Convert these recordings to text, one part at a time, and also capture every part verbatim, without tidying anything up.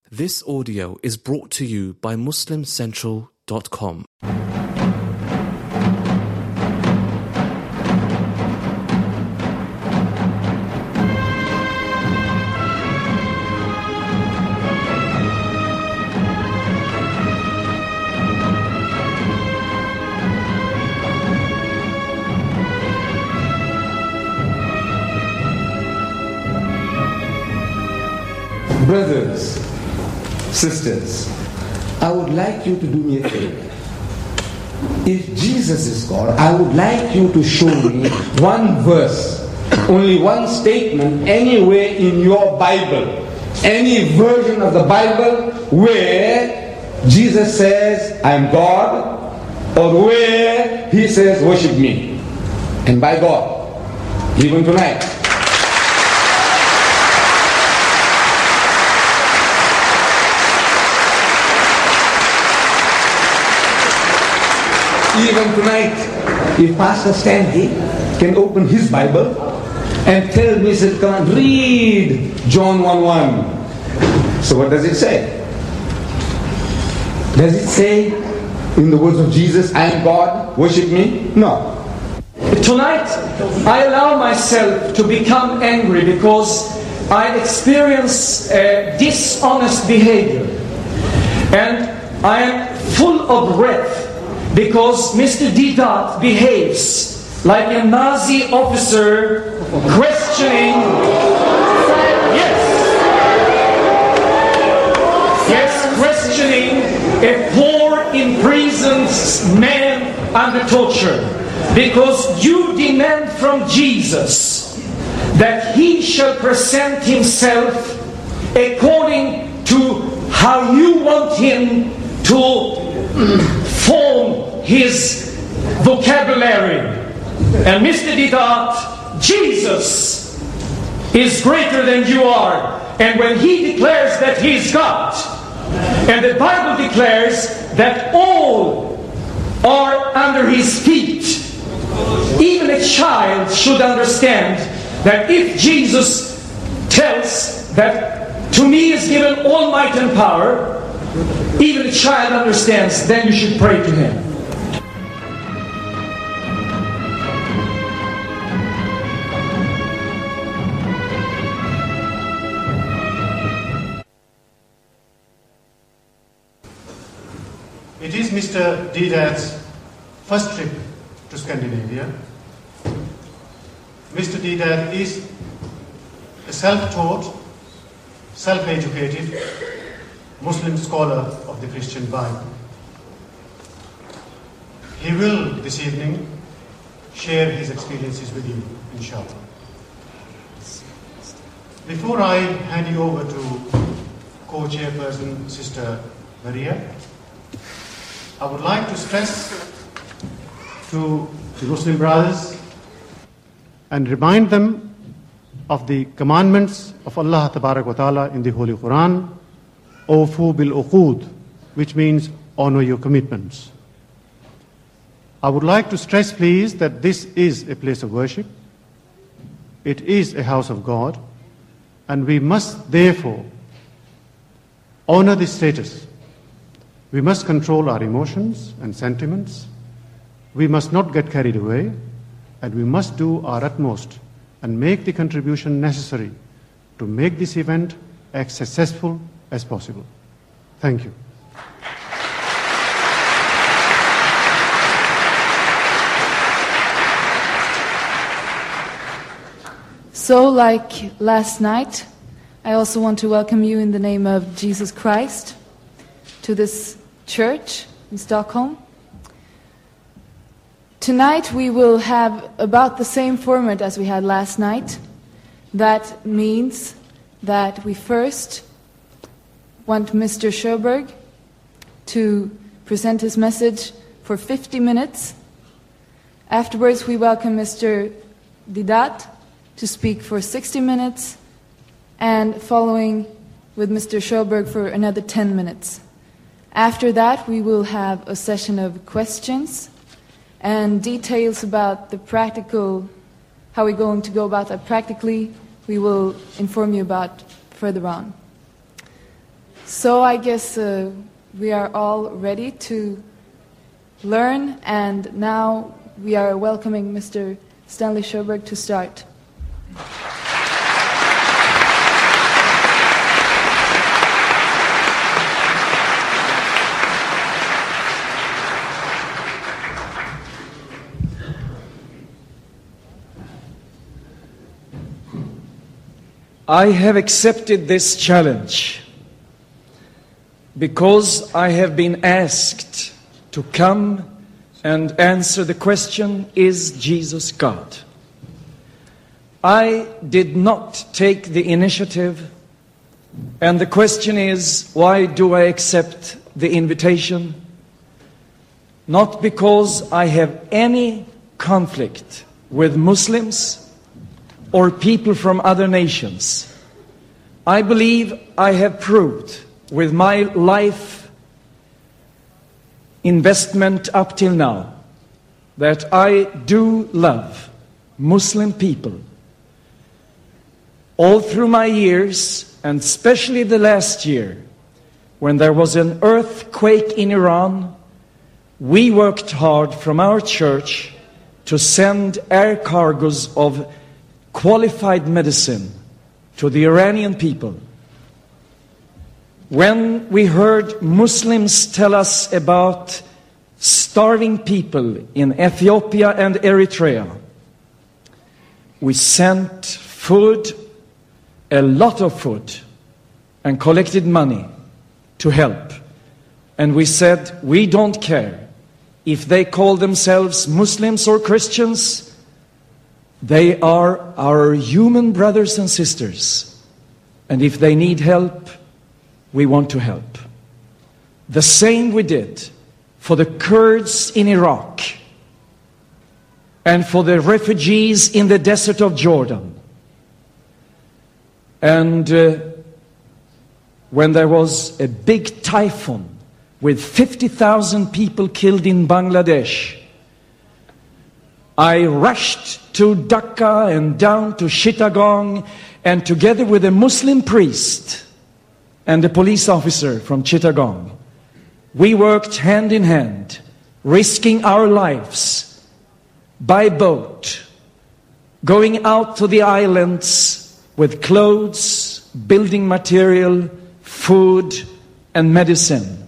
This audio is brought to you by Muslim Central dot com. Brothers, sisters, I would like you to do me a favor. If Jesus is God, I would like you to show me one verse, only one statement anywhere in your Bible, any version of the Bible where Jesus says, I am God, or where He says, worship me. And by God, even tonight, even tonight, if Pastor Stanley can open his Bible and tell me, says, come on, read John one one. So what does it say? Does it say, in the words of Jesus, I am God, worship me? No. Tonight, I allow myself to become angry because I experience uh, dishonest behavior. And I am full of wrath because Mister Deedat behaves like a Nazi officer questioning, yes, yes, questioning a poor imprisoned man under torture. Because you demand from Jesus that He shall present Himself according to how you want Him to form His vocabulary. And Mister Deedat, Jesus is greater than you are. And when He declares that He is God, and the Bible declares that all are under His feet, even a child should understand that if Jesus tells that to me is given all might and power, even a child understands, then you should pray to Him. It is Mister Deedat's first trip to Scandinavia. Mister Deedat is a self-taught, self-educated Muslim scholar of the Christian Bible. He will this evening share his experiences with you, inshallah. Before I hand you over to co-chairperson Sister Maria, I would like to stress to the Muslim brothers and remind them of the commandments of Allah Tabarak wa Ta'ala in the Holy Quran, Awfu bil uqud, which means honor your commitments. I would like to stress, please, that this is a place of worship. It is a house of God, and we must therefore honor this status. We must control our emotions and sentiments. We must not get carried away, and we must do our utmost and make the contribution necessary to make this event as successful as possible. Thank you. So, like last night, I also want to welcome you in the name of Jesus Christ to this church in Stockholm. Tonight we will have about the same format as we had last night. That means that we first want Mister Sjöberg to present his message for fifty minutes. Afterwards we welcome Mister Deedat to speak for sixty minutes, and following with Mister Sjöberg for another ten minutes. After that we will have a session of questions and details about the practical, how we're going to go about that practically, we will inform you about further on. So I guess uh, we are all ready to learn, and now we are welcoming Mister Stanley Sjoberg to start. I have accepted this challenge because I have been asked to come and answer the question, is Jesus God? I did not take the initiative, and the question is, why do I accept the invitation? Not because I have any conflict with Muslims or people from other nations. I believe I have proved with my life investment up till now that I do love Muslim people. All through my years, and especially the last year, when there was an earthquake in Iran, we worked hard from our church to send air cargoes of qualified medicine to the Iranian people. When we heard Muslims tell us about starving people in Ethiopia and Eritrea, we sent food, a lot of food, and collected money to help. And we said, we don't care if they call themselves Muslims or Christians. They are our human brothers and sisters. And if they need help, we want to help. The same we did for the Kurds in Iraq and for the refugees in the desert of Jordan. And uh, when there was a big typhoon with fifty thousand people killed in Bangladesh, I rushed to Dhaka and down to Chittagong, and together with a Muslim priest and a police officer from Chittagong, we worked hand in hand, risking our lives by boat, going out to the islands with clothes, building material, food, and medicine,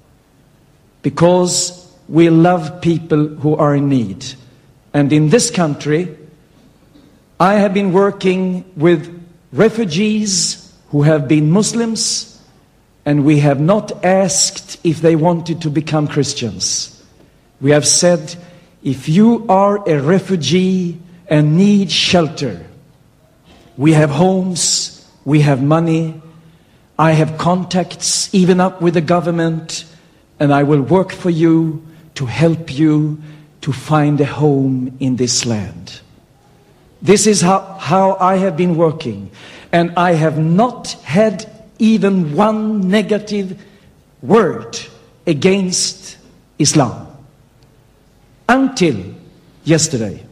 because we love people who are in need. And in this country, I have been working with refugees who have been Muslims, and we have not asked if they wanted to become Christians. We have said, if you are a refugee and need shelter, we have homes, we have money, I have contacts even up with the government, and I will work for you to help you to find a home in this land. This is how, how I have been working, and I have not had even one negative word against Islam until yesterday.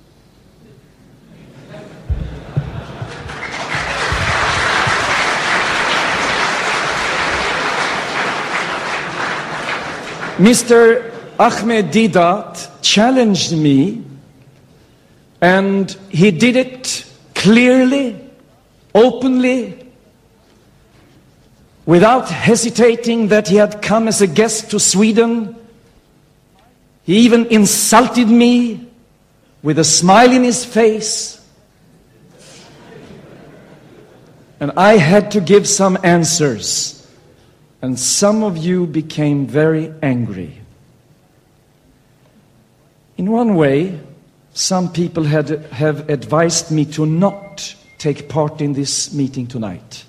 Mister Ahmed Deedat challenged me, and he did it clearly, openly, without hesitating that he had come as a guest to Sweden. He even insulted me with a smile in his face. And I had to give some answers. And some of you became very angry. In one way, some people had, have advised me to not take part in this meeting tonight.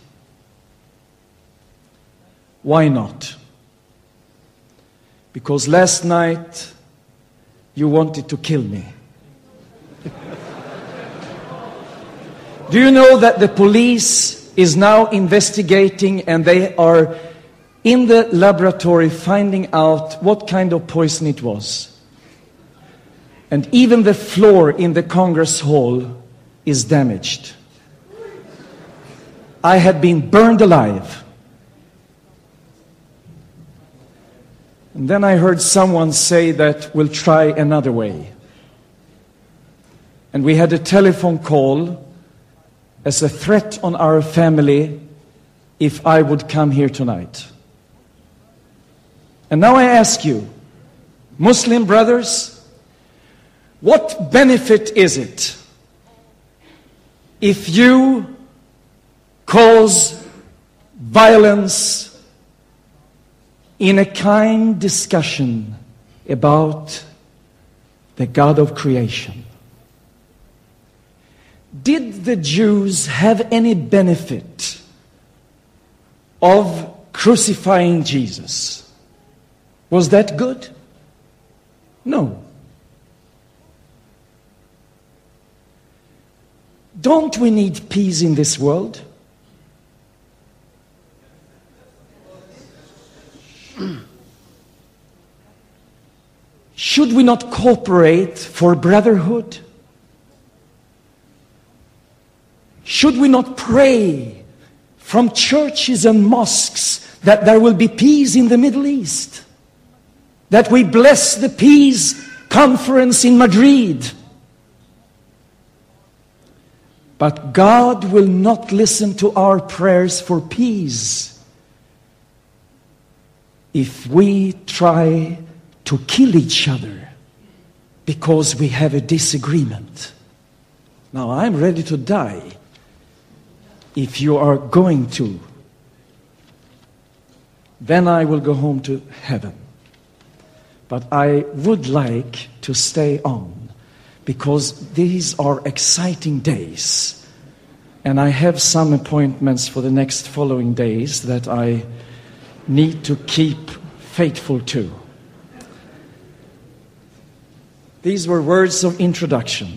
Why not? Because last night you wanted to kill me. Do you know that the police is now investigating, and they are in the laboratory finding out what kind of poison it was? And even the floor in the Congress Hall is damaged. I had been burned alive. And then I heard someone say that we'll try another way. And we had a telephone call as a threat on our family if I would come here tonight. And now I ask you, Muslim brothers, what benefit is it if you cause violence in a kind discussion about the God of creation? Did the Jews have any benefit of crucifying Jesus? Was that good? No. Don't we need peace in this world? Should we not cooperate for brotherhood? Should we not pray from churches and mosques that there will be peace in the Middle East? That we bless the peace conference in Madrid? But God will not listen to our prayers for peace if we try to kill each other because we have a disagreement. Now, I'm ready to die if you are going to. Then I will go home to heaven. But I would like to stay on because these are exciting days. And I have some appointments for the next following days that I need to keep faithful to. These were words of introduction.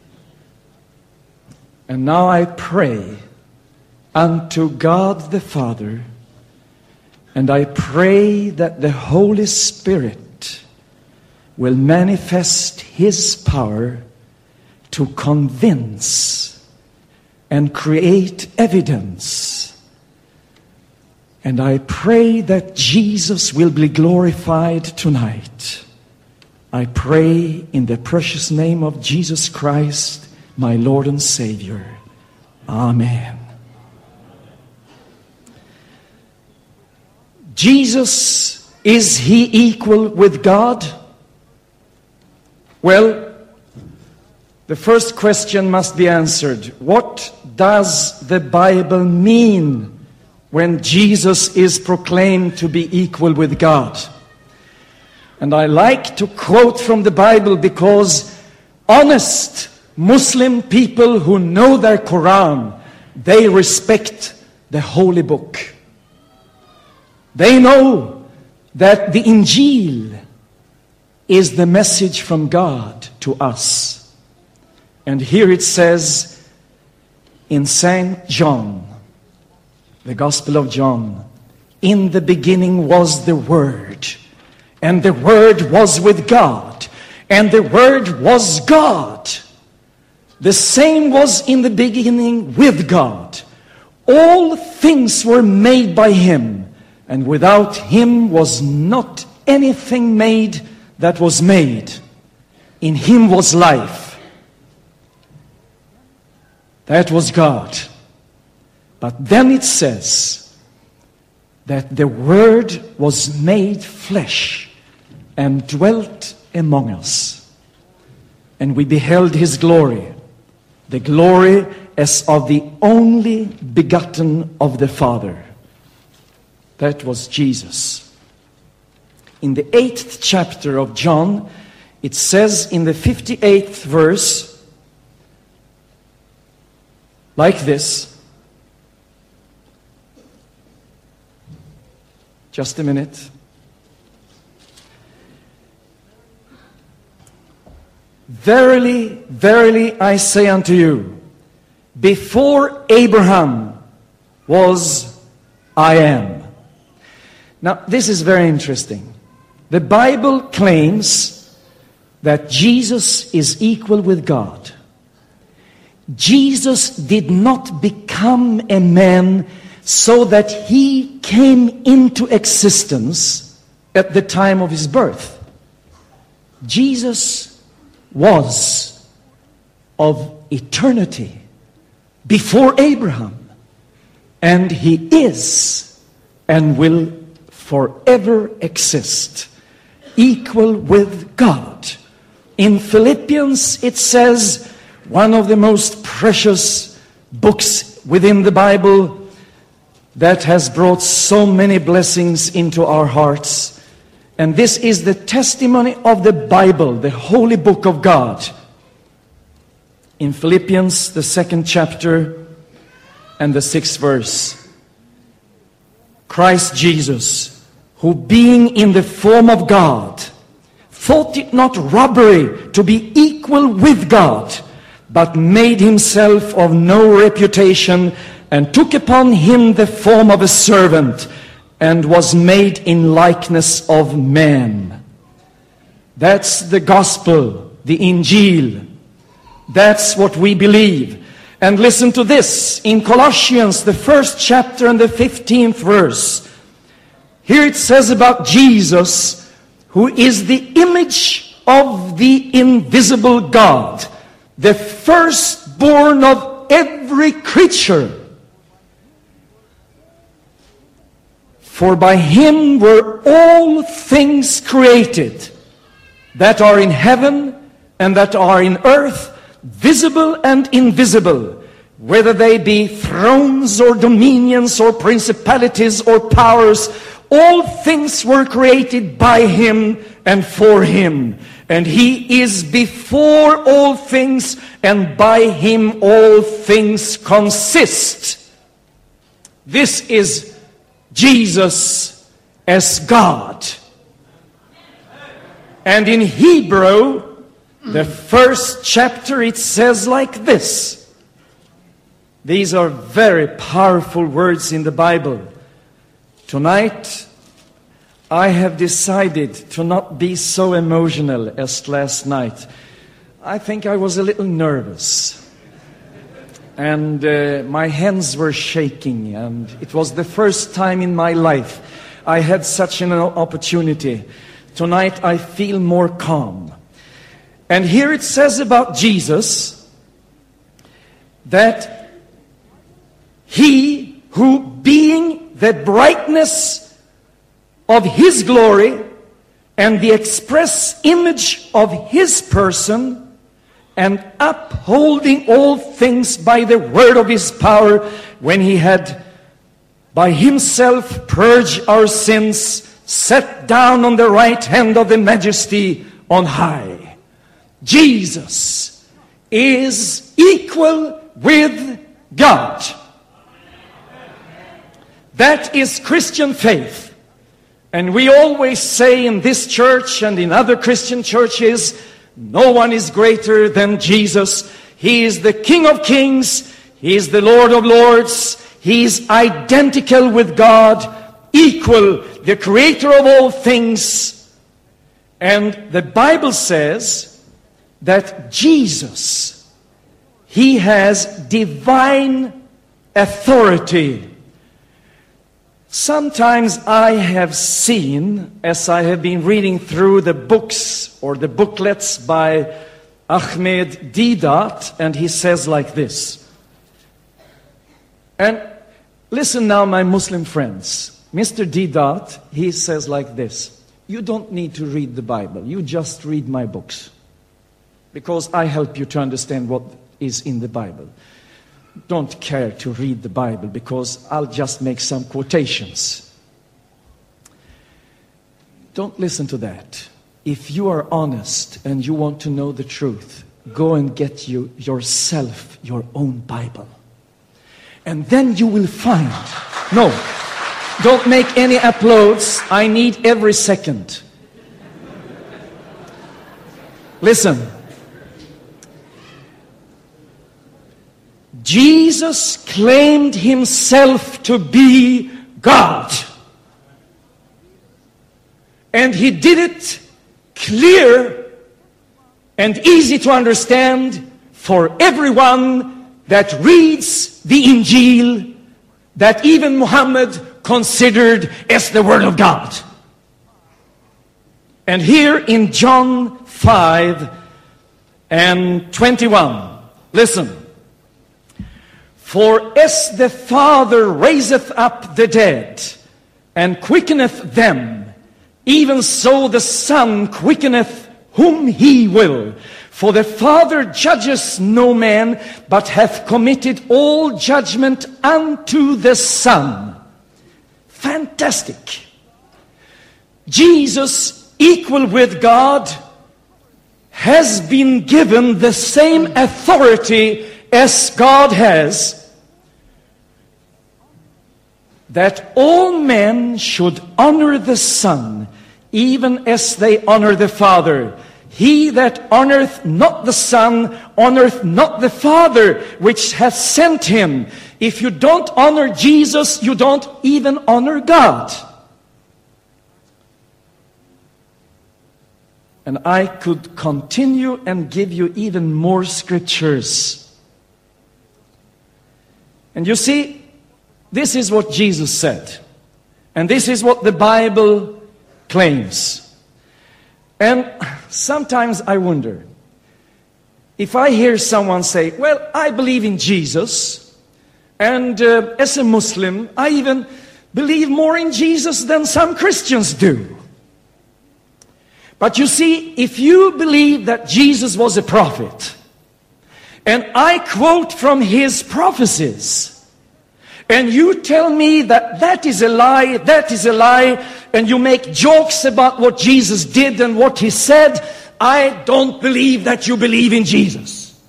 And now I pray unto God the Father, and I pray that the Holy Spirit will manifest His power to convince and create evidence. And I pray that Jesus will be glorified tonight. I pray in the precious name of Jesus Christ, my Lord and Savior. Amen. Jesus, is He equal with God? Well, the first question must be answered. What does the Bible mean when Jesus is proclaimed to be equal with God? And I like to quote from the Bible because honest Muslim people who know their Quran, they respect the holy book. They know that the Injil is the message from God to us. And here it says in Saint John, the Gospel of John, in the beginning was the Word, and the Word was with God, and the Word was God. The same was in the beginning with God. All things were made by Him, and without Him was not anything made that was made. In Him was life. That was God. But then it says that the Word was made flesh and dwelt among us. And we beheld His glory, the glory as of the only begotten of the Father. That was Jesus. In the eighth chapter of John, it says in the fifty-eighth verse, like this. Just a minute. Verily, verily, I say unto you, before Abraham was, I am. Now, this is very interesting. The Bible claims that Jesus is equal with God. Jesus did not become a man so that He came into existence at the time of his birth. Jesus was of eternity before Abraham, and he is and will forever exist, equal with God. In Philippians it says, one of the most precious books within the Bible that has brought so many blessings into our hearts. And this is the testimony of the Bible, the holy book of God. In Philippians, the second chapter and the sixth verse. Christ Jesus, who being in the form of God, thought it not robbery to be equal with God, but made himself of no reputation, and took upon him the form of a servant, and was made in likeness of men. That's the gospel, the Injil. That's what we believe. And listen to this, in Colossians, the first chapter and the fifteenth verse. Here it says about Jesus, who is the image of the invisible God, the firstborn of every creature. For by him were all things created, that are in heaven and that are in earth, visible and invisible, whether they be thrones or dominions or principalities or powers. All things were created by him and for him. And he is before all things, and by him all things consist. This is Jesus as God. And in Hebrew, the first chapter, it says like this. These are very powerful words in the Bible. Tonight, I have decided to not be so emotional as last night. I think I was a little nervous. And uh, my hands were shaking, and it was the first time in my life I had such an opportunity. Tonight I feel more calm. And here it says about Jesus that he who being the brightness of his glory and the express image of his person, and upholding all things by the word of his power, when he had by himself purged our sins, sat down on the right hand of the majesty on high. Jesus is equal with God. That is Christian faith. And we always say in this church and in other Christian churches, no one is greater than Jesus. He is the King of Kings. He is the Lord of Lords. He is identical with God, equal, the creator of all things. And the Bible says that Jesus, he has divine authority. Sometimes I have seen, as I have been reading through the books or the booklets by Ahmed Deedat, and he says like this. And listen now, my Muslim friends. Mister Deedat, he says like this. You don't need to read the Bible. You just read my books. Because I help you to understand what is in the Bible. Don't care to read the Bible, because I'll just make some quotations. Don't listen to that. If you are honest and you want to know the truth, go and get you yourself your own Bible. And then you will find. No, don't make any applause. I need every second. Listen. Jesus claimed himself to be God. And he did it clear and easy to understand for everyone that reads the Injil, that even Muhammad considered as the Word of God. And here in John five and twenty-one, listen. For as the Father raiseth up the dead, and quickeneth them, even so the Son quickeneth whom he will. For the Father judges no man, but hath committed all judgment unto the Son. Fantastic. Jesus, equal with God, has been given the same authority as God has, that all men should honor the Son, even as they honor the Father. He that honoreth not the Son, honoreth not the Father, which hath sent him. If you don't honor Jesus, you don't even honor God. And I could continue and give you even more scriptures. And you see, this is what Jesus said. And this is what the Bible claims. And sometimes I wonder, if I hear someone say, well, I believe in Jesus, and uh, as a Muslim, I even believe more in Jesus than some Christians do. But you see, if you believe that Jesus was a prophet, and I quote from his prophecies, and you tell me that that is a lie, that is a lie, and you make jokes about what Jesus did and what he said, I don't believe that you believe in Jesus.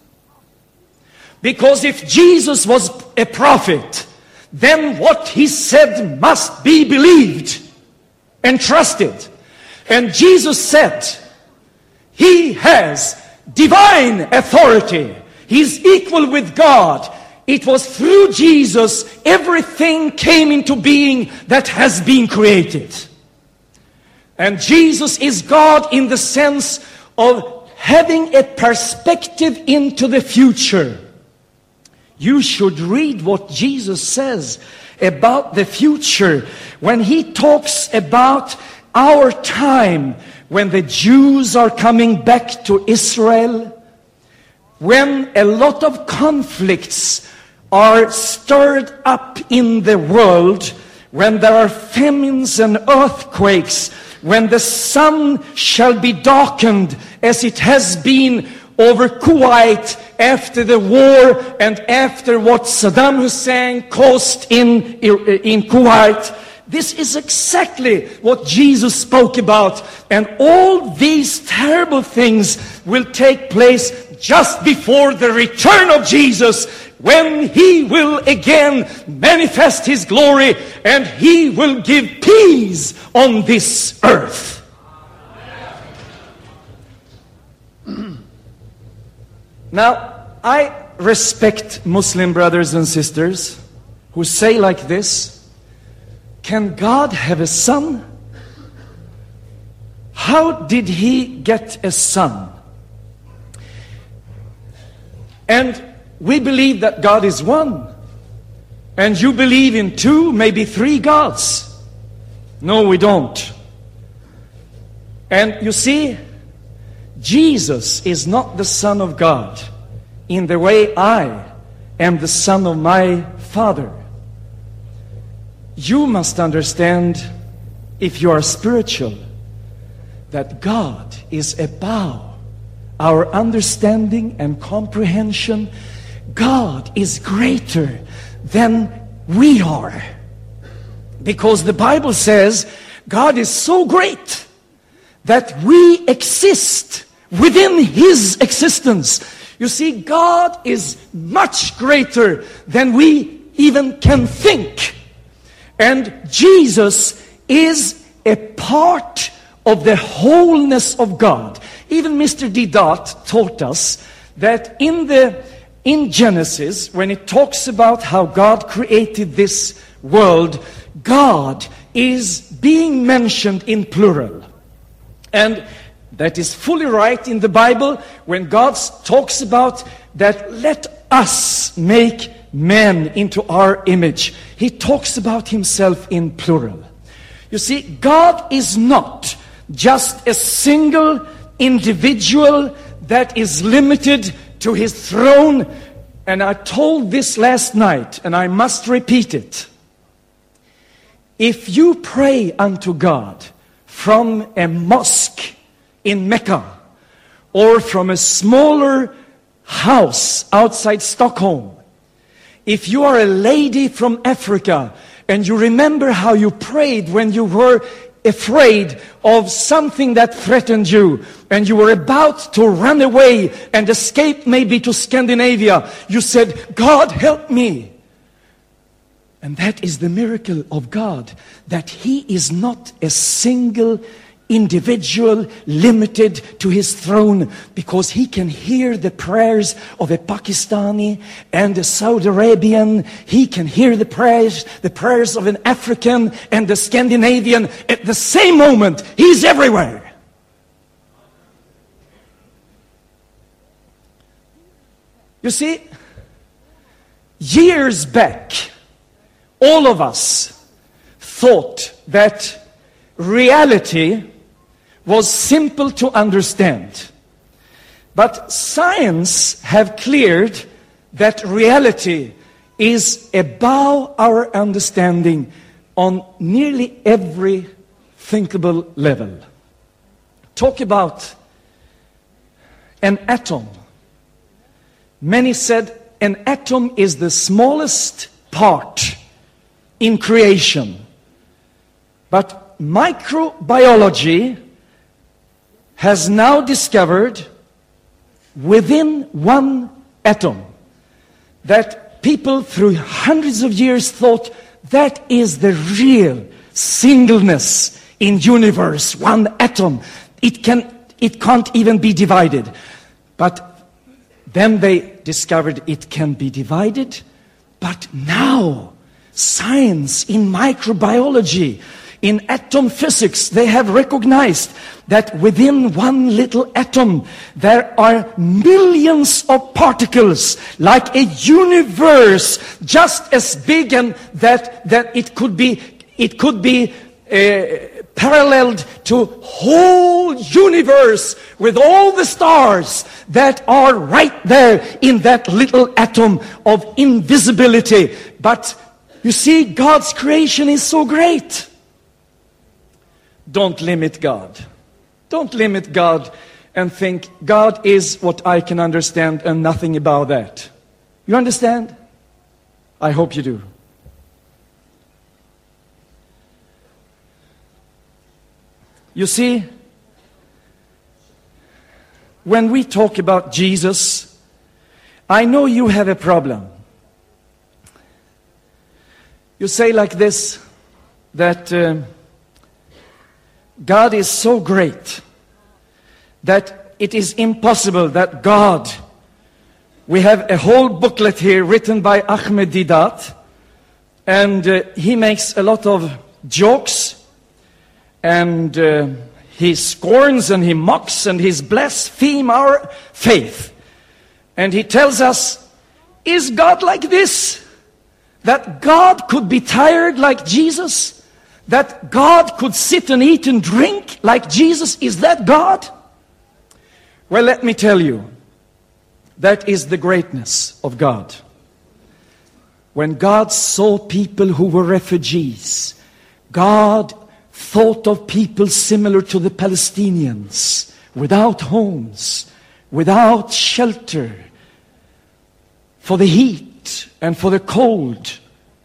Because if Jesus was a prophet, then what he said must be believed and trusted. And Jesus said, he has divine authority. He's equal with God. It was through Jesus everything came into being that has been created. And Jesus is God in the sense of having a perspective into the future. You should read what Jesus says about the future when he talks about our time, when the Jews are coming back to Israel, when a lot of conflicts are stirred up in the world, when there are famines and earthquakes, when the sun shall be darkened as it has been over Kuwait after the war and after what Saddam Hussein caused in, in Kuwait. This is exactly what Jesus spoke about. And all these terrible things will take place just before the return of Jesus, when he will again manifest his glory and he will give peace on this earth. Now, I respect Muslim brothers and sisters who say like this, can God have a son? How did he get a son? And we believe that God is one. And you believe in two, maybe three gods. No, we don't. And you see, Jesus is not the Son of God in the way I am the son of my Father. You must understand, if you are spiritual, that God is above our understanding and comprehension. God is greater than we are. Because the Bible says God is so great that we exist within his existence. You see, God is much greater than we even can think. And Jesus is a part of the wholeness of God. Even Mister D. Dot taught us that in the in Genesis, when it talks about how God created this world, God is being mentioned in plural. And that is fully right in the Bible when God talks about that let us make man into our image. He talks about himself in plural. You see, God is not just a single individual that is limited to his throne. And I told this last night, and I must repeat it. If you pray unto God from a mosque in Mecca, or from a smaller house outside Stockholm, if you are a lady from Africa, and you remember how you prayed when you were afraid of something that threatened you, and you were about to run away and escape maybe to Scandinavia, you said, God, help me. And that is the miracle of God, that He is not a single individual limited to His throne, because He can hear the prayers of a Pakistani and a Saudi Arabian. He can hear the prayers, the prayers of an African and a Scandinavian at the same moment. He's everywhere. You see, years back, all of us thought that reality was simple to understand. But science have cleared that reality is above our understanding on nearly every thinkable level. Talk about an atom. Many said an atom is the smallest part in creation. But microbiology has now discovered within one atom that people through hundreds of years thought that is the real singleness in universe, one atom. It can, it can't even be divided. But then they discovered it can be divided. But now, science in microbiology, in atom physics, they have recognized that within one little atom there are millions of particles, like a universe just as big, and that that it could be it could be uh, paralleled to whole universe with all the stars that are right there in that little atom of invisibility. But you see, God's creation is so great. Don't limit God. Don't limit God and think God is what I can understand and nothing about that. You understand? I hope you do. You see, when we talk about Jesus, I know you have a problem. You say like this, that uh, God is so great that it is impossible that God, we have a whole booklet here written by Ahmed Deedat, and uh, he makes a lot of jokes, and uh, he scorns and he mocks and he blasphemes our faith. And he tells us, is God like this? That God could be tired like Jesus? That God could sit and eat and drink like Jesus? Is that God? Well, let me tell you, that is the greatness of God. When God saw people who were refugees, God thought of people similar to the Palestinians, without homes, without shelter, for the heat and for the cold.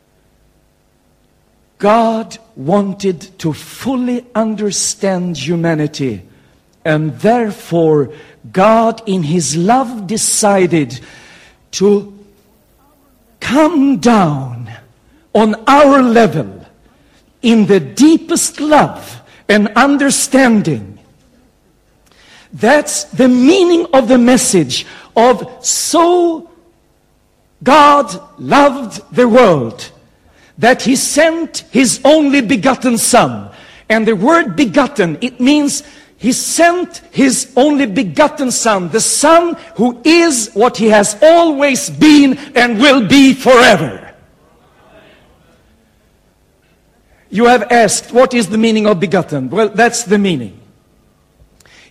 God wanted to fully understand humanity, and therefore God in His love decided to come down on our level in the deepest love and understanding. That's the meaning of the message of so God loved the world that He sent His only begotten Son. And the word begotten, it means He sent His only begotten Son, the Son who is what He has always been and will be forever. You have asked, what is the meaning of begotten? Well, that's the meaning.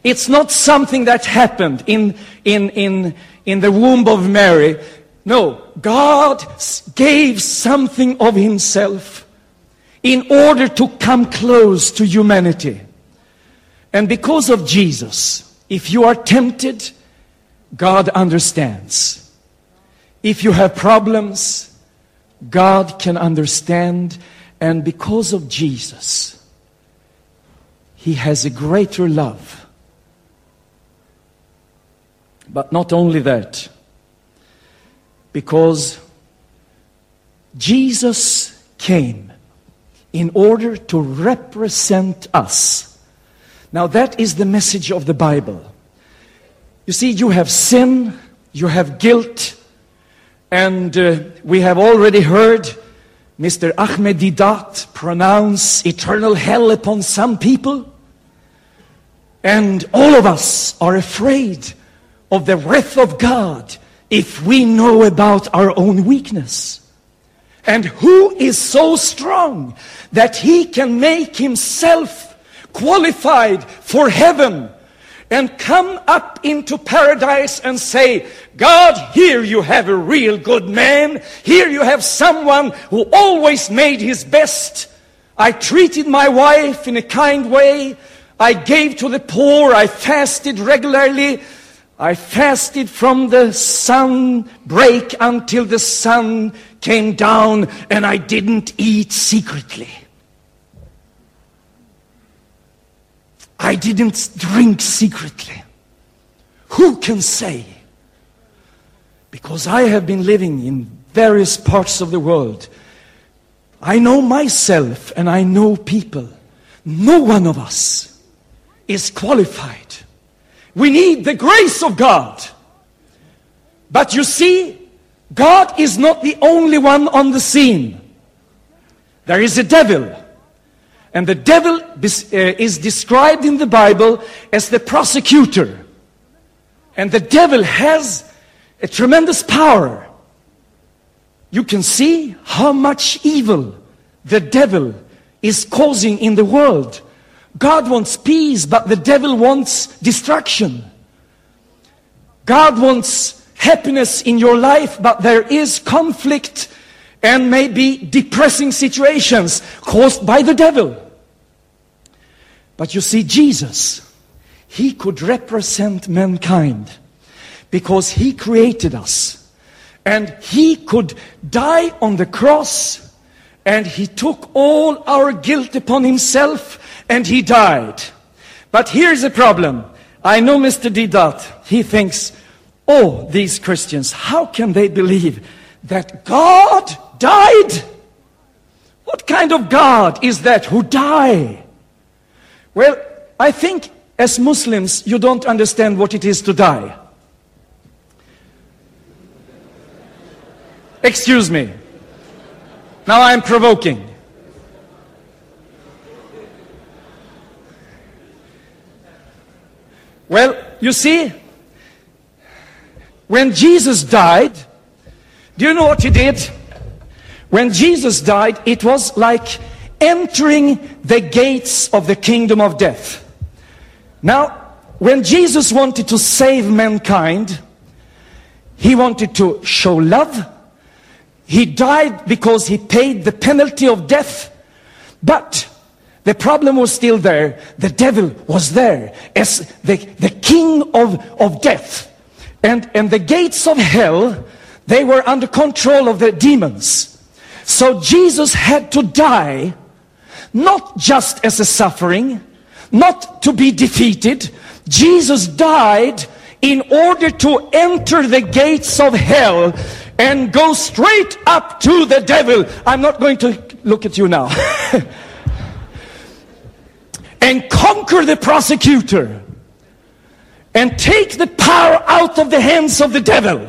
It's not something that happened in, in, in, in the womb of Mary. No, God gave something of himself in order to come close to humanity. And because of Jesus, if you are tempted, God understands. If you have problems, God can understand. And because of Jesus, he has a greater love. But not only that, because Jesus came in order to represent us. Now that is the message of the Bible. You see, you have sin, you have guilt, and uh, we have already heard Mister Ahmed Deedat pronounce eternal hell upon some people. And all of us are afraid of the wrath of God if we know about our own weakness. And who is so strong that he can make himself qualified for heaven and come up into paradise and say, God, here you have a real good man. Here you have someone who always made his best. I treated my wife in a kind way. I gave to the poor. I fasted regularly. I fasted from the sun break until the sun came down, and I didn't eat secretly. I didn't drink secretly. Who can say? Because I have been living in various parts of the world. I know myself and I know people. No one of us is qualified. We need the grace of God. But you see, God is not the only one on the scene. There is a devil. And the devil is described in the Bible as the prosecutor. And the devil has a tremendous power. You can see how much evil the devil is causing in the world. God wants peace, but the devil wants destruction. God wants happiness in your life, but there is conflict and maybe depressing situations caused by the devil. But you see, Jesus, he could represent mankind because he created us. And he could die on the cross, and he took all our guilt upon himself, and he died. But here's the problem. I know Mister Deedat, he thinks, oh, these Christians, how can they believe that God died? What kind of God is that who died? Well, I think as Muslims, you don't understand what it is to die. Excuse me. Now I'm provoking. Well, you see, when Jesus died, do you know what he did? When Jesus died, it was like entering the gates of the kingdom of death. Now, when Jesus wanted to save mankind, he wanted to show love. He died because he paid the penalty of death. But the problem was still there. The devil was there as the, the king of, of death. And, and the gates of hell, they were under control of the demons. So Jesus had to die, not just as a suffering, not to be defeated. Jesus died in order to enter the gates of hell and go straight up to the devil. I'm not going to look at you now. And conquer the prosecutor. And take the power out of the hands of the devil.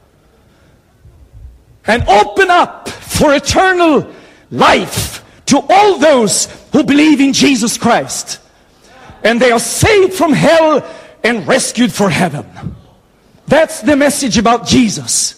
And open up for eternal life to all those who believe in Jesus Christ. And they are saved from hell and rescued for heaven. That's the message about Jesus.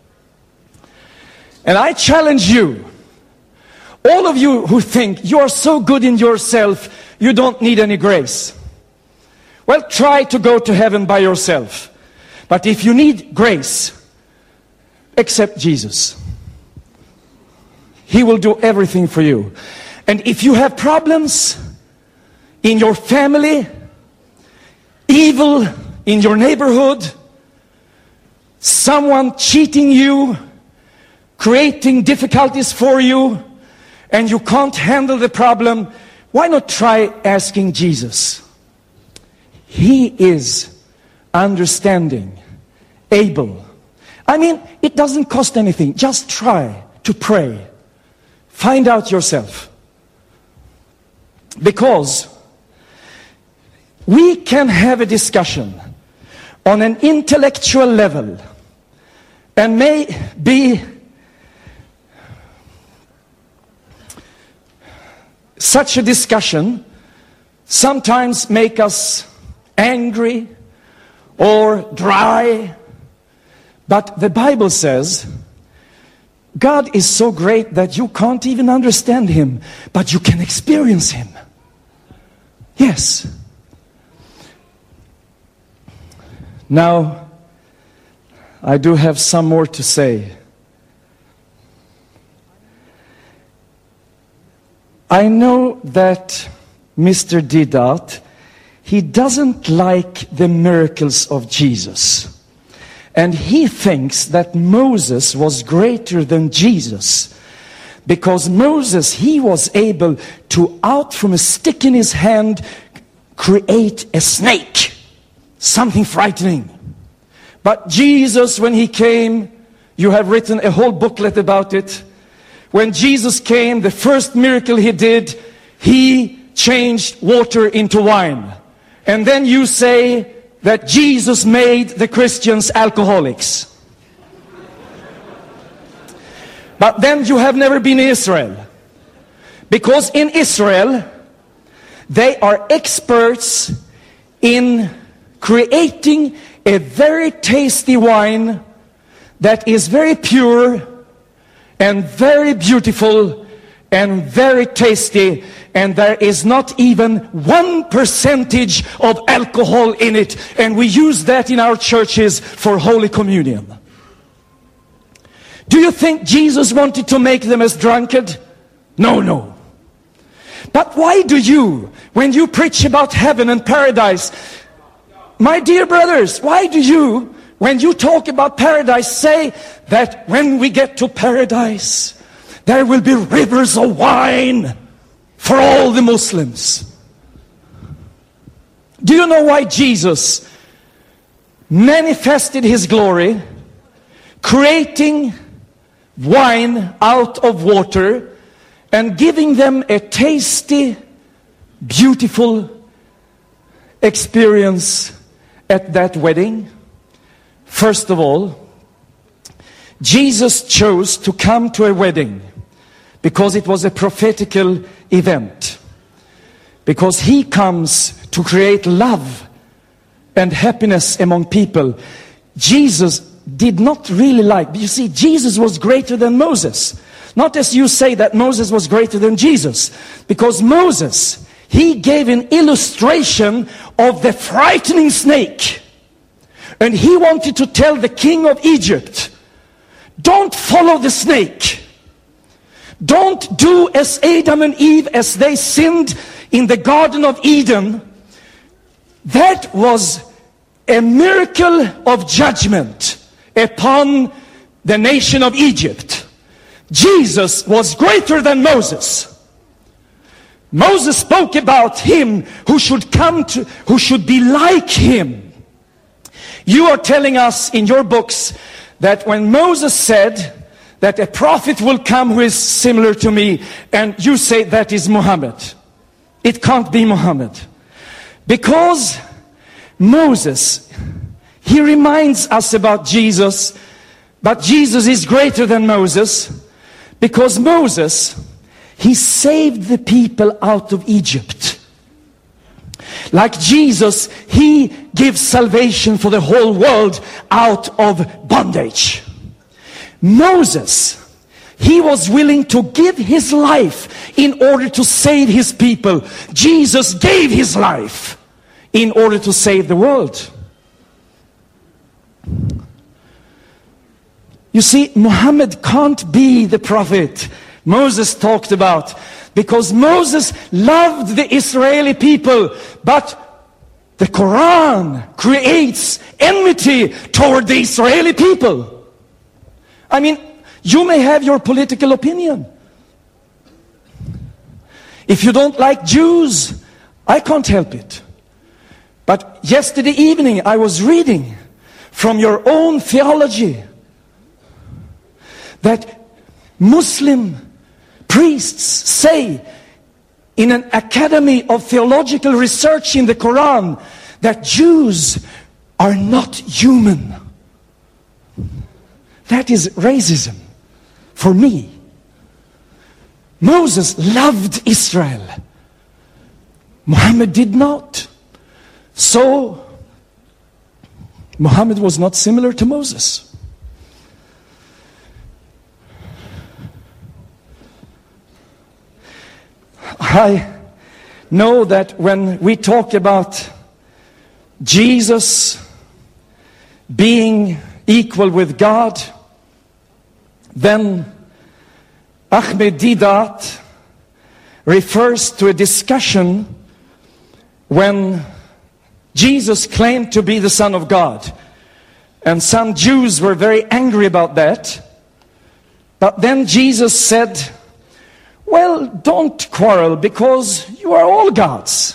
And I challenge you, all of you who think you are so good in yourself, you don't need any grace. Well, try to go to heaven by yourself. But if you need grace, accept Jesus. He will do everything for you. And if you have problems in your family, evil in your neighborhood, someone cheating you, creating difficulties for you, and you can't handle the problem, why not try asking Jesus? He is understanding, able. I mean, it doesn't cost anything. Just try to pray. Find out yourself. Because we can have a discussion on an intellectual level and may be such a discussion sometimes make us angry or dry. But the Bible says God is so great that you can't even understand Him, but you can experience Him. Yes. Now, I do have some more to say. I know that Mister Didat, he doesn't like the miracles of Jesus. And he thinks that Moses was greater than Jesus. Because Moses, he was able to, out from a stick in his hand, create a snake. Something frightening. But Jesus, when he came, you have written a whole booklet about it. When Jesus came, the first miracle he did, he changed water into wine. And then you say that Jesus made the Christians alcoholics. But then you have never been in Israel. Because in Israel, they are experts in creating a very tasty wine that is very pure and very beautiful and very tasty, and there is not even one percentage of alcohol in it, and we use that in our churches for Holy Communion. Do you think Jesus wanted to make them as drunkard? No, no. But why do you, when you preach about heaven and paradise, my dear brothers, why do you, when you talk about paradise, say that when we get to paradise, there will be rivers of wine for all the Muslims? Do you know why Jesus manifested His glory, creating wine out of water and giving them a tasty, beautiful experience at that wedding? First of all, Jesus chose to come to a wedding because it was a prophetical event. Because He comes to create love and happiness among people. Jesus did not really like, you see, Jesus was greater than Moses. Not as you say that Moses was greater than Jesus. Because Moses, he gave an illustration of the frightening snake. And he wanted to tell the king of Egypt, don't follow the snake. Don't do as Adam and Eve, as they sinned in the Garden of Eden. That was a miracle of judgment upon the nation of Egypt. Jesus was greater than Moses. Moses spoke about him who should come to, who should be like him. You are telling us in your books that when Moses said that a prophet will come who is similar to me, and you say that is Muhammad. It can't be Muhammad. Because Moses, he reminds us about Jesus, but Jesus is greater than Moses, because Moses, he saved the people out of Egypt. Like Jesus, He gives salvation for the whole world out of bondage. Moses, he was willing to give his life in order to save his people. Jesus gave his life in order to save the world. You see, Muhammad can't be the prophet Moses talked about, because Moses loved the Israeli people, but the Quran creates enmity toward the Israeli people. I mean, you may have your political opinion. If you don't like Jews, I can't help it. But yesterday evening I was reading from your own theology that Muslim priests say in an academy of theological research in the Quran that Jews are not human. That is racism for me. Moses loved Israel. Muhammad did not. So, Muhammad was not similar to Moses. I know that when we talk about Jesus being equal with God, then Ahmed Deedat refers to a discussion when Jesus claimed to be the Son of God. And some Jews were very angry about that. But then Jesus said, well, don't quarrel, because you are all gods.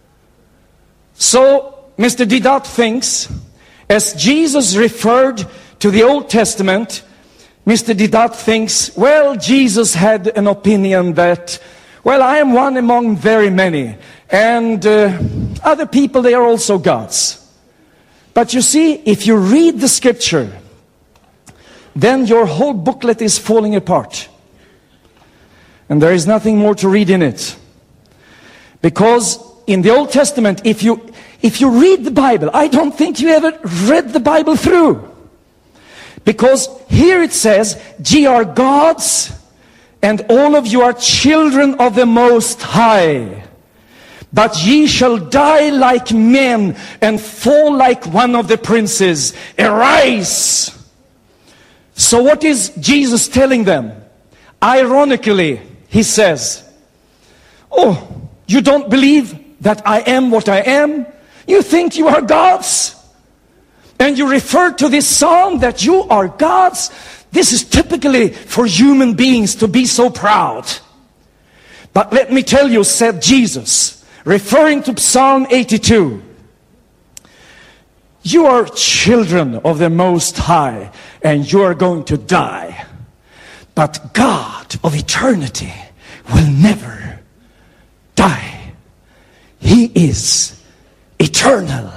So, Mister Deedat thinks, as Jesus referred to the Old Testament, Mister Deedat thinks, well, Jesus had an opinion that, well, I am one among very many. And uh, other people, they are also gods. But you see, if you read the scripture, then your whole booklet is falling apart. And there is nothing more to read in it. Because in the Old Testament, if you, if you read the Bible, I don't think you ever read the Bible through. Because here it says, ye are gods, and all of you are children of the Most High. But ye shall die like men, and fall like one of the princes. Arise! So what is Jesus telling them? Ironically, he says, oh, you don't believe that I am what I am? You think you are gods? And you refer to this psalm that you are gods? This is typically for human beings to be so proud. But let me tell you, said Jesus, referring to Psalm eighty-two, you are children of the Most High, and you are going to die. But God of eternity will never die. He is eternal.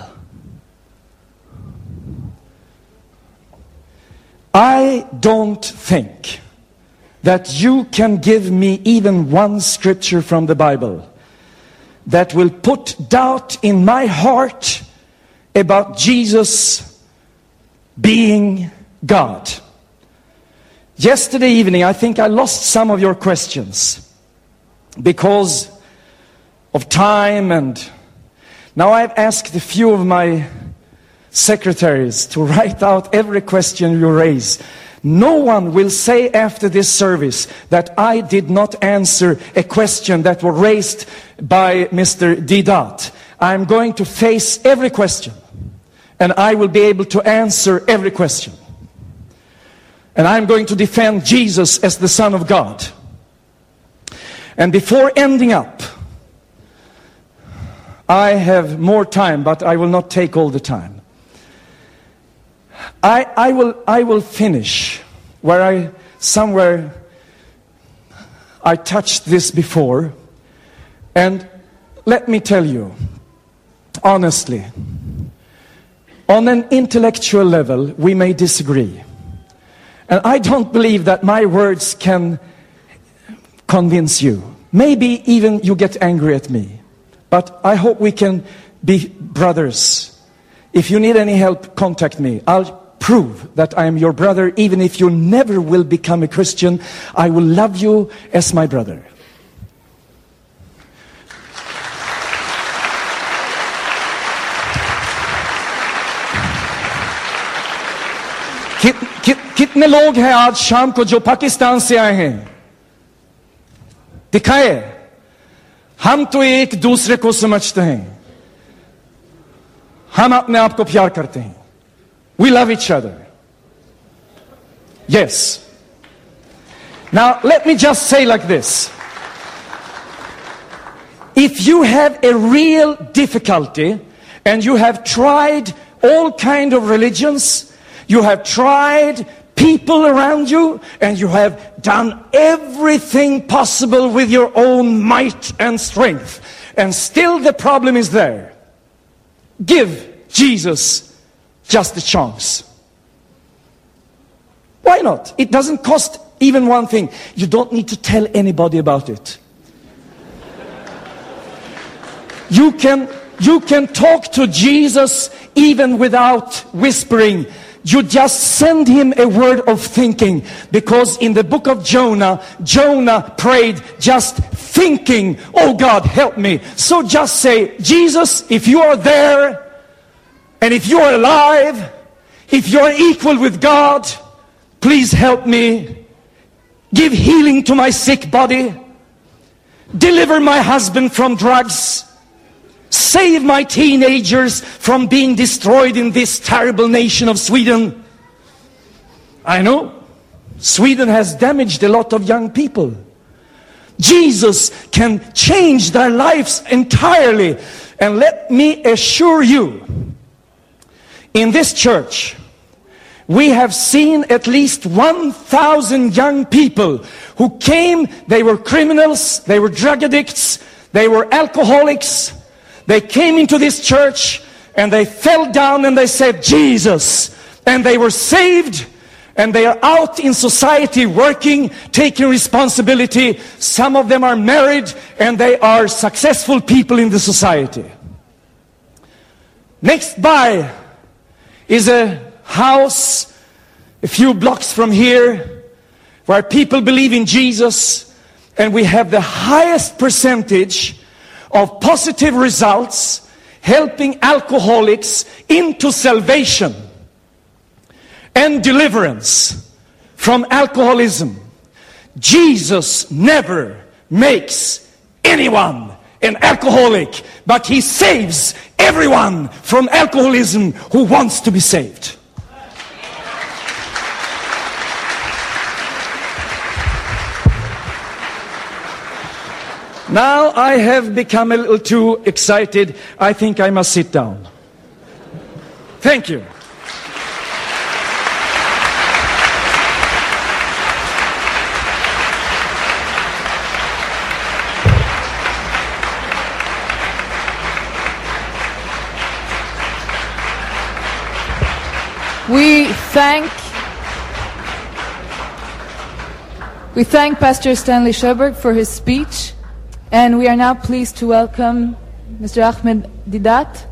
I don't think that you can give me even one scripture from the Bible that will put doubt in my heart about Jesus being God. Yesterday evening, I think I lost some of your questions because of time, and now I've asked a few of my secretaries to write out every question you raise. No one will say after this service that I did not answer a question that was raised by Mister Deedat. I'm going to face every question, and I will be able to answer every question. And I'm going to defend Jesus as the Son of God. And before ending up, I have more time, but I will not take all the time. I, I will I will finish where I somewhere I touched this before. And let me tell you, honestly, on an intellectual level, we may disagree. And I don't believe that my words can convince you. Maybe even you get angry at me. But I hope we can be brothers. If you need any help, contact me. I'll prove that I am your brother. Even if you never will become a Christian, I will love you as my brother. कि, कितने लोग हैं आज शाम को जो पाकिस्तान से आए हैं? दिखाए, हम तो एक दूसरे को समझते हैं, हम अपने आप को प्यार करते हैं. We love each other. Yes. Now let me just say like this. If you have a real difficulty and you have tried all kind of religions, you have tried people around you, and you have done everything possible with your own might and strength, and still the problem is there, give Jesus just a chance. Why not? It doesn't cost even one thing. You don't need to tell anybody about it. You can, you can talk to Jesus even without whispering. You just send him a word of thinking, because in the book of Jonah, Jonah prayed just thinking, oh God, help me. So just say, Jesus, if you are there, and if you are alive, if you are equal with God, please help me. Give healing to my sick body. Deliver my husband from drugs. Save my teenagers from being destroyed in this terrible nation of Sweden. I know Sweden has damaged a lot of young people. Jesus can change their lives entirely. And let me assure you, in this church, we have seen at least one thousand young people who came, they were criminals, they were drug addicts, they were alcoholics. They came into this church and they fell down and they said, Jesus. And they were saved, and they are out in society working, taking responsibility. Some of them are married and they are successful people in the society. Next by is a house a few blocks from here where people believe in Jesus, and we have the highest percentage of positive results helping alcoholics into salvation and deliverance from alcoholism. Jesus never makes anyone an alcoholic, but he saves everyone from alcoholism who wants to be saved. Now I have become a little too excited. I think I must sit down. Thank you. We thank we thank Pastor Stanley Sjoberg for his speech, and we are now pleased to welcome Mister Ahmed Deedat.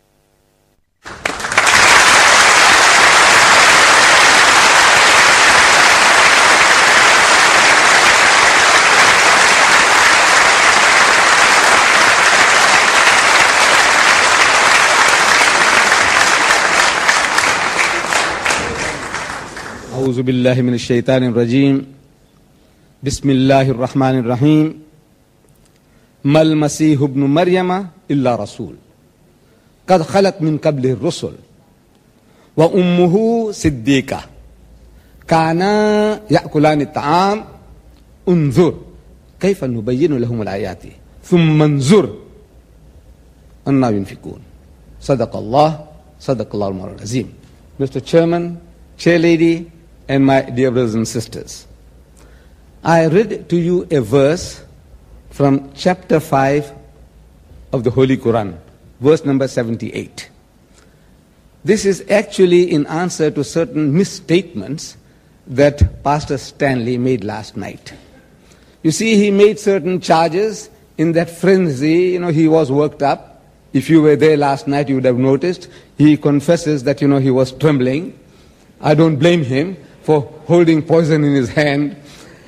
أعوذ بالله من الشيطان الرجيم بسم الله الرحمن الرحيم ما المسيح ابن مريم إلا رسول قد خلت من قبله الرسل وأمه صديقة كانا يأكلان الطعام انظر كيف نبين لهم الآيات ثم انظر أنا ينفقون صدق الله صدق الله المولى العظيم. Mister Chairman, Chair Lady, and my dear brothers and sisters, I read to you a verse from chapter five of the Holy Quran, verse number seventy-eight. This is actually in answer to certain misstatements that Pastor Stanley made last night. You see, he made certain charges in that frenzy. You know, he was worked up. If you were there last night, you would have noticed. He confesses that, you know, he was trembling. I don't blame him for holding poison in his hand.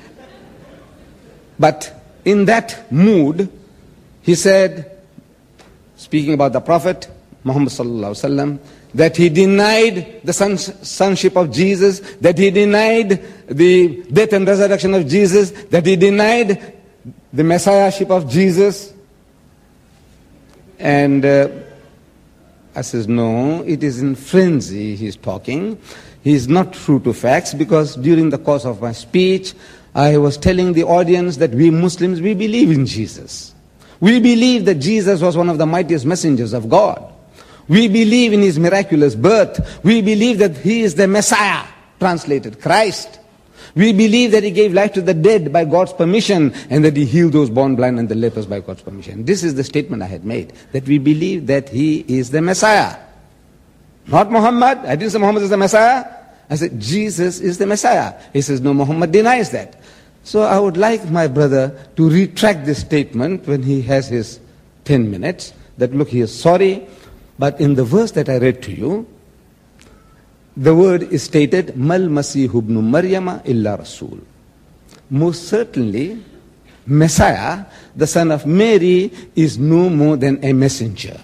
But in that mood, he said, speaking about the Prophet Muhammad sallallahu alaihi wasallam, that he denied the son, sonship of Jesus, that he denied the death and resurrection of Jesus, that he denied the messiahship of Jesus. And uh, I says, no, it is in frenzy he's talking. He is not true to facts, because during the course of my speech, I was telling the audience that we Muslims, we believe in Jesus. We believe that Jesus was one of the mightiest messengers of God. We believe in his miraculous birth. We believe that he is the Messiah, translated Christ. We believe that he gave life to the dead by God's permission, and that he healed those born blind and the lepers by God's permission. This is the statement I had made, that we believe that he is the Messiah. Not Muhammad. I didn't say Muhammad is the Messiah. I said Jesus is the Messiah. He says, no, Muhammad denies that. So I would like my brother to retract this statement when he has his ten minutes, that look, he is sorry, but in the verse that I read to you, the word is stated, Mal Masihu ibn Maryama illa Rasul. Most certainly, Messiah, the son of Mary, is no more than a messenger.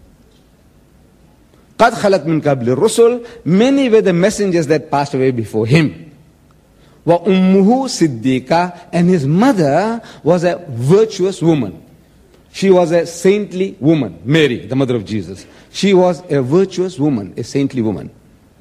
Qad khalat min qabli rusul, many were the messengers that passed away before him. Wa ummuhu siddiqa, and his mother was a virtuous woman. She was a saintly woman, Mary, the mother of Jesus. She was a virtuous woman, a saintly woman.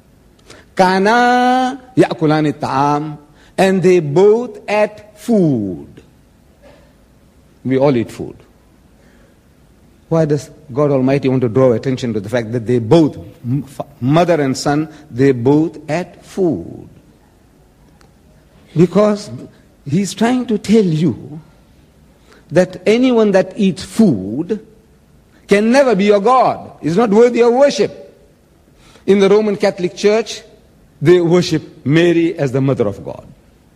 Kana ya'kulani ta'am, and they both ate food. We all eat food. Why does God Almighty want to draw attention to the fact that they both, mother and son, they both ate food? Because he's trying to tell you that anyone that eats food can never be your God. Is not worthy of worship. In the Roman Catholic Church, they worship Mary as the mother of God.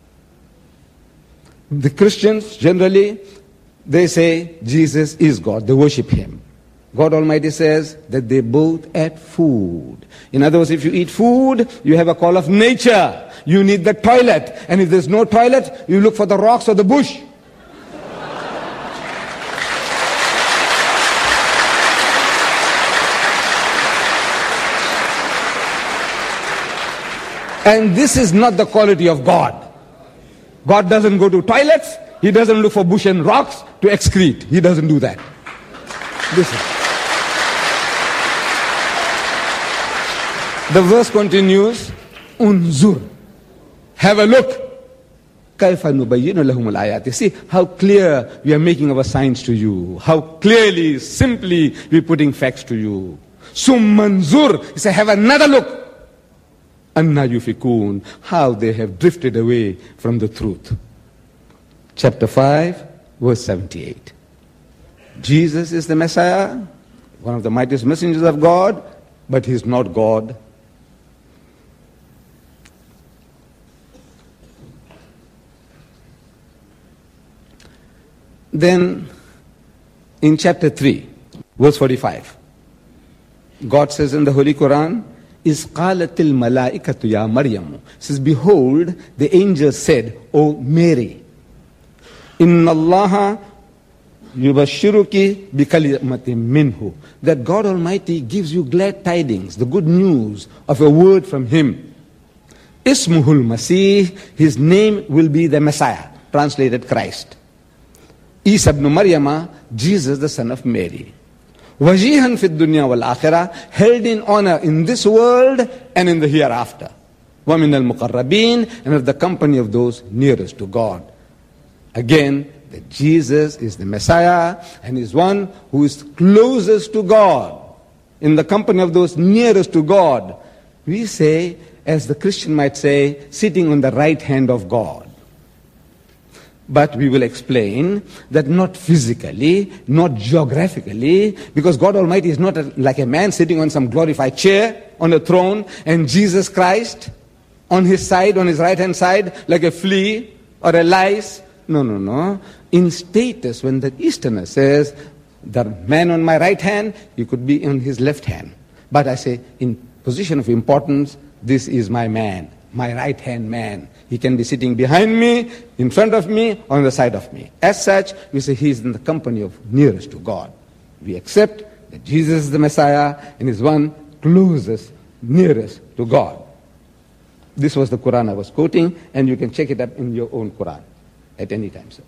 The Christians generally, they say Jesus is God. They worship him. God Almighty says that they both ate food. In other words, if you eat food, you have a call of nature. You need the toilet. And if there's no toilet, you look for the rocks or the bush. And this is not the quality of God. God doesn't go to toilets. He doesn't look for bush and rocks to excrete. He doesn't do that. Listen. The verse continues, Unzur. Have a look. See how clear we are making our signs to you. How clearly, simply we're putting facts to you. Summanzur. He said, have another look. Anna yufikun, how they have drifted away from the truth. Chapter five, verse seventy-eight. Jesus is the Messiah, one of the mightiest messengers of God, but he's not God. Then, in chapter three, verse forty-five, God says in the Holy Quran, Is qalatil malaikatu ya Maryam. Says, behold, the angel said, O Mary, Inna Allaha yubashiruki bikalimatin minhu. That God Almighty gives you glad tidings, the good news of a word from him. Ismuhul Masih, his name will be the Messiah, translated Christ. Isa ibn Maryama, Jesus the son of Mary. Wajihan fi dunya wal akhirah, held in honor in this world and in the hereafter. Wa min al muqarrabin, and of the company of those nearest to God. Again, that Jesus is the Messiah and is one who is closest to God, in the company of those nearest to God. We say, as the Christian might say, sitting on the right hand of God. But we will explain that not physically, not geographically, because God Almighty is not a, like a man sitting on some glorified chair, on a throne, and Jesus Christ on his side, on his right hand side, like a flea or a lice. No, no, no. In status, when the Easterner says, the man on my right hand, he could be on his left hand. But I say, in position of importance, this is my man, my right hand man. He can be sitting behind me, in front of me, on the side of me. As such, we say he is in the company of nearest to God. We accept that Jesus is the Messiah and is one closest, nearest to God. This was the Quran I was quoting, and you can check it up in your own Quran at any time, sir.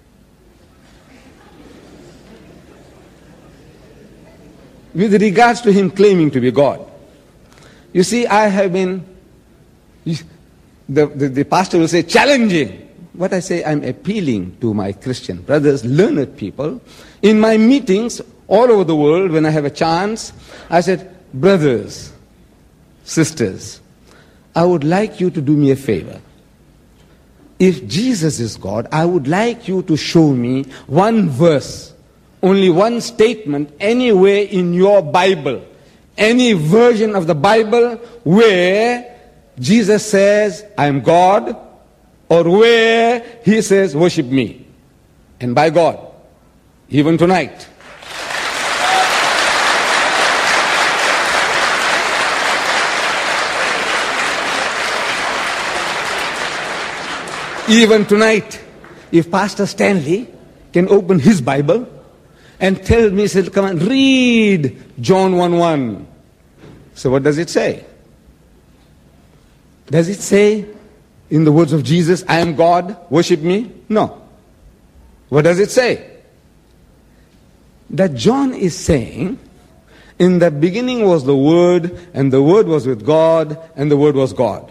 With regards to him claiming to be God, you see, I have been, the, the, the pastor will say, challenging. What I say, I'm appealing to my Christian brothers, learned people. In my meetings all over the world, when I have a chance, I said, brothers, sisters, I would like you to do me a favor. If Jesus is God, I would like you to show me one verse, only one statement, anywhere in your Bible, any version of the Bible where Jesus says, I am God, or where he says, worship me. And by God, even tonight, even tonight, if Pastor Stanley can open his Bible and tell me, say, come on, read John one one. So what does it say? Does it say, in the words of Jesus, I am God, worship me? No. What does it say? That John is saying, in the beginning was the Word, and the Word was with God, and the Word was God.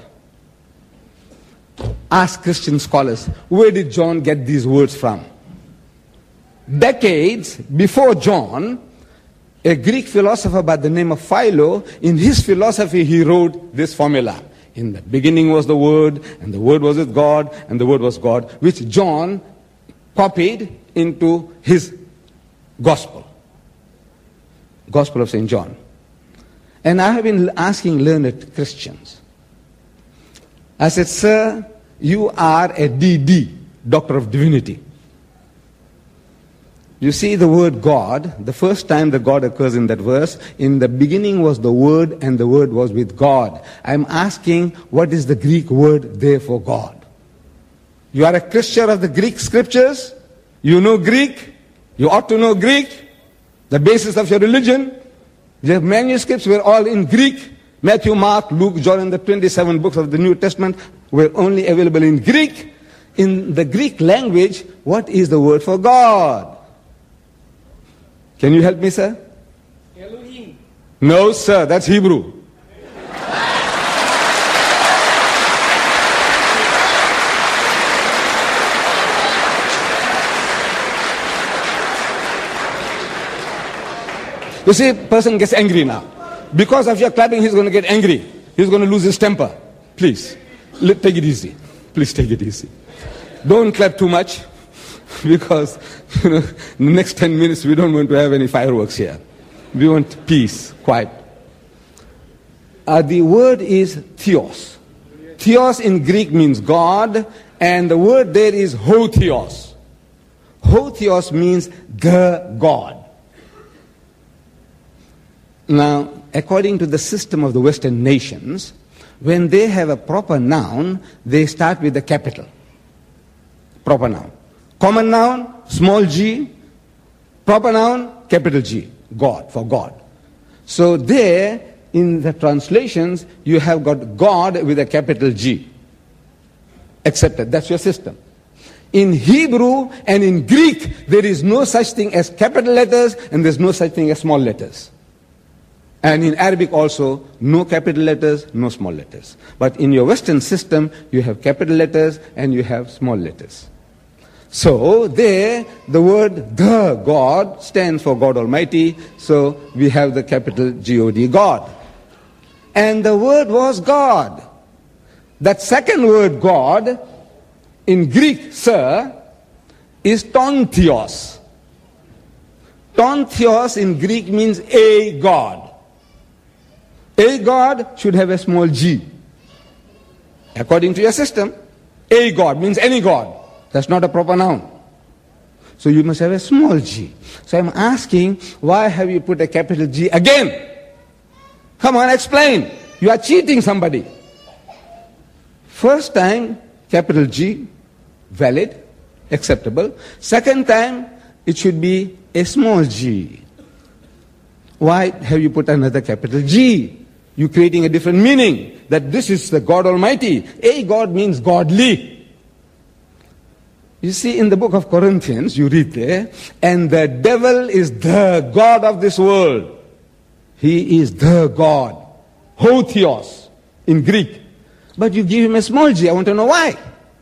Ask Christian scholars, where did John get these words from? Decades before John, a Greek philosopher by the name of Philo, in his philosophy he wrote this formula. In the beginning was the Word, and the Word was with God, and the Word was God, which John copied into his Gospel. Gospel of Saint John. And I have been asking learned Christians. I said, sir, you are a D D, Doctor of Divinity. You see the word God, the first time the God occurs in that verse, in the beginning was the Word, and the Word was with God. I'm asking, what is the Greek word there for God? You are a Christian of the Greek scriptures? You know Greek? You ought to know Greek? The basis of your religion? The manuscripts were all in Greek. Matthew, Mark, Luke, John, and the twenty-seven books of the New Testament were only available in Greek. In the Greek language, what is the word for God? Can you help me, sir? Elohim. No, sir, that's Hebrew. You see, a person gets angry now. Because of your clapping, he's going to get angry. He's going to lose his temper. Please, let, take it easy. Please take it easy. Don't clap too much. Because, you know, in the next ten minutes we don't want to have any fireworks here. We want peace, quiet. Uh, the word is theos. Theos in Greek means God, and the word there is ho theos. Ho theos means the God. Now, according to the system of the Western nations, when they have a proper noun, they start with the capital. Proper noun. Common noun, small g. Proper noun, capital G. God, for God. So there, in the translations, you have got God with a capital G. Accepted. That's your system. In Hebrew and in Greek, there is no such thing as capital letters, and there's no such thing as small letters. And in Arabic also, no capital letters, no small letters. But in your Western system, you have capital letters and you have small letters. So there, the word the God stands for God Almighty. So we have the capital G O D, God. And the word was God. That second word, God, in Greek, sir, is ton theos. Ton theos in Greek means a God. A God should have a small g. According to your system, a God means any God. That's not a proper noun. So you must have a small g. So I'm asking, why have you put a capital G again? Come on, explain. You are cheating somebody. First time, capital G, valid, acceptable. Second time, it should be a small g. Why have you put another capital G? You're creating a different meaning, that this is the God Almighty. A God means godly. You see, in the book of Corinthians, you read there, and the devil is the God of this world. He is the God. Hotheos in Greek. But you give him a small g. I want to know why.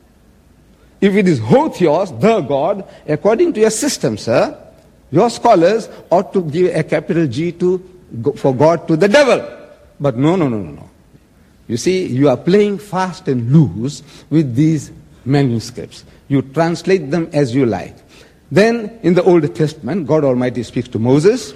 If it is Hotheos, the God, according to your system, sir, your scholars ought to give a capital G to for God to the devil. But no, no, no, no, no. You see, you are playing fast and loose with these manuscripts. You translate them as you like. Then, in the Old Testament, God Almighty speaks to Moses.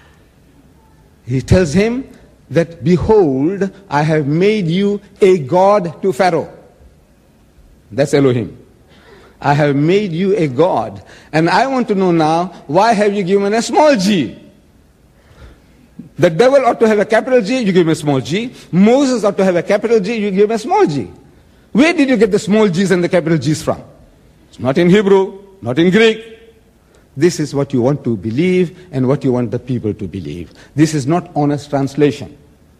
He tells him that, behold, I have made you a God to Pharaoh. That's Elohim. I have made you a God. And I want to know now, why have you given a small g? The devil ought to have a capital G, you give him a small g. Moses ought to have a capital G, you give him a small g. Where did you get the small g's and the capital G's from? It's not in Hebrew, not in Greek. This is what you want to believe and what you want the people to believe. This is not honest translation.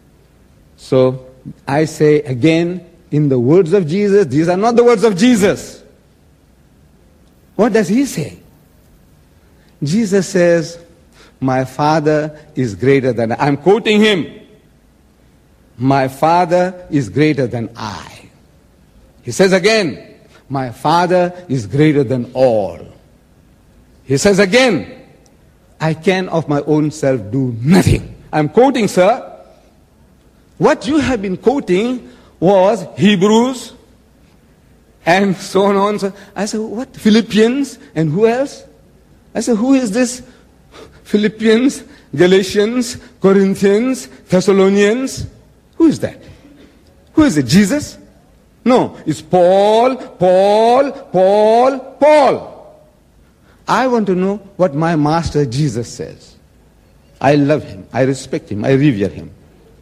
So I say again, in the words of Jesus, these are not the words of Jesus. What does he say? Jesus says, my Father is greater than I. I'm quoting him. My Father is greater than I. He says again, my Father is greater than all. He says again, I can of my own self do nothing. I'm quoting, sir. What you have been quoting was Hebrews and so on and so on. I said, what? Philippians and who else? I said, who is this? Philippians, Galatians, Corinthians, Thessalonians. Who is that? Who is it? Jesus? No, it's Paul, Paul, Paul, Paul. I want to know what my master Jesus says. I love him, I respect him, I revere him.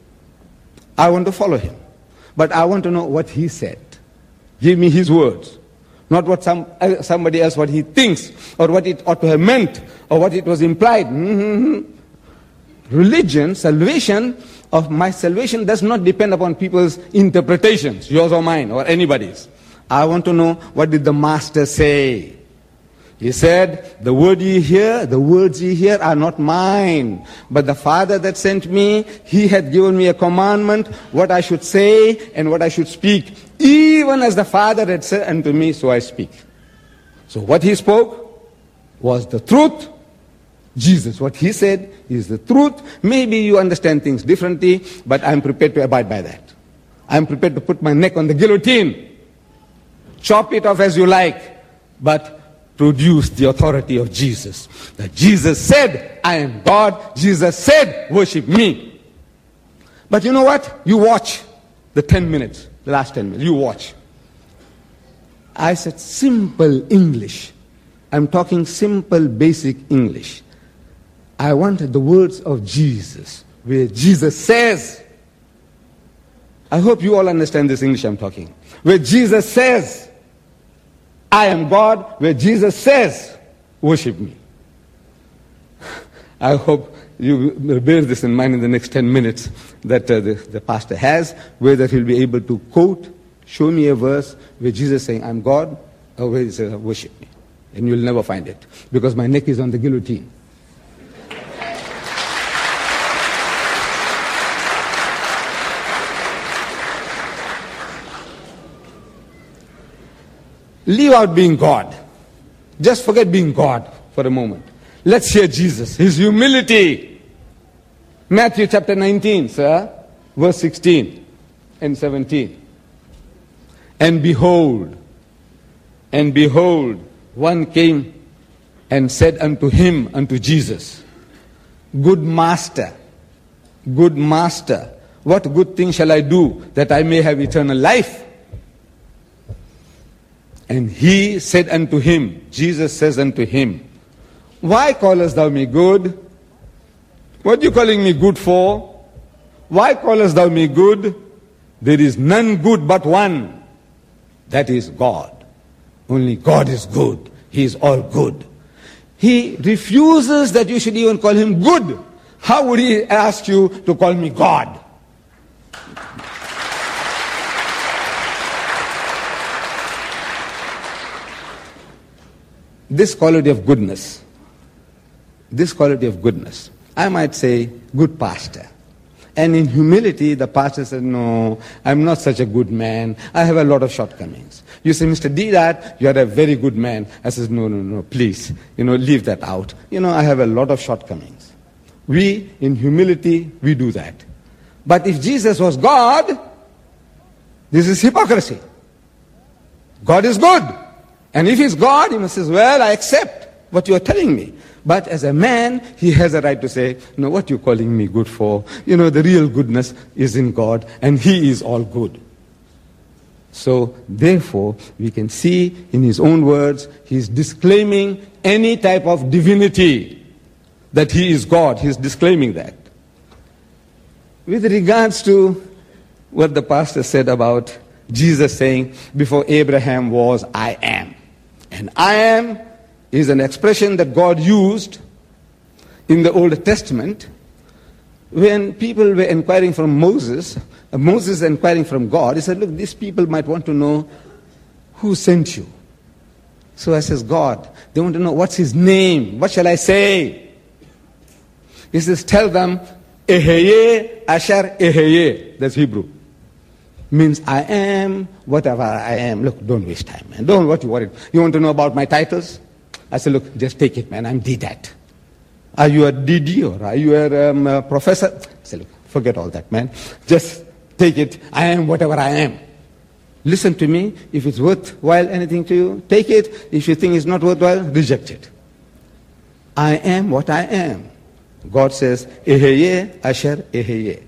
I want to follow him. But I want to know what he said. Give me his words. Not what some uh, somebody else, what he thinks, or what it ought to have meant, or what it was implied. Mm-hmm. Religion, salvation, of my salvation does not depend upon people's interpretations, yours or mine, or anybody's. I want to know, what did the Master say? He said, the word ye hear, the words ye hear are not mine, but the Father that sent me, he had given me a commandment, what I should say and what I should speak. Even as the Father had said unto me, so I speak. So what he spoke was the truth. Jesus, what he said is the truth. Maybe you understand things differently, but I'm prepared to abide by that. I'm prepared to put my neck on the guillotine. Chop it off as you like, but produce the authority of Jesus. That Jesus said, I am God. Jesus said, worship me. But you know what? You watch the ten minutes, the last ten minutes. You watch. I said simple English. I'm talking simple, basic English. I wanted the words of Jesus, where Jesus says, I hope you all understand this English I'm talking, where Jesus says, I am God, where Jesus says, worship me. I hope you bear this in mind in the next ten minutes that uh, the, the pastor has, whether he'll be able to quote, show me a verse where Jesus is saying, I'm God, or where he says, worship me. And you'll never find it, because my neck is on the guillotine. Leave out being God. Just forget being God for a moment. Let's hear Jesus, his humility. Matthew chapter nineteen, sir, verse sixteen and seventeen. And behold, and behold, one came and said unto him, unto Jesus, Good master, good master, what good thing shall I do that I may have eternal life? And he said unto him, Jesus says unto him, Why callest thou me good? What are you calling me good for? Why callest thou me good? There is none good but one. That is God. Only God is good. He is all good. He refuses that you should even call him good. How would he ask you to call me God? This quality of goodness, this quality of goodness, I might say, good pastor. And in humility, the pastor said, no, I'm not such a good man. I have a lot of shortcomings. You say, Mister Deedat, you are a very good man. I says, no, no, no, please, you know, leave that out. You know, I have a lot of shortcomings. We, in humility, we do that. But if Jesus was God, this is hypocrisy. God is good. And if he's God, he must say, well, I accept what you are telling me. But as a man, he has a right to say, no, what you're calling me good for? You know, the real goodness is in God, and he is all good. So, therefore, we can see in his own words, he's disclaiming any type of divinity, that he is God. He's disclaiming that. With regards to what the pastor said about Jesus saying, before Abraham was, I am. And I am is an expression that God used in the Old Testament when people were inquiring from Moses. Uh, Moses inquiring from God, he said, look, these people might want to know who sent you. So I says, God. They want to know what's his name. What shall I say? He says, tell them, Eheye Asher Eheye. That's Hebrew. Means I am whatever I am. Look, don't waste time, man. Don't what you worried. You want to know about my titles? I said, look, just take it, man. I'm Deedat. Are you a D D or are you a, um, a professor? I said, look, forget all that, man. Just take it. I am whatever I am. Listen to me. If it's worthwhile anything to you, take it. If you think it's not worthwhile, reject it. I am what I am. God says, Eheye Asher Eheye.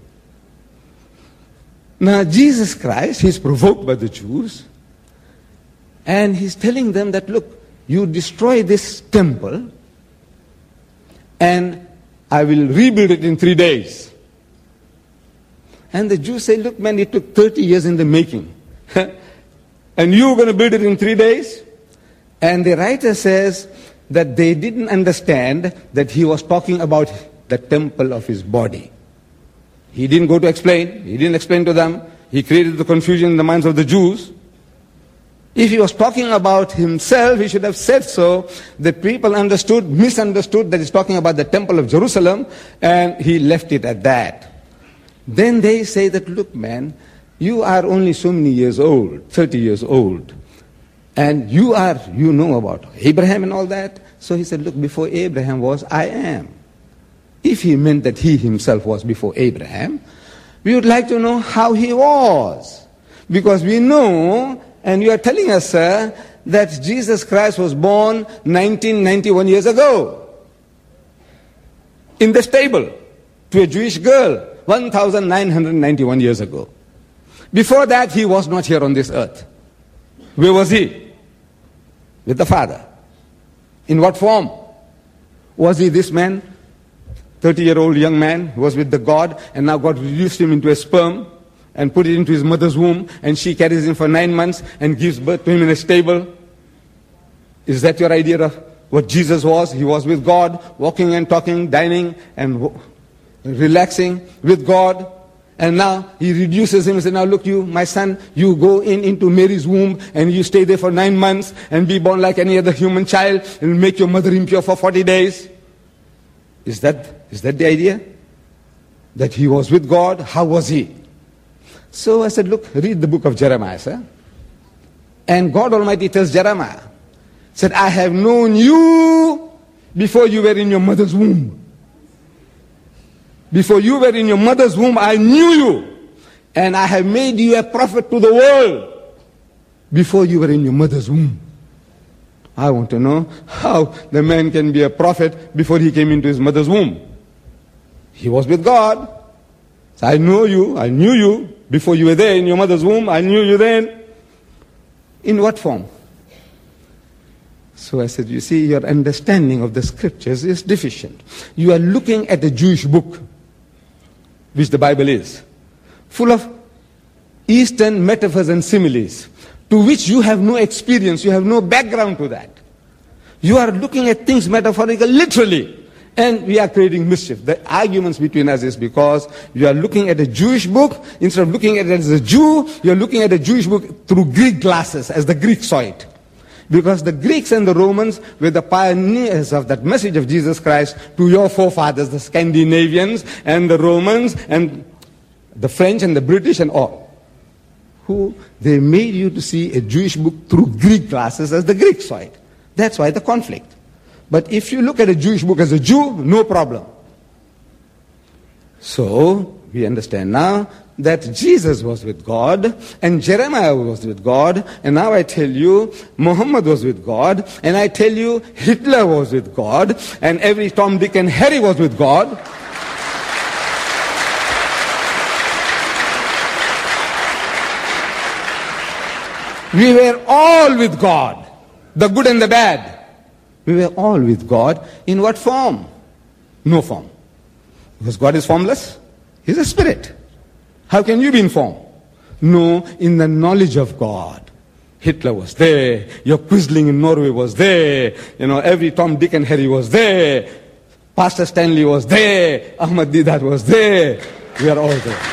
Now, Jesus Christ, he's provoked by the Jews, and he's telling them that, look, you destroy this temple, and I will rebuild it in three days. And the Jews say, look, man, it took thirty years in the making. And you're going to build it in three days? And the writer says that they didn't understand that he was talking about the temple of his body. He didn't go to explain. He didn't explain to them. He created the confusion in the minds of the Jews. If he was talking about himself, he should have said so. The people understood, misunderstood that he's talking about the temple of Jerusalem, and he left it at that. Then they say that, look, man, you are only so many years old, thirty years old, and you are, you know about Abraham and all that. So he said, look, before Abraham was, I am. If he meant that he himself was before Abraham, we would like to know how he was. Because we know, and you are telling us, sir, that Jesus Christ was born nineteen ninety-one years ago. In the stable, to a Jewish girl, one thousand nine hundred ninety-one years ago. Before that, he was not here on this earth. Where was he? With the Father. In what form? Was he this man? thirty-year-old young man who was with the God, and now God reduced him into a sperm and put it into his mother's womb, and she carries him for nine months and gives birth to him in a stable. Is that your idea of what Jesus was? He was with God, walking and talking, dining and relaxing with God. And now he reduces him and says, now look you, my son, you go in into Mary's womb and you stay there for nine months and be born like any other human child and make your mother impure for forty days. Is that, is that the idea? That he was with God? How was he? So I said, look, read the book of Jeremiah, sir. And God Almighty tells Jeremiah, said, I have known you before you were in your mother's womb. Before you were in your mother's womb, I knew you. And I have made you a prophet to the world before you were in your mother's womb. I want to know how the man can be a prophet before he came into his mother's womb. He was with God. So I know you, I knew you before you were there in your mother's womb. I knew you then. In what form? So I said, you see, your understanding of the scriptures is deficient. You are looking at a Jewish book, which the Bible is, full of Eastern metaphors and similes, to which you have no experience, you have no background to that. You are looking at things metaphorical, literally. And we are creating mischief. The arguments between us is because you are looking at a Jewish book, instead of looking at it as a Jew, you are looking at a Jewish book through Greek glasses, as the Greeks saw it. Because the Greeks and the Romans were the pioneers of that message of Jesus Christ to your forefathers, the Scandinavians and the Romans and the French and the British and all. Who they made you to see a Jewish book through Greek glasses as the Greeks saw it. That's why the conflict. But if you look at a Jewish book as a Jew, no problem. So, we understand now that Jesus was with God, and Jeremiah was with God, and now I tell you, Muhammad was with God, and I tell you, Hitler was with God, and every Tom, Dick, and Harry was with God. We were all with God, the good and the bad. We were all with God. In what form? No form. Because God is formless. He's a spirit. How can you be in form? No, in the knowledge of God. Hitler was there. Your Quisling in Norway was there. You know, every Tom, Dick, and Harry was there. Pastor Stanley was there. Ahmad Deedat was there. We are all there.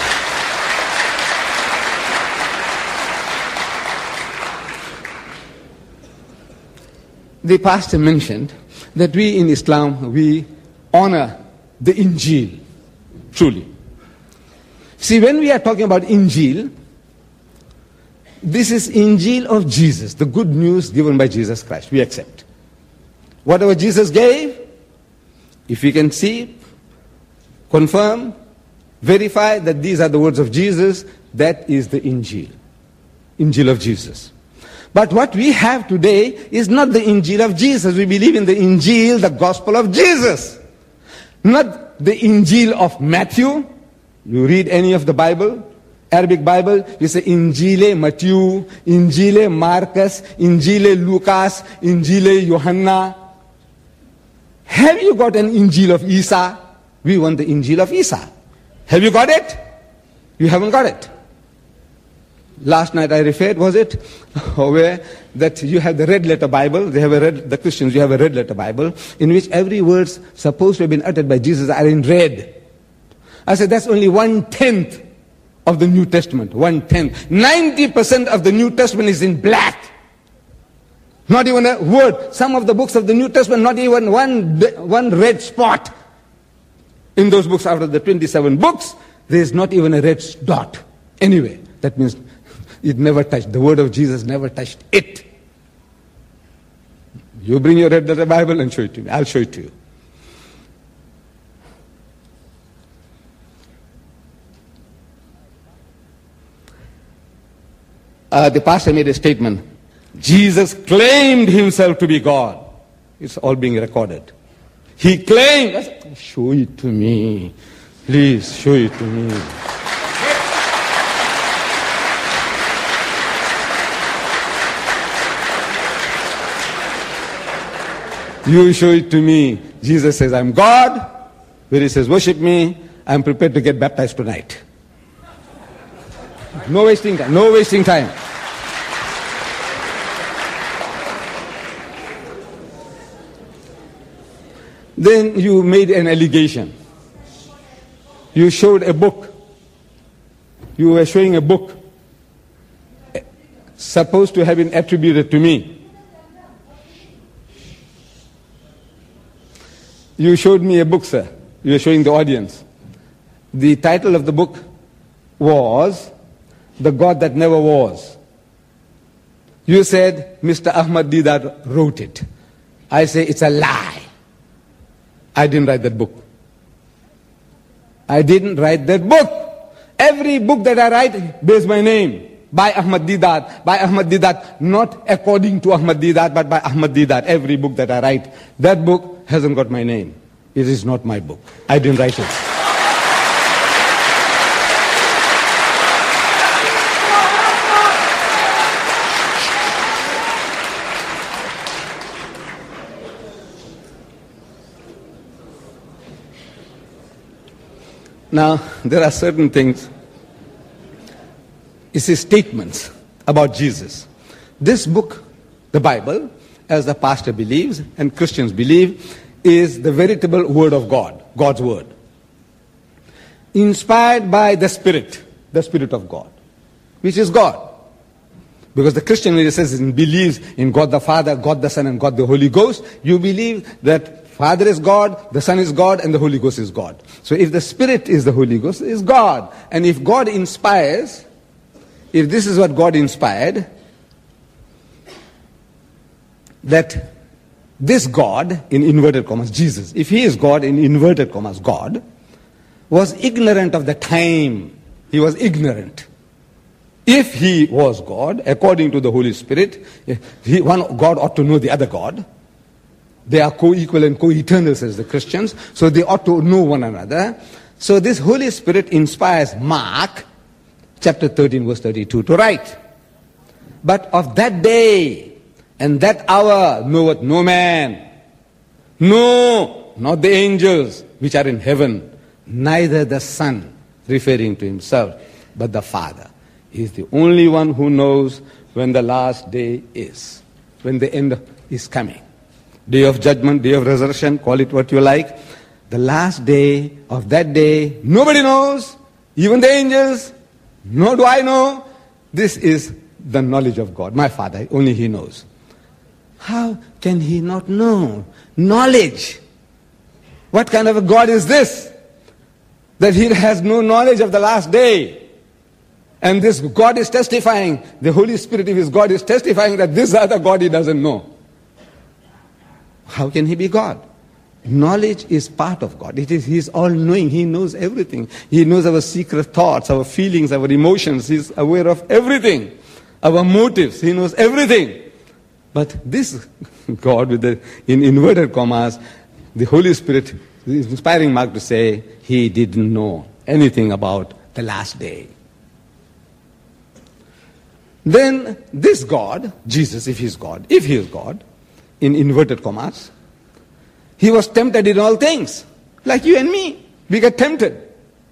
The pastor mentioned that we in Islam, we honor the Injil, truly. See, when we are talking about Injil, this is Injil of Jesus, the good news given by Jesus Christ. We accept. Whatever Jesus gave, if we can see, confirm, verify that these are the words of Jesus, that is the Injil. Injil of Jesus. But what we have today is not the Injil of Jesus. We believe in the Injil, the gospel of Jesus. Not the Injil of Matthew. You read any of the Bible, Arabic Bible, you say Injile Matthew, Injile Marcus, Injile Lucas, Injile Johanna. Have you got an Injil of Isa? We want the Injil of Isa. Have you got it? You haven't got it. Last night I referred, was it? Where that you have the red letter Bible, they have a red, the Christians, you have a red letter Bible, in which every word supposed to have been uttered by Jesus are in red. I said, that's only one-tenth of the New Testament, one-tenth. ninety percent of the New Testament is in black. Not even a word. Some of the books of the New Testament, not even one, one red spot. In those books, out of the twenty-seven books, there is not even a red dot. Anyway, that means it never touched. The word of Jesus never touched it. You bring your red letter Bible and show it to me. I'll show it to you. Uh, the pastor made a statement. Jesus claimed himself to be God. It's all being recorded. He claimed. I said, show it to me. Please, show it to me. You show it to me. Jesus says, I'm God. Where he says, worship me, I'm prepared to get baptized tonight. No wasting time. No wasting time. Then you made an allegation. You showed a book. You were showing a book supposed to have been attributed to me. You showed me a book, sir. You were showing the audience. The title of the book was The God That Never Was. You said Mister Ahmad Deedat wrote it. I say it's a lie. I didn't write that book. I didn't write that book. Every book that I write bears my name. By Ahmad Deedat. By Ahmad Deedat. Not according to Ahmad Deedat, but by Ahmad Deedat. Every book that I write. That book hasn't got my name. It is not my book. I didn't write it. Now, there are certain things. It's his statements about Jesus. This book, the Bible, as the pastor believes and Christians believe, is the veritable word of God, God's word. Inspired by the Spirit, the Spirit of God, which is God. Because the Christian, when it says it believes in God the Father, God the Son, and God the Holy Ghost, you believe that Father is God, the Son is God, and the Holy Ghost is God. So if the Spirit is the Holy Ghost, is God. And if God inspires, if this is what God inspired, that this God, in inverted commas, Jesus, if he is God, in inverted commas, God, was ignorant of the time. He was ignorant. If he was God, according to the Holy Spirit, he, one God ought to know the other God. They are co-equal and co-eternals as the Christians, so they ought to know one another. So this Holy Spirit inspires Mark, chapter thirteen, verse thirty-two, to write, "But of that day and that hour knoweth no man, no, not the angels which are in heaven, neither the Son," referring to himself, "but the Father." He is the only one who knows when the last day is, when the end is coming. Day of judgment, day of resurrection, call it what you like. The last day of that day, nobody knows, even the angels, nor do I know. This is the knowledge of God. My Father, only he knows. How can he not know? Knowledge. What kind of a God is this? That he has no knowledge of the last day. And this God is testifying, the Holy Spirit, if his God, is testifying that this other God he doesn't know. How can he be God? Knowledge is part of God. It is, he is all-knowing. He knows everything. He knows our secret thoughts, our feelings, our emotions. He is aware of everything. Our motives. He knows everything. But this God, with the in inverted commas, the Holy Spirit is inspiring Mark to say he didn't know anything about the last day. Then this God, Jesus, if he is God, if he is God, in inverted commas, he was tempted in all things, like you and me. We get tempted.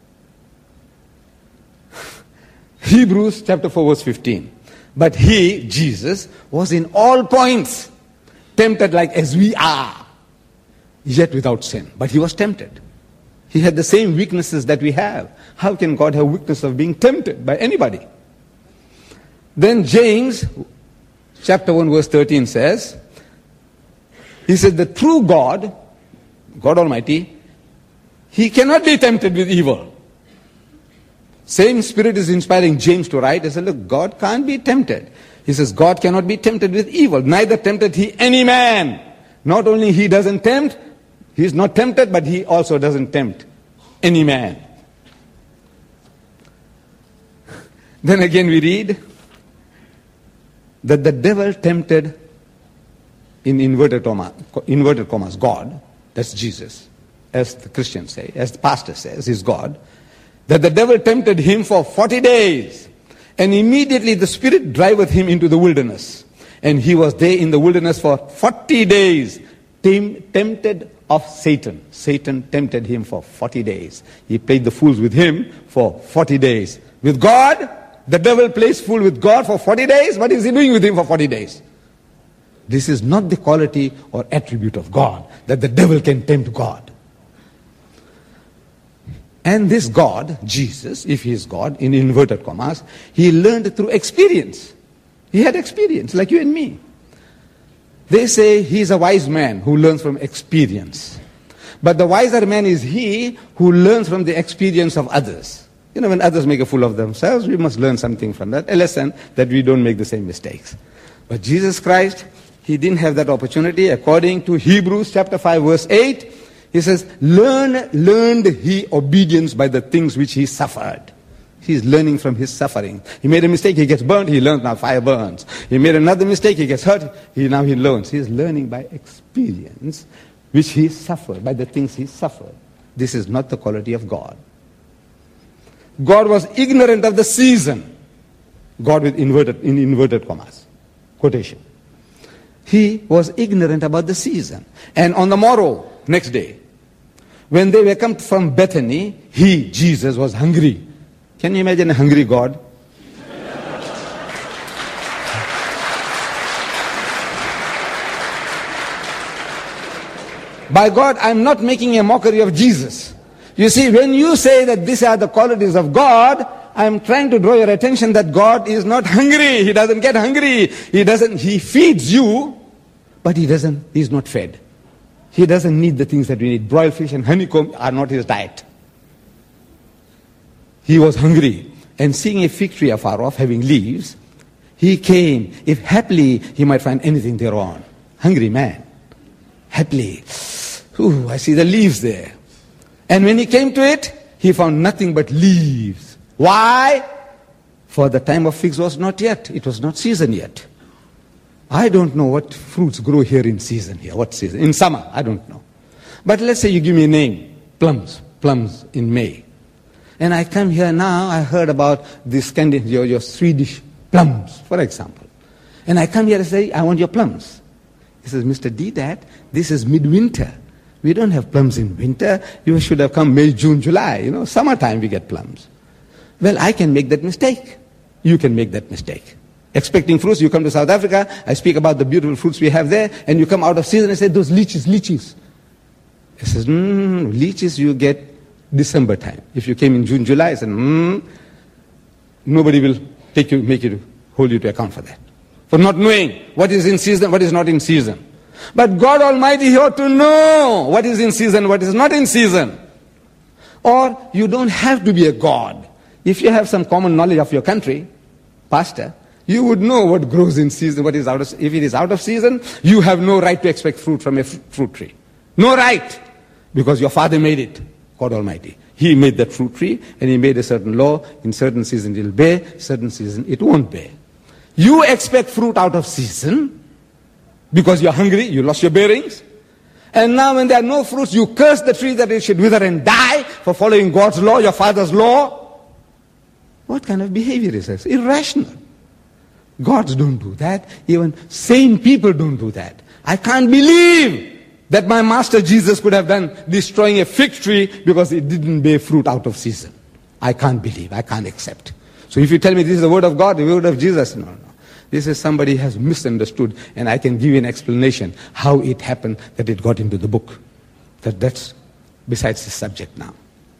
Hebrews chapter four, verse fifteen. But he, Jesus, was in all points tempted like as we are, yet without sin. But he was tempted. He had the same weaknesses that we have. How can God have weakness of being tempted by anybody? Then James chapter one, verse thirteen says, he said, the true God, God Almighty, he cannot be tempted with evil. Same Spirit is inspiring James to write. He said, look, God can't be tempted. He says, God cannot be tempted with evil. Neither tempted he any man. Not only he doesn't tempt, he is not tempted, but he also doesn't tempt any man. Then again we read that the devil tempted, in inverted commas, inverted commas, God, that's Jesus, as the Christians say, as the pastor says, is God, that the devil tempted him for forty days, and immediately the Spirit driveth him into the wilderness. And he was there in the wilderness for forty days, tem- tempted of Satan. Satan tempted him for forty days. He played the fools with him for forty days. With God, the devil plays fool with God for forty days. What is he doing with him for forty days? This is not the quality or attribute of God, that the devil can tempt God. And this God, Jesus, if he is God, in inverted commas, he learned through experience. He had experience, like you and me. They say he is a wise man who learns from experience. But the wiser man is he who learns from the experience of others. You know, when others make a fool of themselves, we must learn something from that, a lesson that we don't make the same mistakes. But Jesus Christ, he didn't have that opportunity. According to Hebrews chapter five, verse eight, he says, Learn, learned he obedience by the things which he suffered. He's learning from his suffering. He made a mistake, he gets burnt, he learns, now fire burns. He made another mistake, he gets hurt, he now he learns. He's learning by experience, which he suffered, by the things he suffered. This is not the quality of God. God was ignorant of the season. God with inverted, in inverted commas, quotation. He was ignorant about the season. And on the morrow, next day, when they were come from Bethany, he, Jesus, was hungry. Can you imagine a hungry God? By God, I'm not making a mockery of Jesus. You see, when you say that these are the qualities of God, I'm trying to draw your attention that God is not hungry. He doesn't get hungry. He doesn't, he feeds you, but he doesn't, he's not fed. He doesn't need the things that we need. Broiled fish and honeycomb are not his diet. He was hungry. And seeing a fig tree afar off having leaves, he came. If happily he might find anything thereon. Hungry man. Happily. Ooh, I see the leaves there. And when he came to it, he found nothing but leaves. Why? For the time of figs was not yet. It was not season yet. I don't know what fruits grow here in season here. What season? In summer, I don't know. But let's say you give me a name. Plums. Plums in May. And I come here now, I heard about the Scandinavian, your, your Swedish plums, for example. And I come here and say, I want your plums. He says, Mister Deedat, this is midwinter. We don't have plums in winter. You should have come May, June, July. You know, summertime we get plums. Well, I can make that mistake. You can make that mistake. Expecting fruits, you come to South Africa, I speak about the beautiful fruits we have there, and you come out of season and say, those lychees, lychees. He says, mm, lychees you get December time. If you came in June, July, I said, mm, nobody will take you, make you, hold you to account for that. For not knowing what is in season, what is not in season. But God Almighty, He ought to know what is in season, what is not in season. Or you don't have to be a God. If you have some common knowledge of your country, pastor, you would know what grows in season, what is out of, if it is out of season, you have no right to expect fruit from a f- fruit tree. No right. Because your father made it, God Almighty. He made that fruit tree, and He made a certain law. In certain season it will bear, certain season it won't bear. You expect fruit out of season, because you're hungry, you lost your bearings. And now when there are no fruits, you curse the tree that it should wither and die for following God's law, your father's law. What kind of behavior is this? Irrational. Gods don't do that. Even sane people don't do that. I can't believe that my master Jesus could have done destroying a fig tree because it didn't bear fruit out of season. I can't believe. I can't accept. So if you tell me this is the word of God, the word of Jesus, no, no. This is somebody has misunderstood, and I can give you an explanation how it happened that it got into the book. That that's besides the subject now.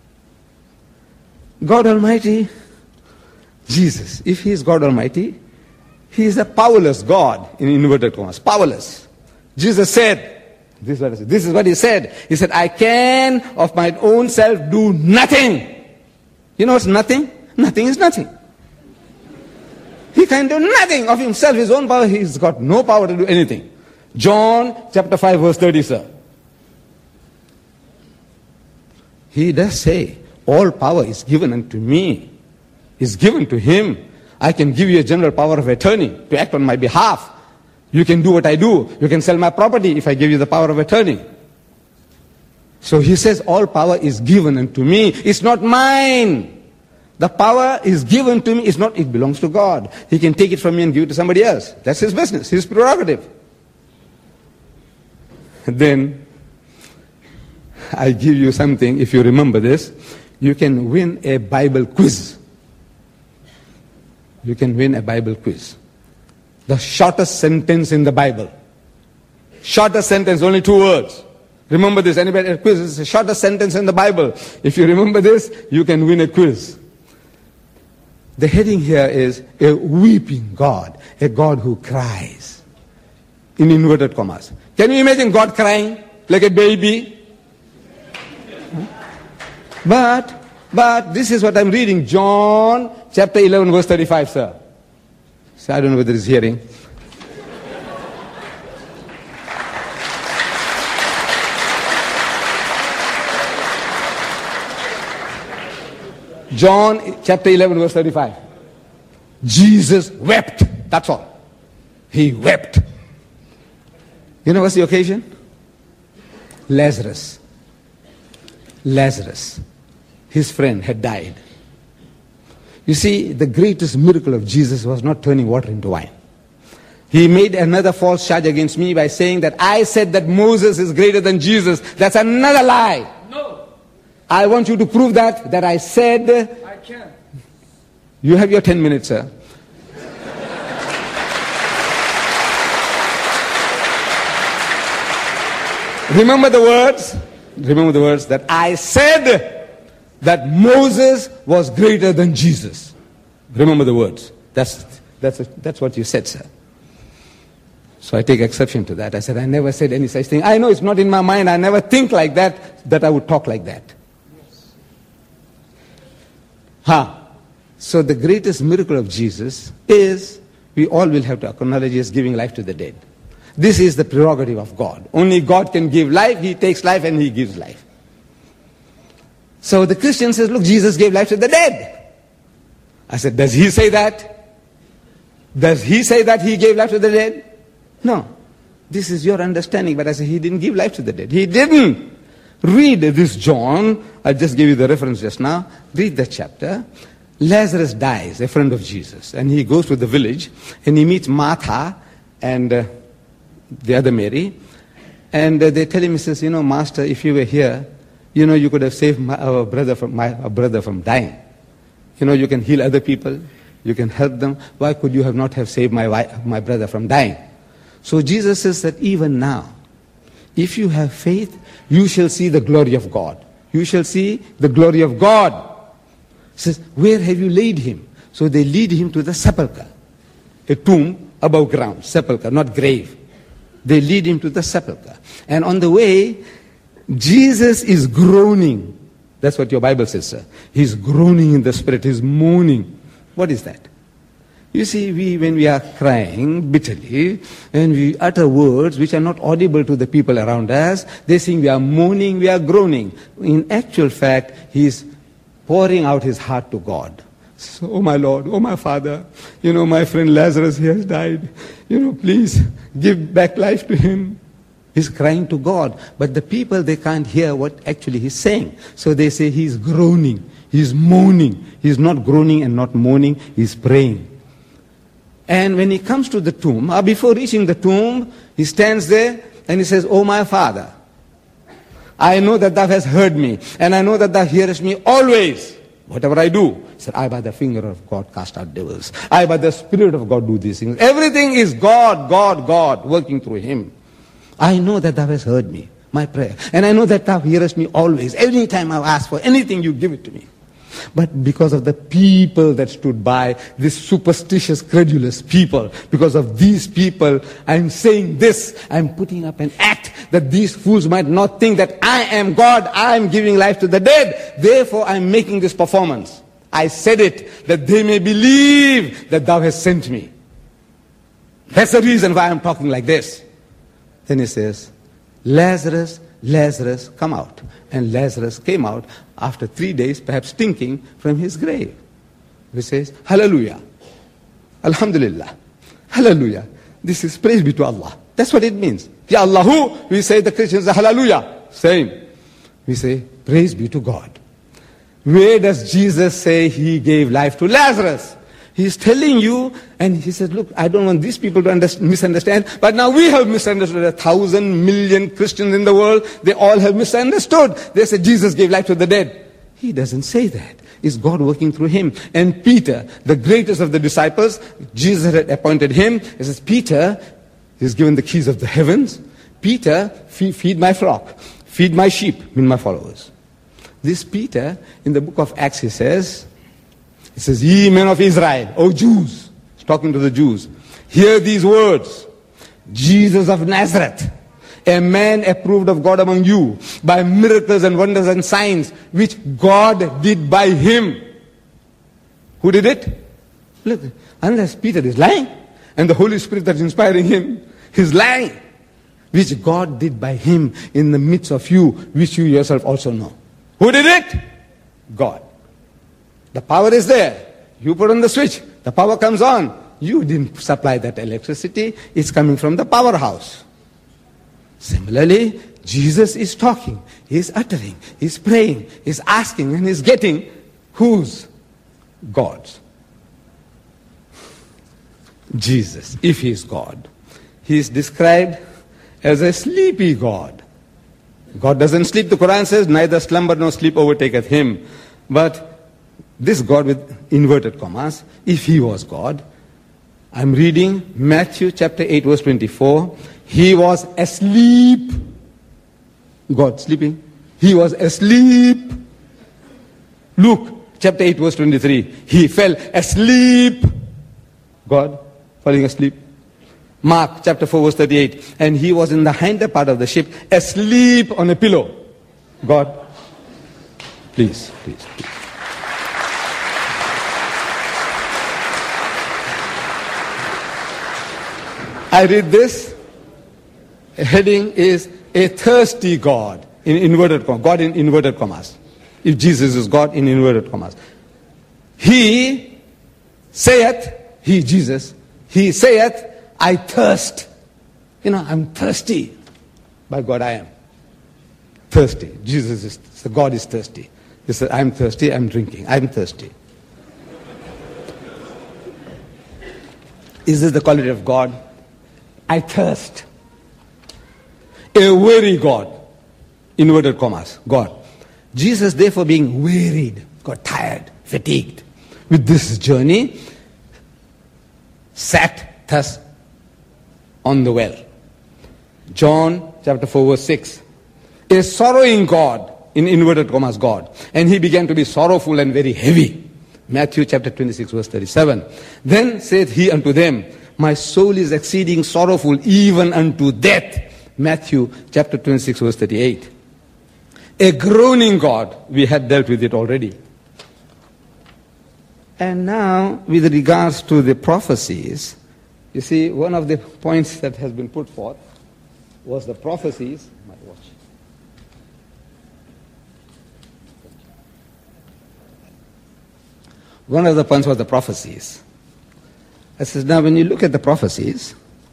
God Almighty, Jesus, if He is God Almighty, He is a powerless God, in inverted commas, powerless. Jesus said, this is what I said, this is what He said. He said, I can of my own self do nothing. You know what's nothing? Nothing is nothing. He can do nothing of Himself, His own power. He's got no power to do anything. John chapter five verse thirty, sir. He does say, all power is given unto me. Is given to Him. I can give you a general power of attorney to act on my behalf. You can do what I do. You can sell my property if I give you the power of attorney. So He says, all power is given unto me. It's not mine. The power is given to me. It's not, it belongs to God. He can take it from me and give it to somebody else. That's His business, His prerogative. Then, I give you something, if you remember this, you can win a Bible quiz. You can win a Bible quiz. The shortest sentence in the Bible. Shortest sentence, only two words. Remember this, anybody, a quiz is the shortest sentence in the Bible. If you remember this, you can win a quiz. The heading here is a weeping God, a God who cries. In inverted commas. Can you imagine God crying like a baby? But, but this is what I'm reading. John chapter eleven verse thirty-five, sir. So I don't know whether he's hearing. John chapter eleven verse thirty-five. Jesus wept. That's all. He wept. You know what's the occasion? Lazarus. Lazarus. His friend had died. You see, the greatest miracle of Jesus was not turning water into wine. He made another false charge against me by saying that I said that Moses is greater than Jesus. That's another lie. No. I want you to prove that, that I said... I can. You have your ten minutes, sir. remember the words, remember the words that I said that Moses was greater than Jesus. Remember the words. That's, that's, a, that's what you said, sir. So I take exception to that. I said, I never said any such thing. I know it's not in my mind. I never think like that, that I would talk like that. Huh. So the greatest miracle of Jesus is, we all will have to acknowledge, is giving life to the dead. This is the prerogative of God. Only God can give life. He takes life and He gives life. So the Christian says, look, Jesus gave life to the dead. I said, does He say that? Does He say that He gave life to the dead? No. This is your understanding. But I said, He didn't give life to the dead. He didn't. Read this John. I just gave you the reference just now. Read the chapter. Lazarus dies, a friend of Jesus. And he goes to the village and he meets Martha and uh, the other Mary. And uh, they tell him, he says, you know, Master, if you were here, you know, you could have saved my, our brother from my our brother from dying. You know, you can heal other people. You can help them. Why could you have not have saved my wife, my brother from dying? So Jesus says that even now, if you have faith, you shall see the glory of God. You shall see the glory of God. He says, where have you laid him? So they lead him to the sepulchre, a tomb above ground, sepulchre, not grave. They lead him to the sepulchre. And on the way, Jesus is groaning. That's what your Bible says, sir. He's groaning in the spirit. He's moaning. What is that? You see, we, when we are crying bitterly and we utter words which are not audible to the people around us, they think we are moaning, we are groaning. In actual fact, he's pouring out his heart to God. So, oh my Lord, oh my Father, you know, my friend Lazarus, he has died. You know, please give back life to him. He's crying to God. But the people, they can't hear what actually he's saying. So they say he's groaning, he's moaning. He's not groaning and not moaning, he's praying. And when he comes to the tomb, or before reaching the tomb, he stands there and he says, oh my Father, I know that thou hast heard me, and I know that thou hearest me always. Whatever I do, he said, I by the finger of God cast out devils. I by the Spirit of God do these things. Everything is God, God, God, working through him. I know that thou hast heard me, my prayer. And I know that thou hearest me always. Every time I ask for anything, you give it to me. But because of the people that stood by, these superstitious, credulous people, because of these people, I'm saying this, I'm putting up an act that these fools might not think that I am God, I'm giving life to the dead. Therefore, I'm making this performance. I said it, that they may believe that thou hast sent me. That's the reason why I'm talking like this. Then he says, Lazarus, Lazarus, come out. And Lazarus came out after three days, perhaps stinking, from his grave. He says, Hallelujah. Alhamdulillah. Hallelujah. This is praise be to Allah. That's what it means. Ya Allahu, we say the Christians, Hallelujah. Same. We say, praise be to God. Where does Jesus say he gave life to Lazarus? He's telling you, and he says, look, I don't want these people to understand, misunderstand, but now we have misunderstood. A thousand million Christians in the world, they all have misunderstood. They say Jesus gave life to the dead. He doesn't say that. It's God working through him. And Peter, the greatest of the disciples, Jesus had appointed him. He says, Peter is given the keys of the heavens. Peter, feed, feed my flock, feed my sheep, mean my followers. This Peter, in the book of Acts, he says, It says, ye men of Israel, O Jews, he's talking to the Jews, hear these words, Jesus of Nazareth, a man approved of God among you by miracles and wonders and signs which God did by him. Who did it? Look, unless Peter is lying and the Holy Spirit that's inspiring him, he's lying. Which God did by him in the midst of you, which you yourself also know. Who did it? God. The power is there. You put on the switch. The power comes on. You didn't supply that electricity. It's coming from the powerhouse. Similarly, Jesus is talking. He's uttering. He's praying. He's asking and he's getting. Whose? God's. Jesus, if he is God, he is described as a sleepy God. God doesn't sleep. The Quran says, neither slumber nor sleep overtaketh him. But this God with inverted commas, if he was God, I'm reading Matthew chapter eight verse twenty-four, he was asleep God sleeping. He was asleep. Luke chapter eight verse twenty-three. He fell asleep. God falling asleep. Mark chapter four verse thirty-eight. And he was in the hinder part of the ship, asleep on a pillow. God. Please, please, please. I read this. Heading is a thirsty God in inverted commas. God in inverted commas. If Jesus is God in inverted commas. He saith, he Jesus, he saith, I thirst. You know, I'm thirsty. By God I am. Thirsty. Jesus is, so God is thirsty. He said, I'm thirsty, I'm drinking. I'm thirsty. Is this the quality of God? I thirst. A weary God. Inverted commas. God. Jesus, therefore, being wearied, got tired, fatigued with this journey, sat thus on the well. John chapter four verse six. A sorrowing God, in inverted commas God. And he began to be sorrowful and very heavy. Matthew chapter twenty-six verse thirty-seven. Then saith he unto them, my soul is exceeding sorrowful even unto death. Matthew chapter twenty-six verse thirty-eight. A groaning God, we had dealt with it already. And now, with regards to the prophecies, you see, one of the points that has been put forth was the prophecies. My watch. One of the points was the prophecies. I says, now when you look at the prophecies,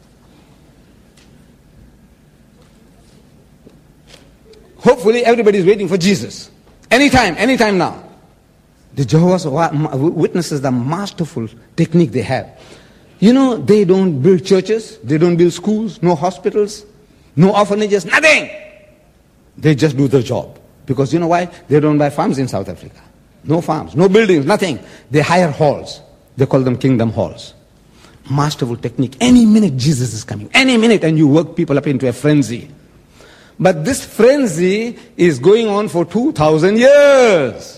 hopefully everybody is waiting for Jesus. Anytime, anytime now. The Jehovah's Witnesses, the masterful technique they have. You know, they don't build churches, they don't build schools, no hospitals, no orphanages, nothing. They just do their job. Because you know why? They don't buy farms in South Africa. No farms, no buildings, nothing. They hire halls. They call them kingdom halls. Masterful technique. Any minute Jesus is coming. Any minute, and you work people up into a frenzy. But this frenzy is going on for two thousand years.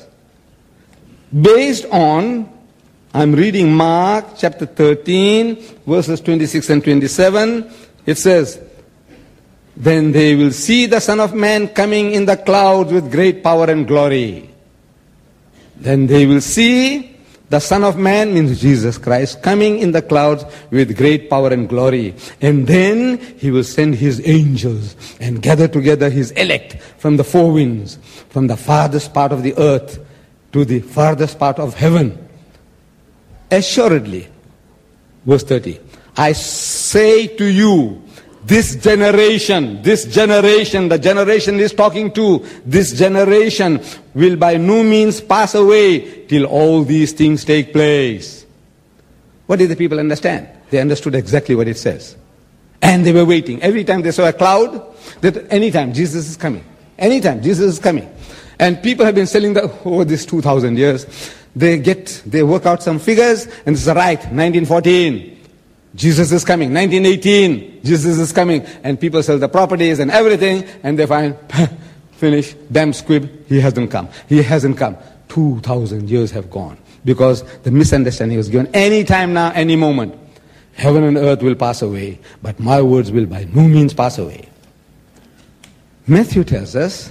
Based on, I'm reading Mark chapter thirteen, verses twenty-six and twenty-seven. It says, then they will see the Son of Man coming in the clouds with great power and glory. Then they will see the Son of Man, means Jesus Christ, coming in the clouds with great power and glory. And then he will send his angels and gather together his elect from the four winds, from the farthest part of the earth to the farthest part of heaven. Assuredly, verse thirty, I say to you, this generation, this generation, the generation is talking to, this generation will by no means pass away till all these things take place. What did the people understand? They understood exactly what it says. And they were waiting. Every time they saw a cloud, that anytime Jesus is coming. Anytime Jesus is coming. And people have been selling that over this two thousand years. They get, they work out some figures, and this is right, nineteen fourteen. Jesus is coming. nineteen eighteen, Jesus is coming. And people sell the properties and everything, and they find, finish, damn squib, he hasn't come. He hasn't come. two thousand years have gone. Because the misunderstanding was given. Any time now, any moment. Heaven and earth will pass away, but my words will by no means pass away. Matthew tells us,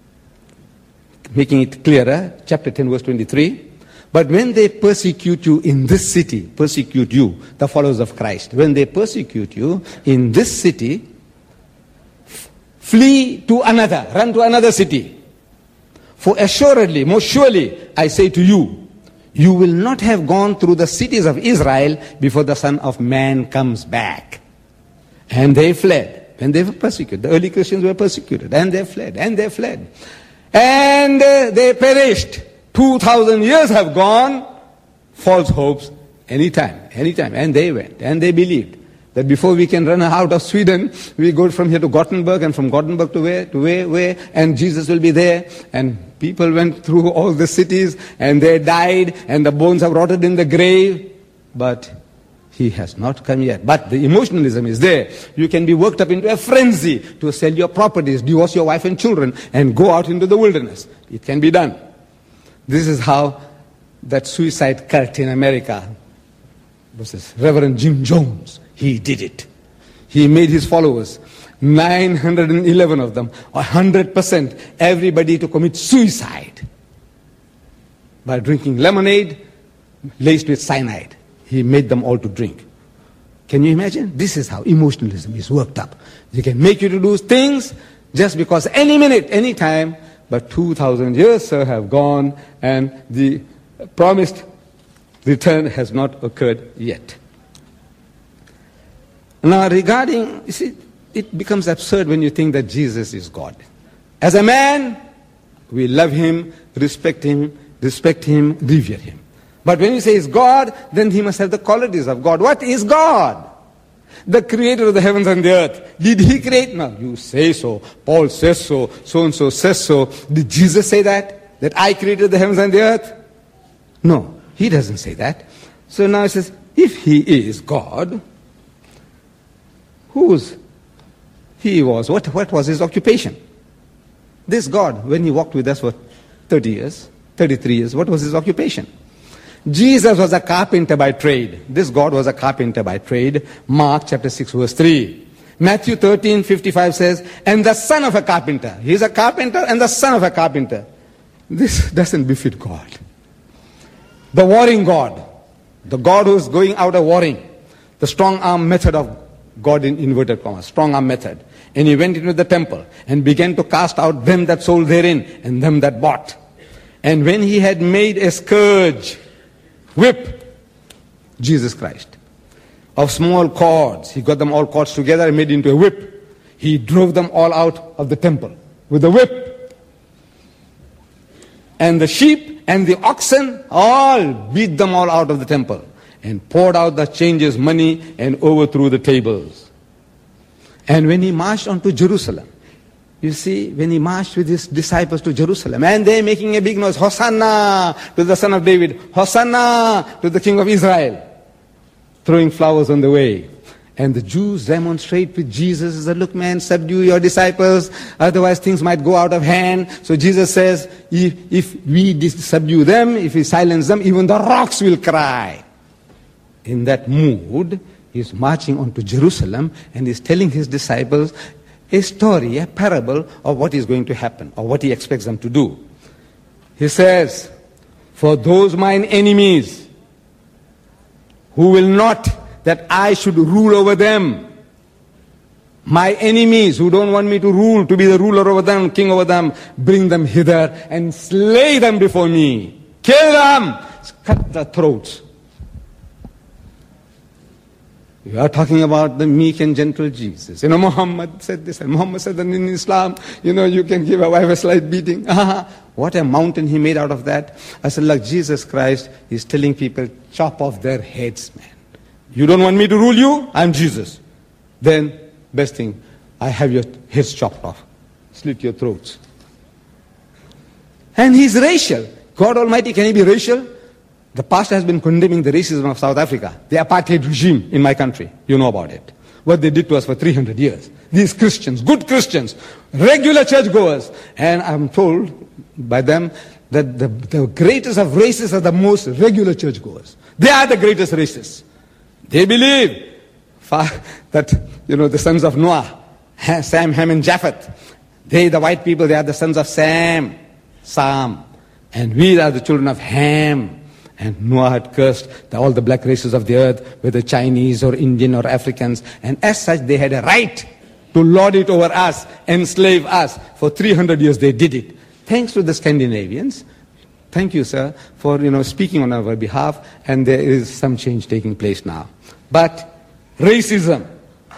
making it clearer, chapter ten, verse twenty-three, but when they persecute you in this city, persecute you, the followers of Christ, when they persecute you in this city, f- flee to another, run to another city. For assuredly, most surely, I say to you, you will not have gone through the cities of Israel before the Son of Man comes back. And they fled. When they were persecuted, the early Christians were persecuted, and they fled, and they fled. And uh, they perished. Two thousand years have gone. False hopes. Anytime, anytime. And they went. And they believed that before we can run out of Sweden, we go from here to Gothenburg, and from Gothenburg to where, to where, where, and Jesus will be there. And people went through all the cities, and they died, and the bones have rotted in the grave. But He has not come yet. But the emotionalism is there. You can be worked up into a frenzy to sell your properties, divorce your wife and children, and go out into the wilderness. It can be done. This is how that suicide cult in America, was this Reverend Jim Jones, he did it. He made his followers, nine hundred eleven of them, one hundred percent, everybody to commit suicide by drinking lemonade laced with cyanide. He made them all to drink. Can you imagine? This is how emotionalism is worked up. They can make you to do things just because any minute, any time, but two thousand years, sir, have gone and the promised return has not occurred yet. Now regarding, you see, it becomes absurd when you think that Jesus is God. As a man, we love him, respect him, respect him, revere him. But when you say he's God, then he must have the qualities of God. What is God? The creator of the heavens and the earth. Did he create? No, you say so. Paul says so. So-and-so says so. Did Jesus say that? That I created the heavens and the earth? No, he doesn't say that. So now he says, if he is God, whose he was? What, what was his occupation? This God, when he walked with us for thirty years, thirty-three years, what was his occupation? Jesus was a carpenter by trade. This God was a carpenter by trade. Mark chapter six verse three. Matthew thirteen fifty-five says, and the son of a carpenter. He's a carpenter and the son of a carpenter. This doesn't befit God. The warring God. The God who's going out a warring. The strong arm method of God in inverted commas. Strong arm method. And he went into the temple and began to cast out them that sold therein and them that bought. And when he had made a scourge, whip, Jesus Christ, of small cords, he got them all cords together and made into a whip. He drove them all out of the temple with a whip. And the sheep and the oxen, all beat them all out of the temple and poured out the changers' money and overthrew the tables. And when he marched on to Jerusalem, you see, when he marched with his disciples to Jerusalem, and they're making a big noise, Hosanna to the Son of David, Hosanna to the King of Israel, throwing flowers on the way. And the Jews demonstrate with Jesus, said, look man, subdue your disciples, otherwise things might go out of hand. So Jesus says, if, if we dis- subdue them, if we silence them, even the rocks will cry. In that mood, he's marching on to Jerusalem and he's telling his disciples a story, a parable of what is going to happen or what he expects them to do. He says, for those mine enemies who will not that I should rule over them, my enemies who don't want me to rule, to be the ruler over them, king over them, bring them hither and slay them before me. Kill them, cut their throats. We are talking about the meek and gentle Jesus. You know, Muhammad said this, and Muhammad said that in Islam, you know, you can give a wife a slight beating. What a mountain he made out of that. I said, like Jesus Christ is telling people, chop off their heads, man. You don't want me to rule you? I'm Jesus. Then, best thing, I have your heads chopped off. Slit your throats. And he's racial. God Almighty, can he be racial? The pastor has been condemning the racism of South Africa, the apartheid regime in my country. You know about it. What they did to us for three hundred years. These Christians, good Christians, regular churchgoers. And I'm told by them that the, the greatest of racists are the most regular churchgoers. They are the greatest racists. They believe that, you know, the sons of Noah, Sam, Ham, and Japheth, they, the white people, they are the sons of Sam, Sam. And we are the children of Ham. And Noah had cursed the, all the black races of the earth, whether Chinese or Indian or Africans. And as such, they had a right to lord it over us, enslave us. For three hundred years they did it. Thanks to the Scandinavians. Thank you, sir, for, you know, speaking on our behalf. And there is some change taking place now. But racism.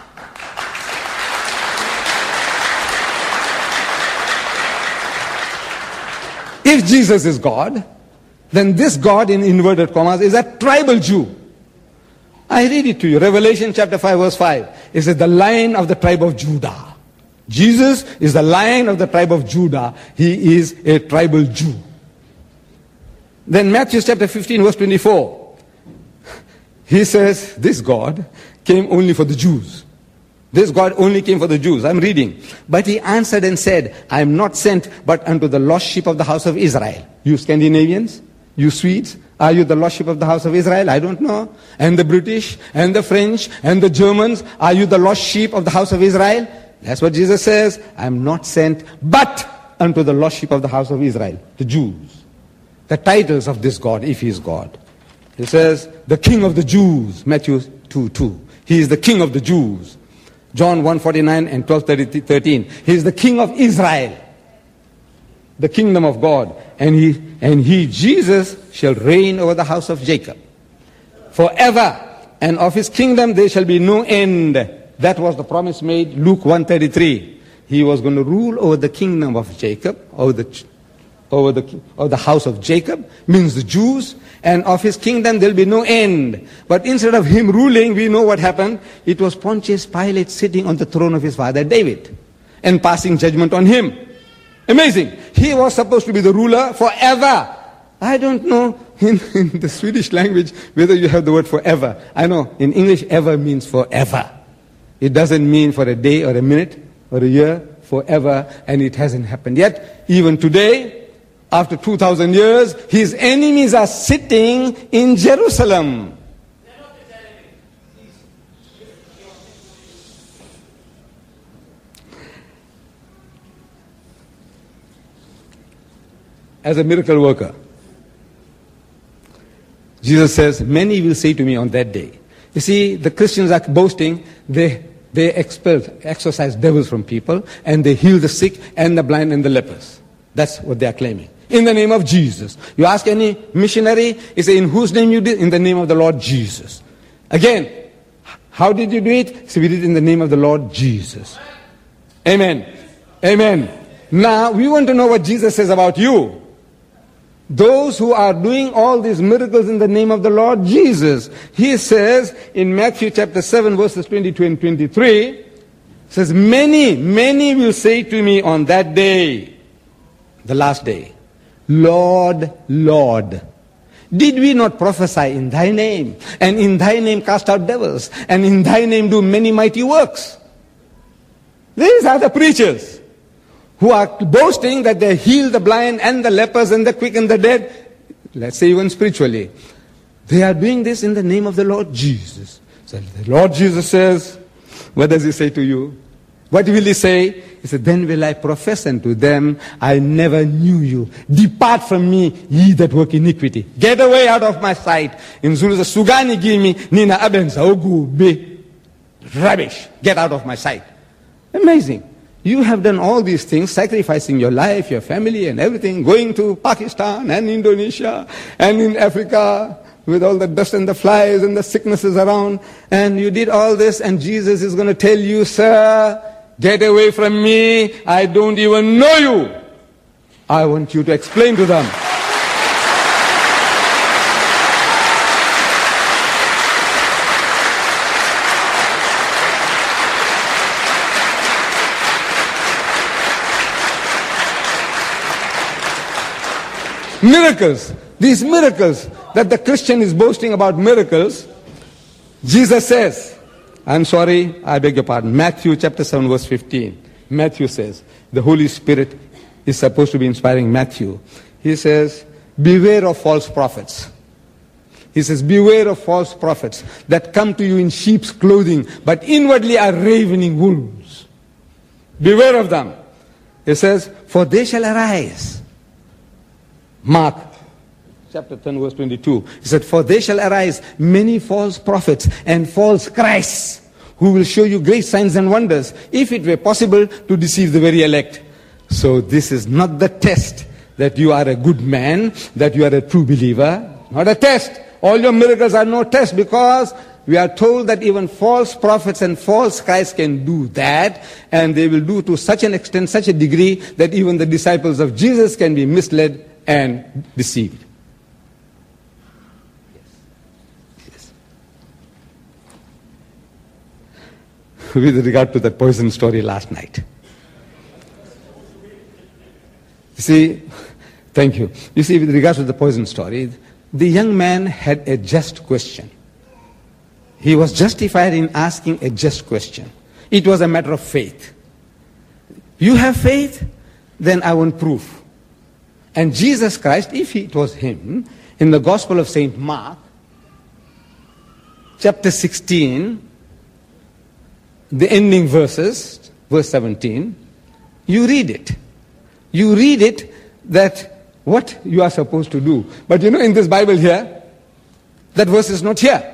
If Jesus is God, then this God in inverted commas is a tribal Jew. I read it to you. Revelation chapter five verse five. It says the Lion of the tribe of Judah. Jesus is the Lion of the tribe of Judah. He is a tribal Jew. Then Matthew chapter fifteen verse twenty-four. He says this God came only for the Jews. This God only came for the Jews. I'm reading. But he answered and said, I am not sent but unto the lost sheep of the house of Israel. You Scandinavians, you Swedes, are you the lost sheep of the house of Israel? I don't know. And the British, and the French, and the Germans, are you the lost sheep of the house of Israel? That's what Jesus says. I am not sent but unto the lost sheep of the house of Israel, the Jews. The titles of this God, if he is God. He says, the King of the Jews, Matthew two two. He is the King of the Jews. John one forty-nine and twelve thirteen. He is the King of Israel, the kingdom of God. And he, and he, Jesus, shall reign over the house of Jacob forever. And of his kingdom there shall be no end. That was the promise made, Luke one thirty-three. He was going to rule over the kingdom of Jacob, over the, over the, over the house of Jacob, means the Jews. And of his kingdom there will be no end. But instead of him ruling, we know what happened. It was Pontius Pilate sitting on the throne of his father David and passing judgment on him. Amazing. He was supposed to be the ruler forever. I don't know in, in the Swedish language whether you have the word forever. I know in English ever means forever. It doesn't mean for a day or a minute or a year, forever, and it hasn't happened yet. Even today, after two thousand years, his enemies are sitting in Jerusalem. As a miracle worker, Jesus says, many will say to me on that day. You see, the Christians are boasting, they, they expel, exorcise devils from people, and they heal the sick and the blind and the lepers. That's what they are claiming. In the name of Jesus. You ask any missionary, he say, in whose name you did? In the name of the Lord Jesus. Again, how did you do it? So we did it in the name of the Lord Jesus. Amen. Amen. Now, we want to know what Jesus says about you. Those who are doing all these miracles in the name of the Lord Jesus. He says in Matthew chapter seven, verses twenty-two and twenty-three, says, many, many will say to me on that day, the last day, Lord, Lord, did we not prophesy in thy name, and in thy name cast out devils, and in thy name do many mighty works? These are the preachers who are boasting that they heal the blind and the lepers and the quick and the dead. Let's say even spiritually. They are doing this in the name of the Lord Jesus. So the Lord Jesus says, what does he say to you? What will he say? He said, then will I profess unto them, I never knew you. Depart from me, ye that work iniquity. Get away out of my sight. In Zulu, Sugani gimi, nina abenza ogu be. Rubbish. Get out of my sight. Amazing. You have done all these things, sacrificing your life, your family and everything, going to Pakistan and Indonesia and in Africa with all the dust and the flies and the sicknesses around. And you did all this, and Jesus is going to tell you, sir, get away from me. I don't even know you. I want you to explain to them. Miracles. These miracles that the Christian is boasting about miracles, Jesus says, I'm sorry, I beg your pardon, Matthew chapter seven verse fifteen. Matthew says, the Holy Spirit is supposed to be inspiring Matthew. He says, beware of false prophets. He says, beware of false prophets that come to you in sheep's clothing, but inwardly are ravening wolves. Beware of them. He says, for they shall arise. Mark chapter ten verse twenty-two. He said, for they shall arise many false prophets and false Christs, who will show you great signs and wonders, if it were possible to deceive the very elect. So this is not the test that you are a good man, that you are a true believer. Not a test. All your miracles are no test, because we are told that even false prophets and false Christs can do that, and they will do to such an extent, such a degree, that even the disciples of Jesus can be misled and deceived. Yes. Yes. With regard to that poison story last night. You see, thank you. You see, with regard to the poison story, the young man had a just question. He was justified in asking a just question. It was a matter of faith. You have faith? Then I want proof. And Jesus Christ, if it was him, in the Gospel of Saint Mark, chapter sixteen, the ending verses, verse seventeen, you read it. You read it that what you are supposed to do. But you know, in this Bible here, that verse is not here.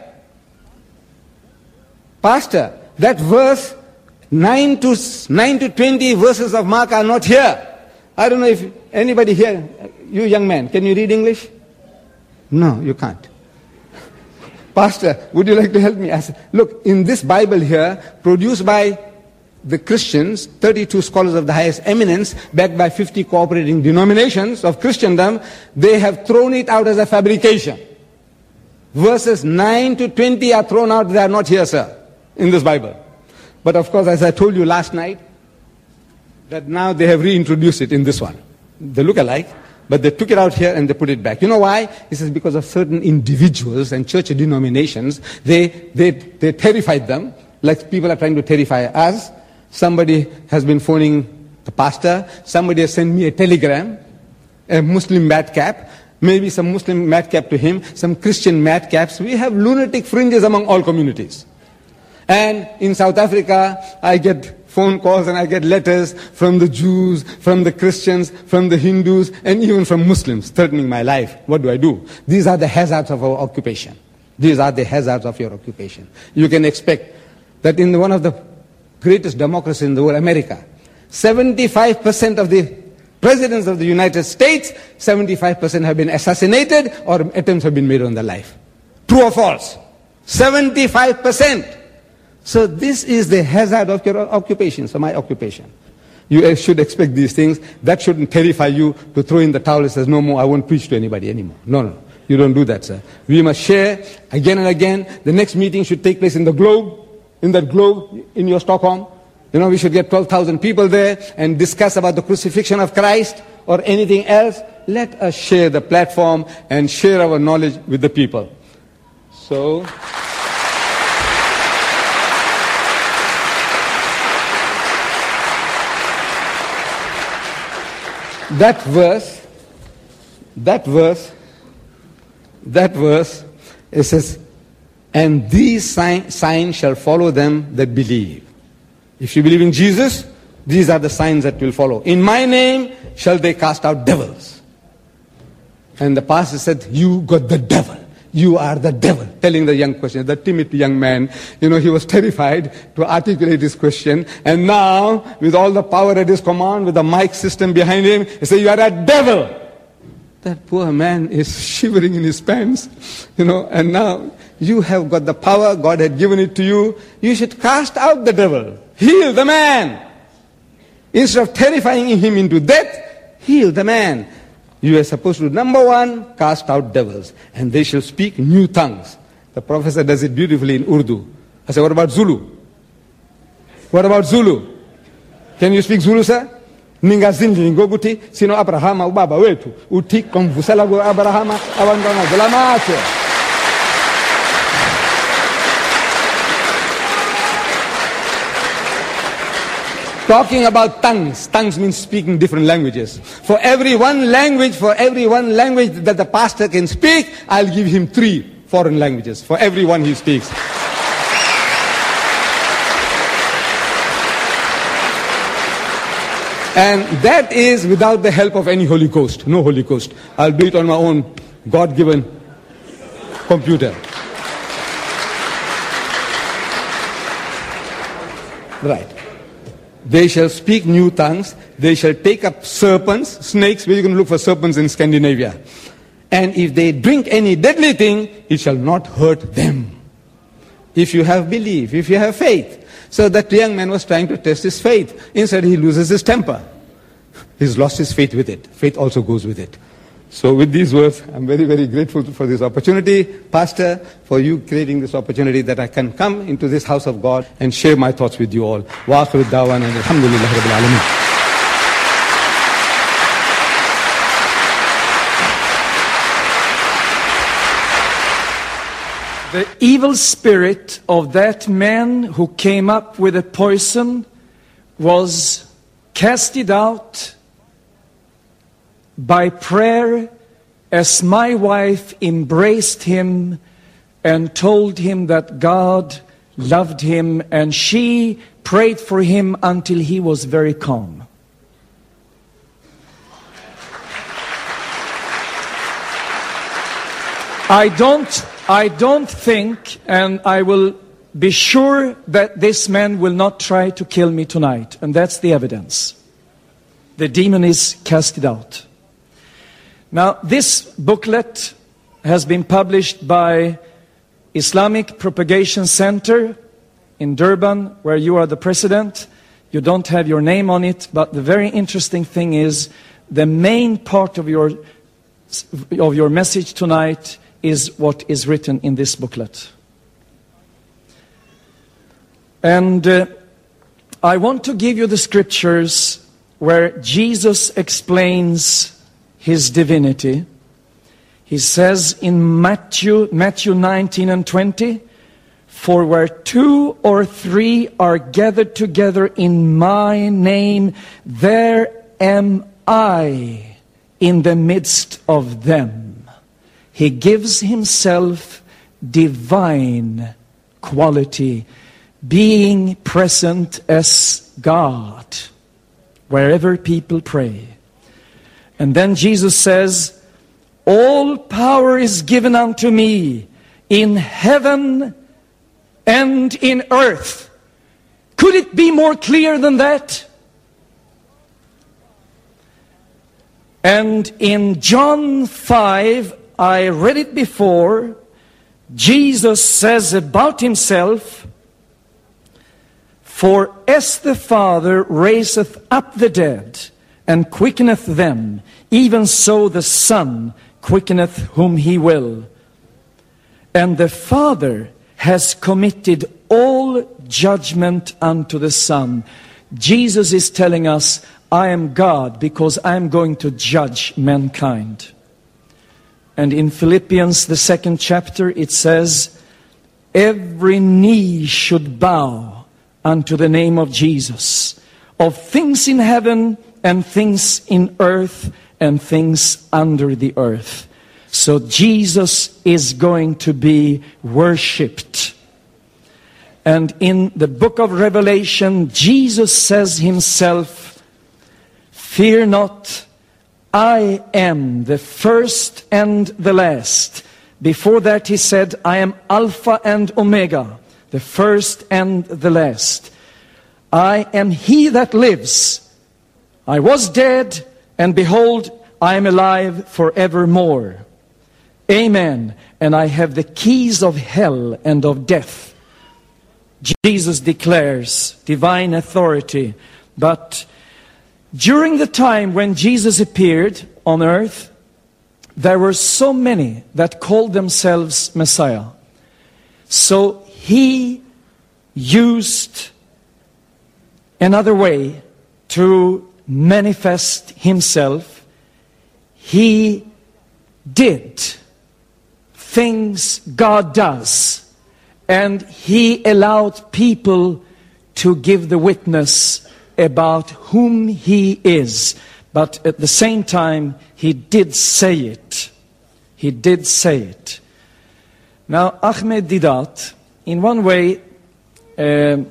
Pastor, that verse, nine to twenty verses of Mark are not here. I don't know if anybody here, you young man, can you read English? No, you can't. Pastor, would you like to help me? I said, look, in this Bible here, produced by the Christians, thirty-two scholars of the highest eminence, backed by fifty cooperating denominations of Christendom, they have thrown it out as a fabrication. Verses nine to twenty are thrown out, they are not here, sir, in this Bible. But of course, as I told you last night, that now they have reintroduced it in this one. They look alike, but they took it out here and they put it back. You know why? This is because of certain individuals and church denominations. They, they, they terrified them, like people are trying to terrify us. Somebody has been phoning the pastor. Somebody has sent me a telegram, a Muslim madcap. Maybe some Muslim madcap to him, some Christian madcaps. We have lunatic fringes among all communities. And in South Africa, I get phone calls and I get letters from the Jews, from the Christians, from the Hindus, and even from Muslims threatening my life. What do I do? These are the hazards of our occupation. These are the hazards of your occupation. You can expect that in one of the greatest democracies in the world, America, seventy-five percent of the presidents of the United States, seventy-five percent have been assassinated or attempts have been made on their life. True or false? seventy-five percent. So this is the hazard of your occupation, so my occupation. You should expect these things. That shouldn't terrify you to throw in the towel and say, no more, I won't preach to anybody anymore. No, no, you don't do that, sir. We must share again and again. The next meeting should take place in the Globe, in that Globe in your Stockholm. You know, we should get twelve thousand people there and discuss about the crucifixion of Christ or anything else. Let us share the platform and share our knowledge with the people. So... That verse, that verse, that verse, it says, and these sign, signs shall follow them that believe. If you believe in Jesus, these are the signs that will follow. In my name shall they cast out devils. And the pastor said, you got the devil. You are the devil, telling the young question, the timid young man. You know, he was terrified to articulate his question. And now, with all the power at his command, with the mic system behind him, he said, you are a devil. That poor man is shivering in his pants. You know, and now you have got the power, God had given it to you. You should cast out the devil. Heal the man. Instead of terrifying him into death, heal the man. You are supposed to, number one, cast out devils, and they shall speak new tongues. The professor does it beautifully in Urdu. I say, what about Zulu? What about Zulu? Can you speak Zulu, sir? Ninga zinji ngoguti sino Abrahama ubaba wetu uti konvusela go Abrahama abandona de la macho. Talking about tongues. Tongues means speaking different languages. For every one language, for every one language that the pastor can speak, I'll give him three foreign languages. For every one he speaks. And that is without the help of any Holy Ghost. No Holy Ghost. I'll do it on my own God-given computer. Right. They shall speak new tongues. They shall take up serpents, snakes. We're going to look for serpents in Scandinavia. And if they drink any deadly thing, it shall not hurt them. If you have belief, if you have faith. So that young man was trying to test his faith. Instead, he loses his temper. He's lost his faith with it. Faith also goes with it. So with these words, I'm very, very grateful for this opportunity. Pastor, for you creating this opportunity that I can come into this house of God and share my thoughts with you all. Wa akhiru da'wana and alhamdulillah rabbil alamin. The evil spirit of that man who came up with the poison was casted out by prayer as my wife embraced him and told him that God loved him, and she prayed for him until he was very calm. I don't, I don't think, and I will be sure that this man will not try to kill me tonight. And that's the evidence. The demon is casted out. Now, this booklet has been published by Islamic Propagation Center in Durban, where you are the president. You don't have your name on it, but the very interesting thing is the main part of your, of your message tonight is what is written in this booklet. And uh, I want to give you the scriptures where Jesus explains his divinity. He says in Matthew, Matthew nineteen and twenty, "For where two or three are gathered together in my name, there am I in the midst of them." He gives himself divine quality, being present as God, wherever people pray. And then Jesus says, "All power is given unto me in heaven and in earth." Could it be more clear than that? And in John five, I read it before, Jesus says about himself, "For as the Father raiseth up the dead, and quickeneth them, even so the Son quickeneth whom he will. And the Father has committed all judgment unto the Son." Jesus is telling us, I am God because I am going to judge mankind. And in Philippians, the second chapter, it says, every knee should bow unto the name of Jesus, of things in heaven and things in earth and things under the earth. So Jesus is going to be worshipped. And in the book of Revelation, Jesus says himself, "Fear not, I am the first and the last." Before that he said, "I am Alpha and Omega, the first and the last. I am he that lives. I was dead, and behold, I am alive forevermore. Amen. And I have the keys of hell and of death." Jesus declares divine authority. But during the time when Jesus appeared on earth, there were so many that called themselves Messiah. So he used another way to manifest himself. He did things God does, and he allowed people to give the witness about whom he is. But at the same time, he did say it. He did say it. Now, Ahmed Deedat, in one way, um,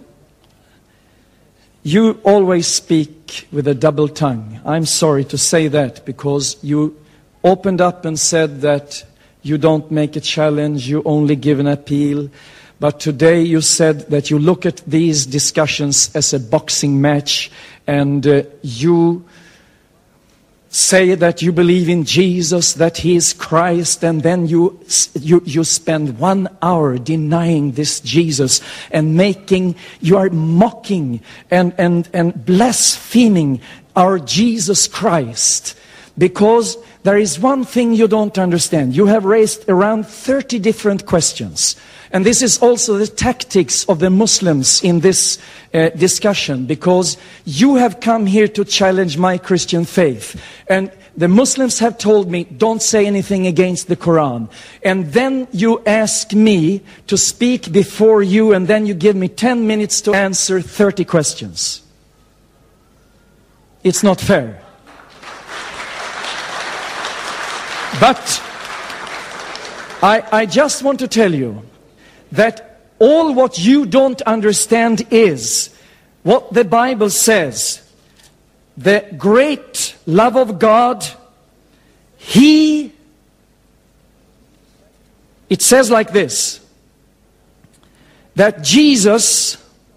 you always speak with a double tongue. I'm sorry to say that, because you opened up and said that you don't make a challenge, you only give an appeal. But today you said that you look at these discussions as a boxing match, and uh, you say that you believe in Jesus, that he is Christ, and then you, you, you spend one hour denying this Jesus and making, you are mocking and, and, and blaspheming our Jesus Christ. Because there is one thing you don't understand. You have raised around thirty different questions. And this is also the tactics of the Muslims in this uh, discussion, because you have come here to challenge my Christian faith. And The Muslims have told me, don't say anything against the Quran. And then you ask me to speak before you, and then you give me ten minutes to answer thirty questions. It's not fair. But I, I just want to tell you that all what you don't understand is what the Bible says. The great love of God, He, it says like this, that Jesus,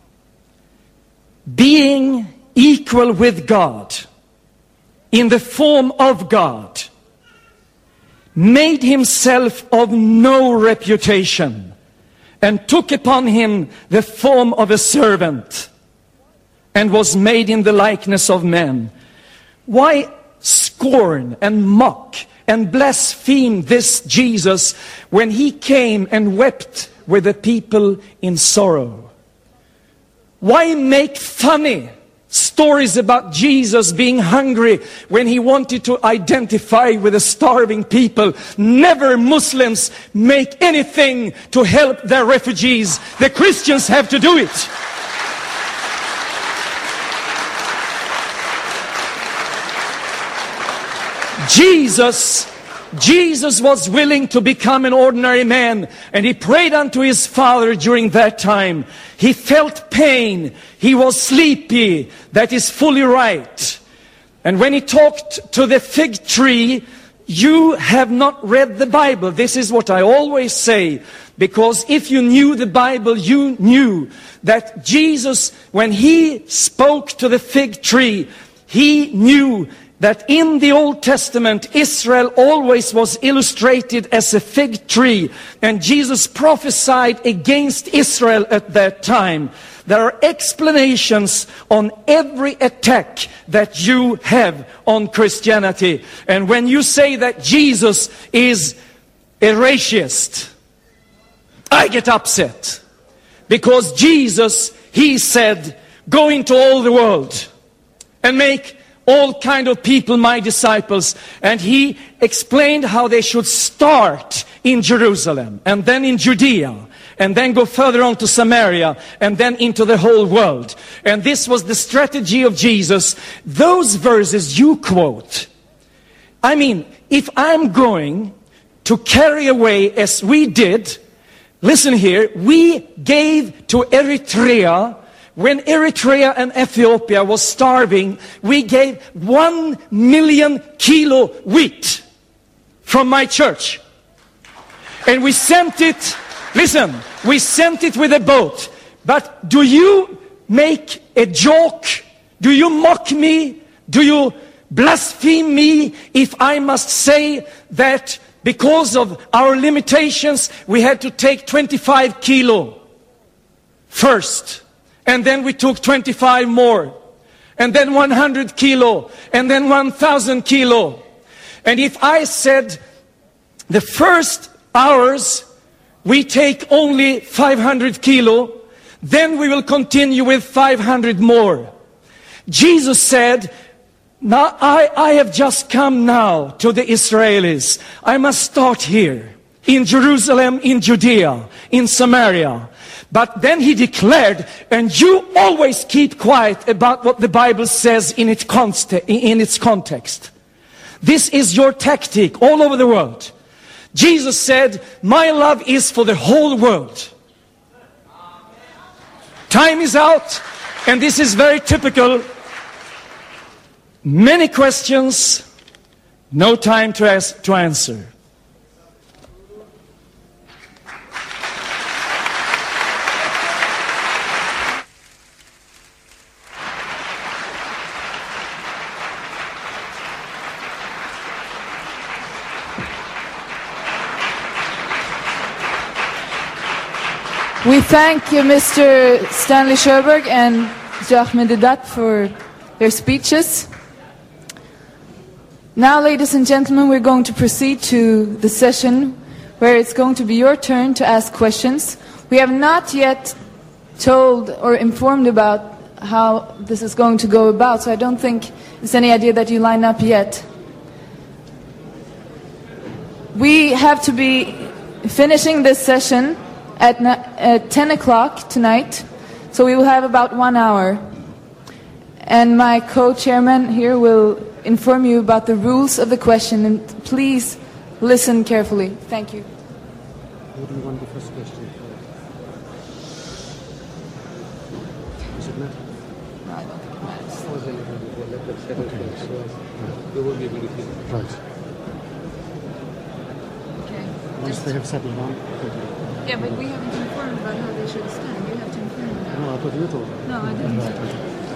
being equal with God, in the form of God, made Himself of no reputation, and took upon Him the form of a servant, and was made in the likeness of men. Why scorn and mock and blaspheme this Jesus when He came and wept with the people in sorrow? Why make funny stories about Jesus being hungry when He wanted to identify with the starving people? Never Muslims make anything to help their refugees. The Christians have to do it. Jesus, Jesus was willing to become an ordinary man, and He prayed unto His Father during that time. He felt pain. He was sleepy. That is fully right. And when He talked to the fig tree, you have not read the Bible. This is what I always say. Because if you knew the Bible, you knew that Jesus, when He spoke to the fig tree, He knew that in the Old Testament, Israel always was illustrated as a fig tree. And Jesus prophesied against Israel at that time. There are explanations on every attack that you have on Christianity. And when you say that Jesus is a racist, I get upset. Because Jesus, He said, go into all the world and make all kind of people my disciples. And He explained how they should start in Jerusalem, and then in Judea, and then go further on to Samaria, and then into the whole world. And this was the strategy of Jesus. Those verses you quote, I mean, if I'm going to carry away as we did, listen here, we gave to Eritrea. When Eritrea and Ethiopia was starving, we gave one million kilo wheat from my church. And we sent it, listen, we sent it with a boat. But do you make a joke? Do you mock me? Do you blaspheme me if I must say that because of our limitations, we had to take twenty-five kilo first? And then we took twenty-five more. And then one hundred kilo. And then one thousand kilo. And if I said the first hours we take only five hundred kilo, then we will continue with five hundred more. Jesus said, now I, I have just come now to the Israelis. I must start here. In Jerusalem, in Judea, in Samaria. But then He declared, and you always keep quiet about what the Bible says in its, const- in its context. This is your tactic all over the world. Jesus said, my love is for the whole world. Time is out, and this is very typical. Many questions, no time to, ask, to answer. We thank you, Mister Stanley Sjöberg and Mister Ahmed Deedat for their speeches. Now, ladies and gentlemen, we're going to proceed to the session where it's going to be your turn to ask questions. We have not yet told or informed about how this is going to go about, so I don't think there's any idea that you line up yet. we have to be finishing this session at, at ten o'clock tonight, so we will have about one hour. And my co-chairman here will inform you about the rules of the question, and please listen carefully. Thank you. What do you want the first question? Does it matter? No, I don't think it matters. Right. Okay. Once they have settled down. Yeah, but we haven't informed about how they should stand. You have to inform them. No, I thought you told me. No, I didn't.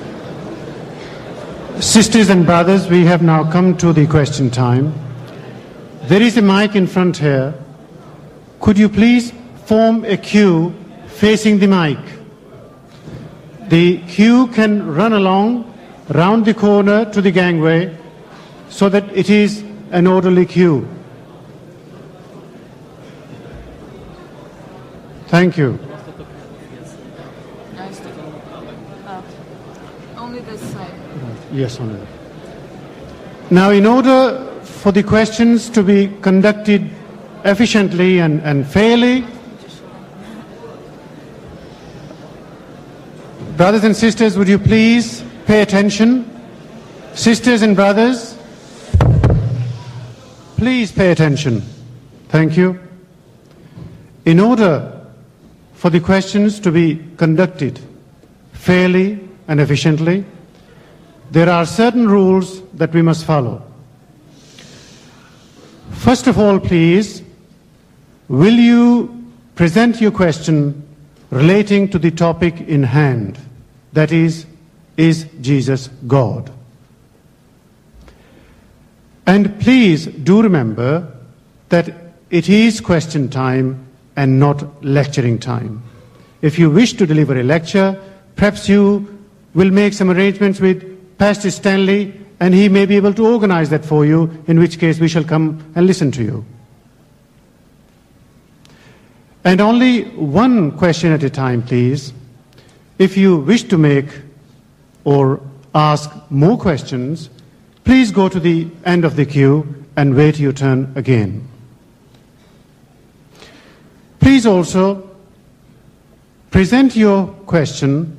Sisters and brothers, we have now come to the question time. There is a mic in front here. Could you please form a queue facing the mic? The queue can run along round the corner to the gangway so that it is an orderly queue. Thank you. Nice. Uh, only this side. Yes, Honour. Now, in order for the questions to be conducted efficiently and, and fairly, brothers and sisters, would you please pay attention? Sisters and brothers, please pay attention. Thank you. In order for the questions to be conducted fairly and efficiently, there are certain rules that we must follow. First of all, please, will you present your question relating to the topic in hand, that is, is Jesus God? And please do remember that it is question time and not lecturing time. If you wish to deliver a lecture, perhaps you will make some arrangements with Pastor Stanley, and he may be able to organize that for you, in which case we shall come and listen to you. And only one question at a time, please. If you wish to make or ask more questions, please go to the end of the queue and wait your turn again. Please also present your question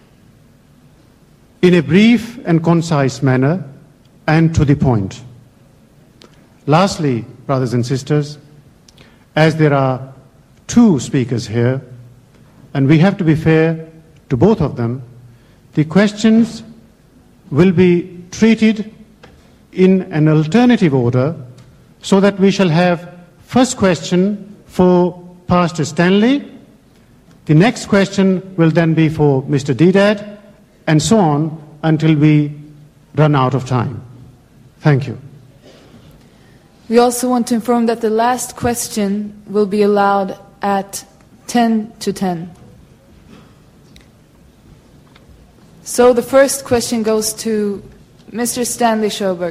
in a brief and concise manner and to the point. Lastly, brothers and sisters, as there are two speakers here, and we have to be fair to both of them, the questions will be treated in an alternative order so that we shall have first question for Pastor Stanley, the next question will then be for Mister Deedat, and so on until we run out of time. Thank you. We also want to inform that the last question will be allowed at ten to ten. So the first question goes to Mister Stanley Sjoberg.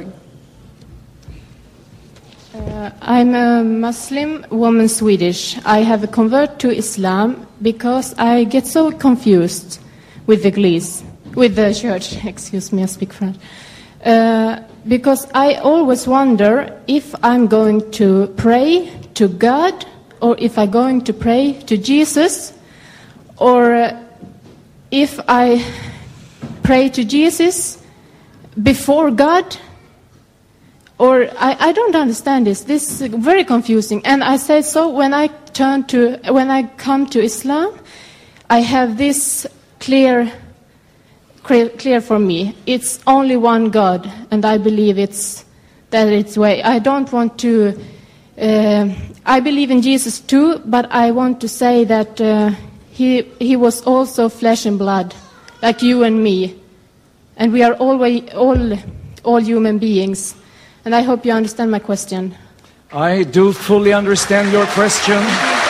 Uh, I'm a Muslim woman, Swedish. I have converted to Islam because I get so confused with the Glies, with the church. Excuse me, I speak French. Uh, because I always wonder if I'm going to pray to God, or if I'm going to pray to Jesus, or uh, if I pray to Jesus before God. Or I, I don't understand this. This is very confusing. And I say so when I turn to when I come to Islam, I have this clear clear, clear for me. It's only one God, and I believe it's that it's way. I don't want to. Uh, I believe in Jesus too, but I want to say that uh, he he was also flesh and blood, like you and me, and we are always all all human beings. And I hope you understand my question. I do fully understand your question.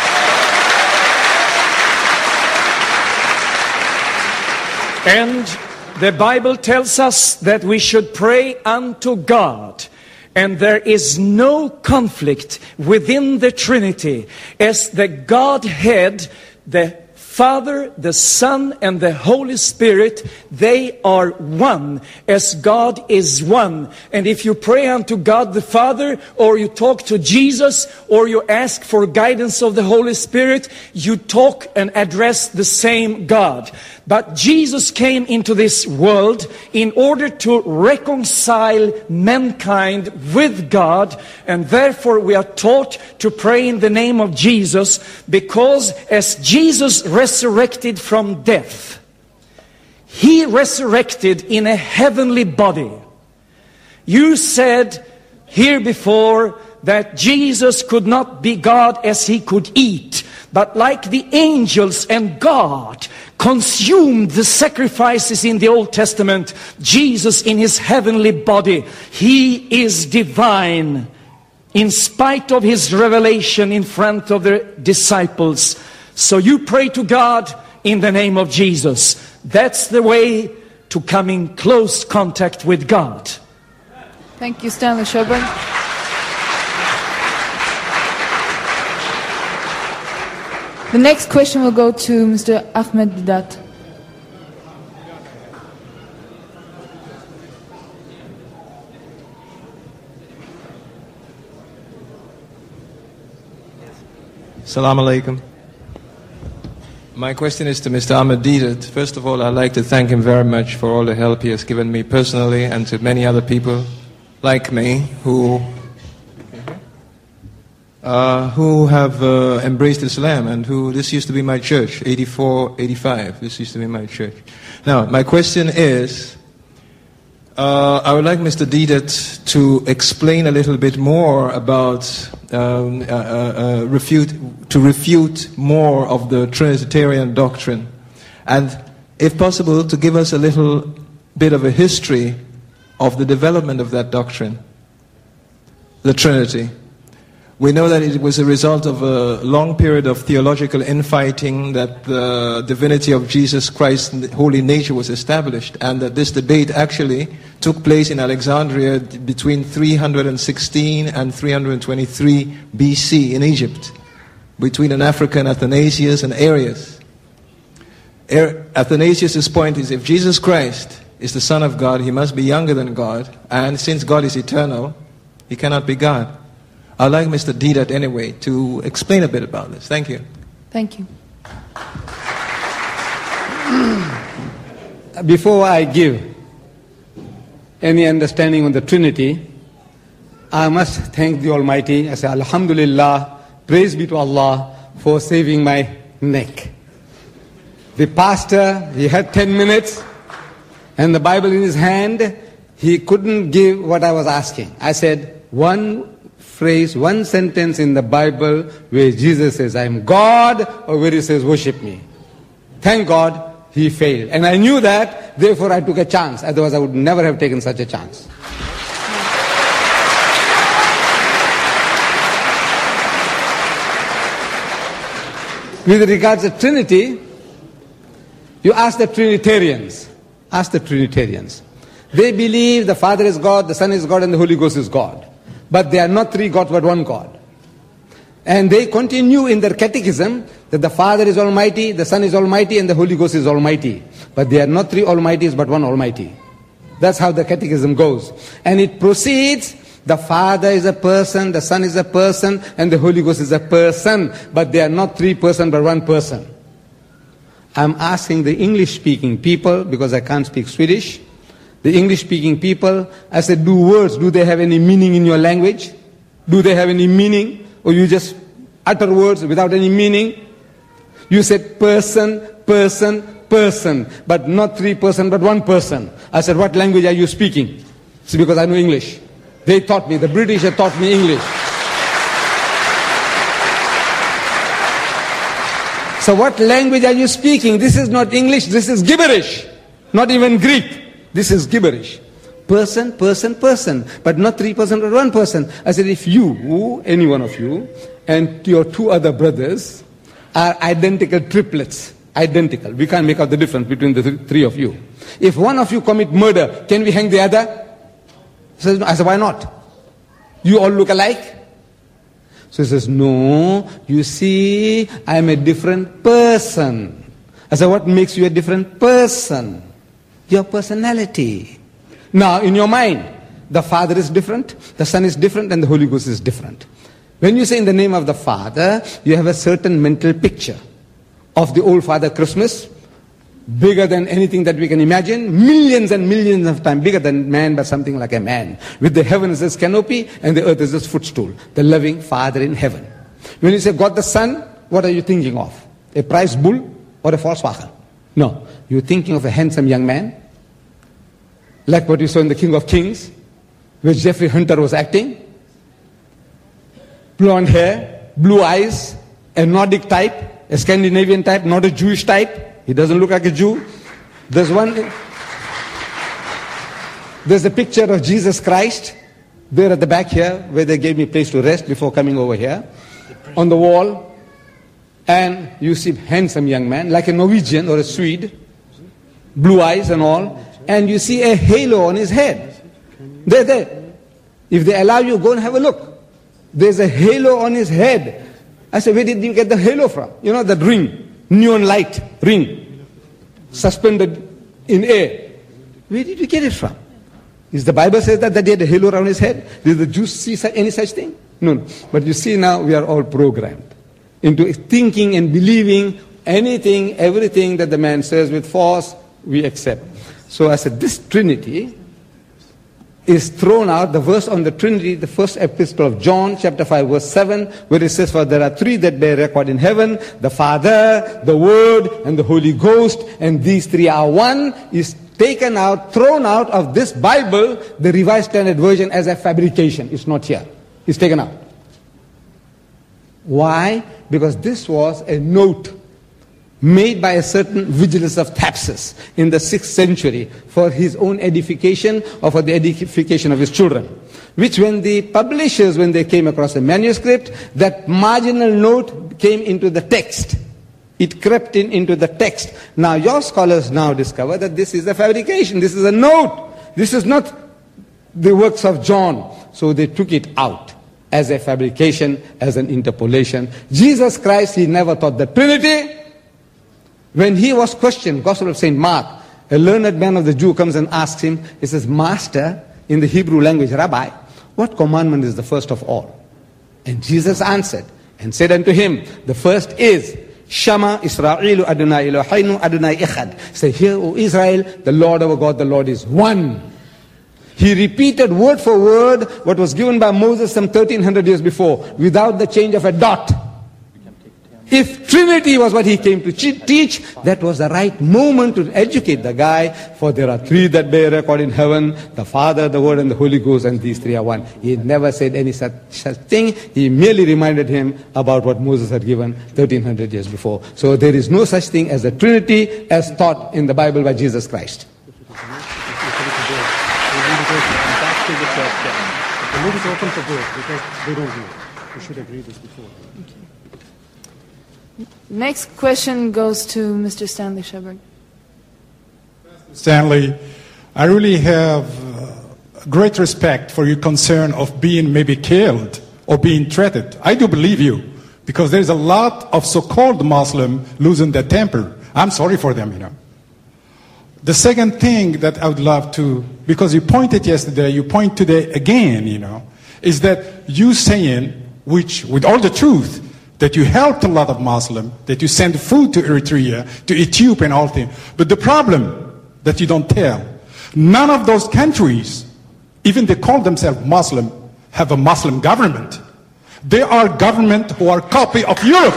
And the Bible tells us that we should pray unto God. And there is no conflict within the Trinity, as the Godhead, the Father, the Son, and the Holy Spirit, they are one, as God is one. And if you pray unto God the Father, or you talk to Jesus, or you ask for guidance of the Holy Spirit, you talk and address the same God. But Jesus came into this world in order to reconcile mankind with God, and therefore we are taught to pray in the name of Jesus, because as Jesus resurrected from death, He resurrected in a heavenly body. You said here before that Jesus could not be God as He could eat, but like the angels and God consumed the sacrifices in the Old Testament, Jesus in His heavenly body, He is divine. In spite of His revelation in front of the disciples. So you pray to God in the name of Jesus. That's the way to come in close contact with God. Thank you, Stanley Sjoberg. The next question will go to Mister Ahmed Didat. Assalamu alaikum. My question is to Mister Ahmed Didat. First of all, I'd like to thank him very much for all the help he has given me personally and to many other people like me who uh, who have uh, embraced Islam and who, this used to be my church, eighty-four, eighty-five, this used to be my church. Now, my question is, Uh, I would like Mister Didat to explain a little bit more about, um, uh, uh, refute, to refute more of the Trinitarian doctrine. And, if possible, to give us a little bit of a history of the development of that doctrine, the Trinity. We know that it was a result of a long period of theological infighting, that the divinity of Jesus Christ's holy nature was established, and that this debate actually took place in Alexandria between three hundred sixteen and three hundred twenty-three B C in Egypt, between an African Athanasius and Arius. Athanasius' point is, if Jesus Christ is the Son of God, He must be younger than God, and since God is eternal, He cannot be God. I'd like Mister Didat anyway to explain a bit about this. Thank you. Thank you. Before I give any understanding on the Trinity, I must thank the Almighty. I say, Alhamdulillah, praise be to Allah for saving my neck. The pastor, he had ten minutes, and the Bible in his hand, he couldn't give what I was asking. I said, one phrase, one sentence in the Bible where Jesus says, I am God, or where He says, worship me. Thank God, he failed. And I knew that, therefore I took a chance. Otherwise I would never have taken such a chance. With regards to Trinity, you ask the Trinitarians. Ask the Trinitarians. They believe the Father is God, the Son is God, and the Holy Ghost is God. But they are not three gods, but one God. And they continue in their catechism that the Father is Almighty, the Son is Almighty, and the Holy Ghost is Almighty. But they are not three Almighties, but one Almighty. That's how the catechism goes. And it proceeds, the Father is a person, the Son is a person, and the Holy Ghost is a person. But they are not three persons, but one person. I'm asking the English-speaking people, because I can't speak Swedish, the English-speaking people, I said, do words, do they have any meaning in your language? Do they have any meaning? Or you just utter words without any meaning? You said person, person, person, but not three person, but one person. I said, what language are you speaking? It's because I know English. They taught me, the British have taught me English. So what language are you speaking? This is not English, this is gibberish. Not even Greek. This is gibberish. Person, person, person. But not three person, but one person. I said, if you, any one of you, and your two other brothers are identical triplets, identical, we can't make out the difference between the th- three of you. If one of you commit murder, can we hang the other? So I said, why not? You all look alike? So he says, no, you see, I am a different person. I said, what makes you a different person? Your personality. Now, in your mind, the Father is different, the Son is different, and the Holy Ghost is different. When you say in the name of the Father, you have a certain mental picture of the old Father Christmas, bigger than anything that we can imagine, millions and millions of times bigger than man, but something like a man, with the heaven as his canopy and the earth as his footstool, the loving Father in heaven. When you say God the Son, what are you thinking of? A prize bull or a Volkswagen? No, you're thinking of a handsome young man, like what you saw in The King of Kings, where Jeffrey Hunter was acting. Blonde hair, blue eyes, a Nordic type, a Scandinavian type, not a Jewish type. He doesn't look like a Jew. There's one, there's a picture of Jesus Christ there at the back here, where they gave me a place to rest before coming over here, on the wall. And you see handsome young man, like a Norwegian or a Swede, blue eyes and all, and you see a halo on his head. There, there. If they allow you, go and have a look. There's a halo on his head. I said, where did you get the halo from? You know, that ring, neon light ring, suspended in air. Where did you get it from? Is the Bible says that, that he had a halo around his head? Did the Jews see such, any such thing? No, no. But you see now, we are all programmed into thinking and believing anything, everything that the man says with force, we accept. So I said, this Trinity is thrown out, the verse on the Trinity, the first epistle of John, chapter five, verse seven, where it says, for there are three that bear record in heaven, the Father, the Word, and the Holy Ghost, and these three are one, is taken out, thrown out of this Bible, the Revised Standard Version, as a fabrication. It's not here. It's taken out. Why? Because this was a note made by a certain Vigilus of Thapsus in the sixth century for his own edification or for the edification of his children. Which when the publishers, when they came across a manuscript, that marginal note came into the text. It crept in into the text. Now your scholars now discover that this is a fabrication, this is a note. This is not the works of John. So they took it out as a fabrication, as an interpolation. Jesus Christ, he never taught the Trinity. When he was questioned, Gospel of Saint Mark, a learned man of the Jew comes and asks him, he says, Master, in the Hebrew language, Rabbi, what commandment is the first of all? And Jesus answered and said unto him, the first is, Shama Israelu Adonai Eloheinu Adonai Echad. Say, hear, O Israel, the Lord our God, the Lord is one. He repeated word for word what was given by Moses some thirteen hundred years before, without the change of a dot. If Trinity was what he came to teach, that was the right moment to educate the guy, for there are three that bear record in heaven, the Father, the Word, and the Holy Ghost, and these three are one. He never said any such, such thing. He merely reminded him about what Moses had given thirteen hundred years before. So there is no such thing as the Trinity as taught in the Bible by Jesus Christ. The move is open for vote because they don't do it. We should agree this before. Okay. Next question goes to Mister Stanley Shelburne. Stanley, I really have uh, great respect for your concern of being maybe killed or being threatened. I do believe you, because there's a lot of so-called Muslim losing their temper. I'm sorry for them, you know. The second thing that I would love to, because you pointed yesterday, you point today again, you know, is that you saying, which with all the truth, that you helped a lot of Muslims, that you sent food to Eritrea, to Ethiopia and all things. But the problem that you don't tell, none of those countries, even they call themselves Muslim, have a Muslim government. They are government who are copy of Europe.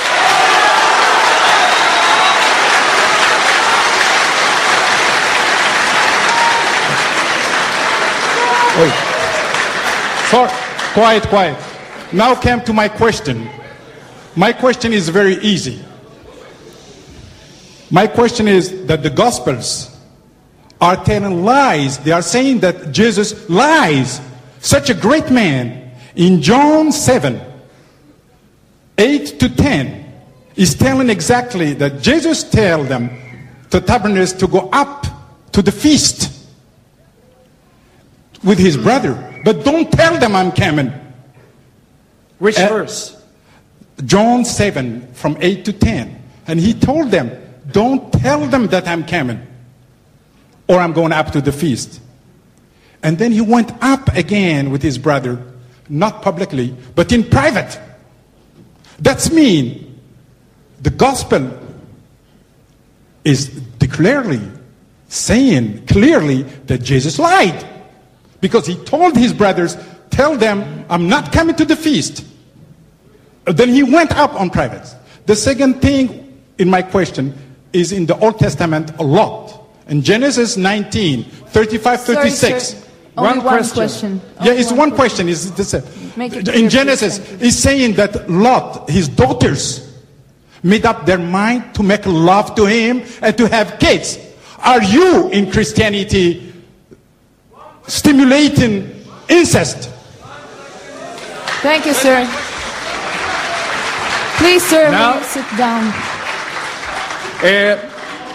Oh. Sorry, quiet, quiet. Now came to my question. My question is very easy. My question is that the Gospels are telling lies. They are saying that Jesus lies. Such a great man. In John seven, eight to ten, is telling exactly that Jesus tell them, the tabernacles, to go up to the feast with his brother. But don't tell them I'm coming. Which uh, verse? John seven, from eight to ten. And he told them, don't tell them that I'm coming or I'm going up to the feast. And then he went up again with his brother, not publicly, but in private. That's mean the gospel is clearly saying clearly that Jesus lied. Because he told his brothers, tell them I'm not coming to the feast. Then he went up on private. The second thing in my question is in the Old Testament a lot. In Genesis nineteen, thirty-five, thirty-six. Sorry, Only one, one question. question. Yeah, it's one, one question. Is this in Genesis, it's saying that Lot, his daughters, made up their mind to make love to him and to have kids. Are you in Christianity stimulating incest? Thank you, sir. Please, sir, now, sit down. Uh,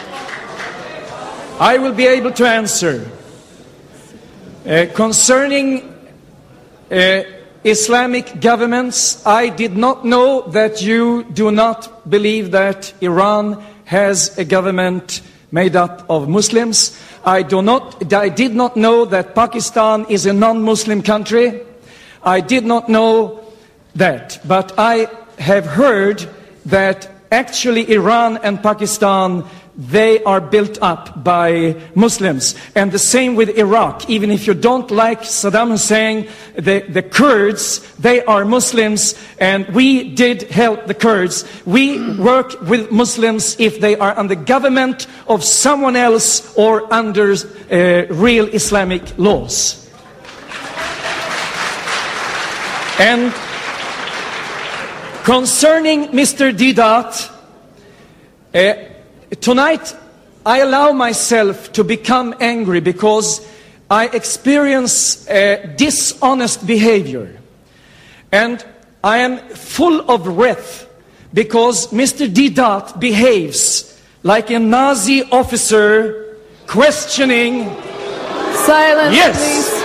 I will be able to answer. Uh, concerning uh, Islamic governments, I did not know that you do not believe that Iran has a government made up of Muslims. I do not, I did not know that Pakistan is a non-Muslim country. I did not know that. But I have heard that actually Iran and Pakistan, they are built up by Muslims. And the same with Iraq. Even if you don't like Saddam Hussein, the, the Kurds, they are Muslims, and we did help the Kurds. We work with Muslims if they are under government of someone else or under uh, real Islamic laws. And concerning Mister Deedat, uh, tonight, I allow myself to become angry because I experience uh, dishonest behavior. And I am full of wrath because Mister Deedat behaves like a Nazi officer questioning... Silence, yes. please.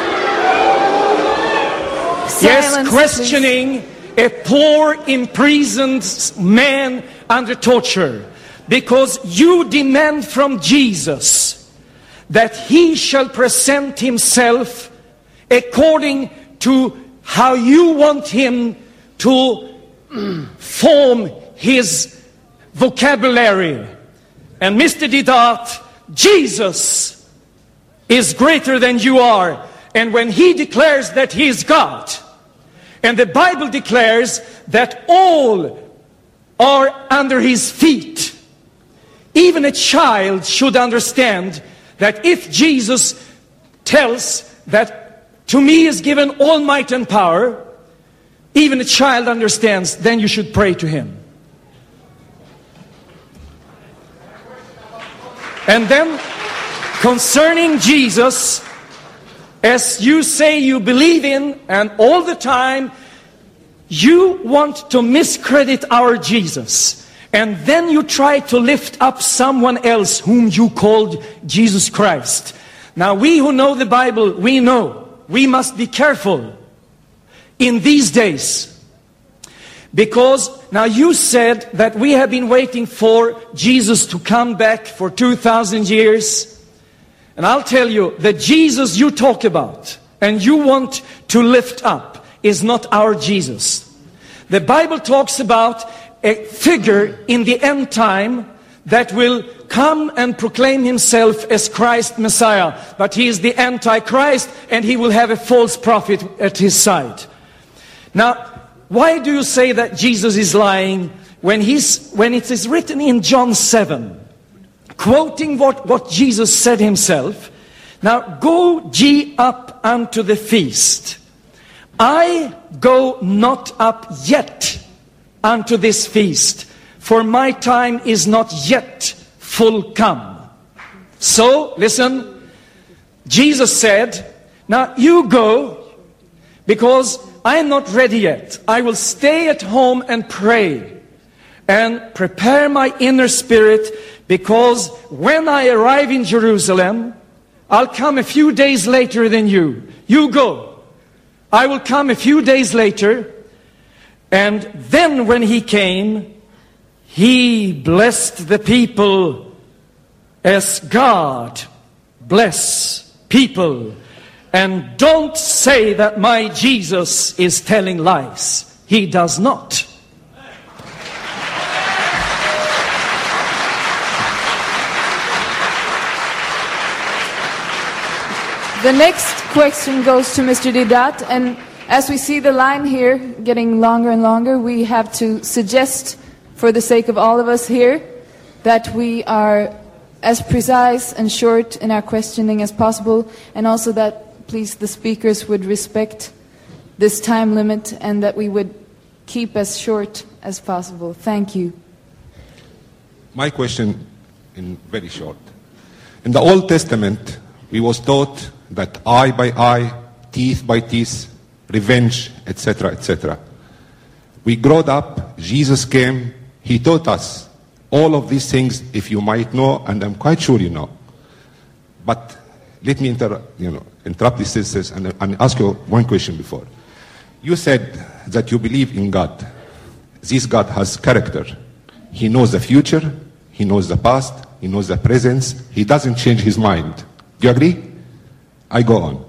Yes, Silence, questioning please. a poor imprisoned man under torture. Because you demand from Jesus that he shall present himself according to how you want him to form his vocabulary. And Mister Deedat, Jesus is greater than you are. And when he declares that he is God, and the Bible declares that all are under his feet, even a child should understand that if Jesus tells that to me is given all might and power, even a child understands, then you should pray to him. And then, concerning Jesus, as you say you believe in, and all the time, you want to miscredit our Jesus. And then you try to lift up someone else whom you called Jesus Christ. Now we who know the Bible, we know we must be careful in these days. Because now you said that we have been waiting for Jesus to come back for two thousand years. And I'll tell you, the Jesus you talk about and you want to lift up is not our Jesus. The Bible talks about a figure in the end time that will come and proclaim himself as Christ Messiah. But he is the Antichrist and he will have a false prophet at his side. Now, why do you say that Jesus is lying when, he's, when it is written in John seven, quoting what, what Jesus said himself? Now, go ye up unto the feast. I go not up yet unto this feast, for my time is not yet full come. So, listen, Jesus said, now you go, because I am not ready yet. I will stay at home and pray and prepare my inner spirit, because when I arrive in Jerusalem, I'll come a few days later than you. You go. I will come a few days later. And then when he came, he blessed the people as God bless people. And don't say that my Jesus is telling lies. He does not. The next question goes to Mister Deedat, and as we see the line here getting longer and longer, we have to suggest, for the sake of all of us here, that we are as precise and short in our questioning as possible, and also that, please, the speakers would respect this time limit and that we would keep as short as possible. Thank you. My question, in very short. In the Old Testament, we was taught that eye by eye, teeth by teeth, revenge, et cetera, et cetera. We growed up, Jesus came, He taught us all of these things, if you might know, and I'm quite sure you know. But let me inter, you know, interrupt the sisters and, and ask you one question before. You said that you believe in God. This God has character. He knows the future, He knows the past, He knows the present, He doesn't change His mind. Do you agree? I go on.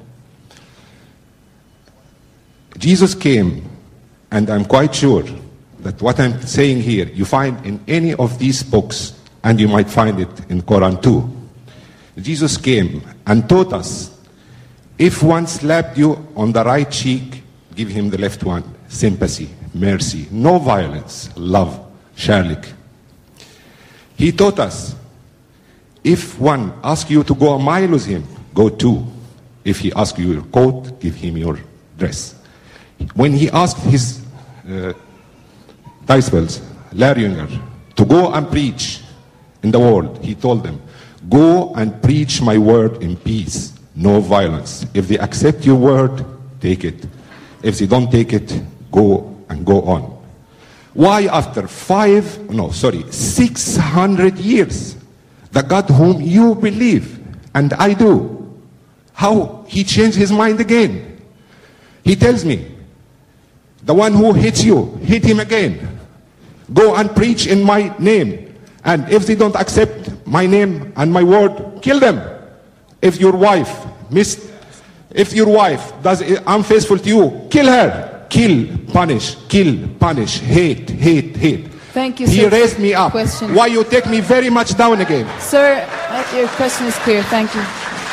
Jesus came, and I'm quite sure that what I'm saying here, you find in any of these books, and you might find it in Quran too. Jesus came and taught us, if one slapped you on the right cheek, give him the left one. Sympathy, mercy, no violence, love, shalik. He taught us, if one asks you to go a mile with him, go two. If he asks you your coat, give him your dress. When he asked his uh, disciples, Lärjungar, to go and preach in the world, he told them, go and preach my word in peace, no violence. If they accept your word, take it. If they don't take it, go and go on. Why after five, no, sorry, six hundred years, the God whom you believe, and I do, how he changed his mind again? He tells me, the one who hits you, hit him again. Go and preach in my name. And if they don't accept my name and my word, kill them. If your wife miss, if your wife does unfaithful to you, kill her. Kill, punish, kill, punish, hate, hate, hate. Thank you, He sir. raised me up. Question. Why you take me very much down again? Sir, uh, your question is clear. Thank you.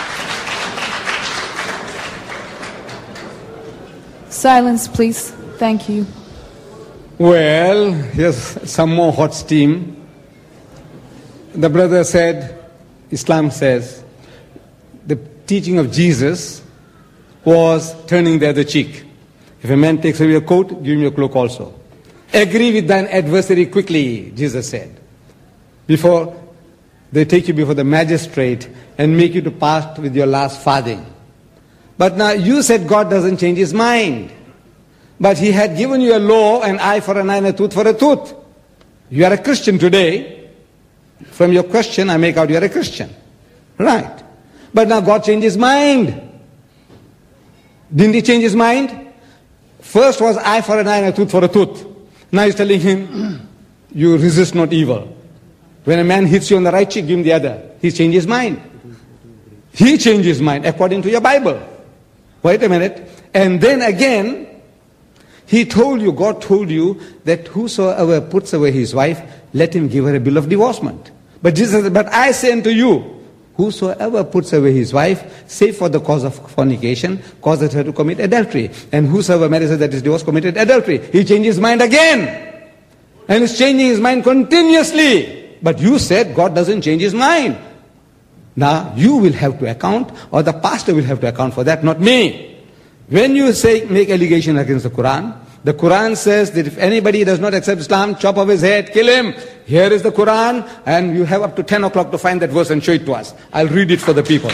Silence, please. Thank you. Well, here's some more hot steam. The brother said, Islam says, the teaching of Jesus was turning the other cheek. If a man takes away your coat, give him your cloak also. Agree with thine adversary quickly, Jesus said, before they take you before the magistrate and make you to part with your last farthing. But now you said God doesn't change his mind. But he had given you a law, an eye for an eye and a tooth for a tooth. You are a Christian today. From your question, I make out you are a Christian. Right. But now God changed his mind. Didn't he change his mind? First was eye for an eye and a tooth for a tooth. Now he's telling him, you resist not evil. When a man hits you on the right cheek, give him the other. He changed his mind. He changed his mind according to your Bible. Wait a minute. And then again, he told you, God told you that whosoever puts away his wife, let him give her a bill of divorcement. But Jesus said, but I say unto you, whosoever puts away his wife, save for the cause of fornication, causes her to commit adultery. And whosoever marries her that is divorced, committed adultery. He changed his mind again. And he's changing his mind continuously. But you said God doesn't change his mind. Now, you will have to account, or the pastor will have to account for that, not me. When you say, make allegation against the Quran, the Quran says that if anybody does not accept Islam, chop off his head, kill him. Here is the Quran, and you have up to ten o'clock to find that verse and show it to us. I'll read it for the people.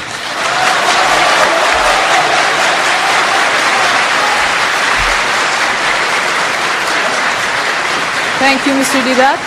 Thank you, Mister Deedat.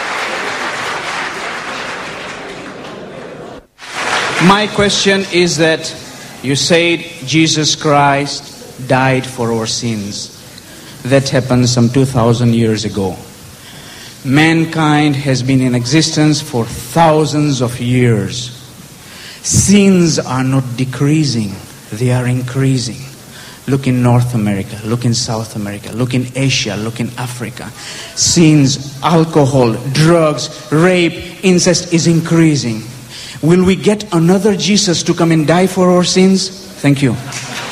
My question is that you said Jesus Christ died for our sins. That happened some two thousand years ago. Mankind has been in existence for thousands of years. Sins are not decreasing, they are increasing. Look in North America, look in South America, look in Asia, look in Africa. Sins, alcohol, drugs, rape, incest is increasing. Will we get another Jesus to come and die for our sins? Thank you.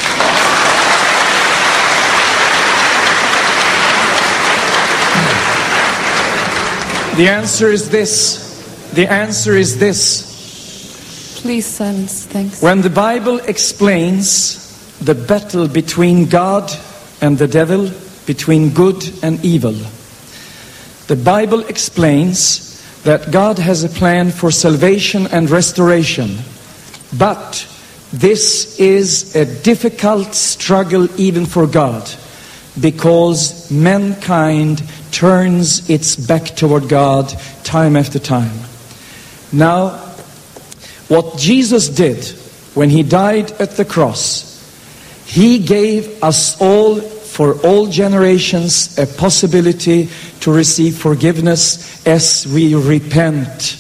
The answer is this. The answer is this. Please silence, thanks. When the Bible explains the battle between God and the devil, between good and evil, the Bible explains that God has a plan for salvation and restoration. But this is a difficult struggle even for God, because mankind turns its back toward God time after time. Now, what Jesus did when he died at the cross, he gave us all, for all generations, a possibility to receive forgiveness as we repent.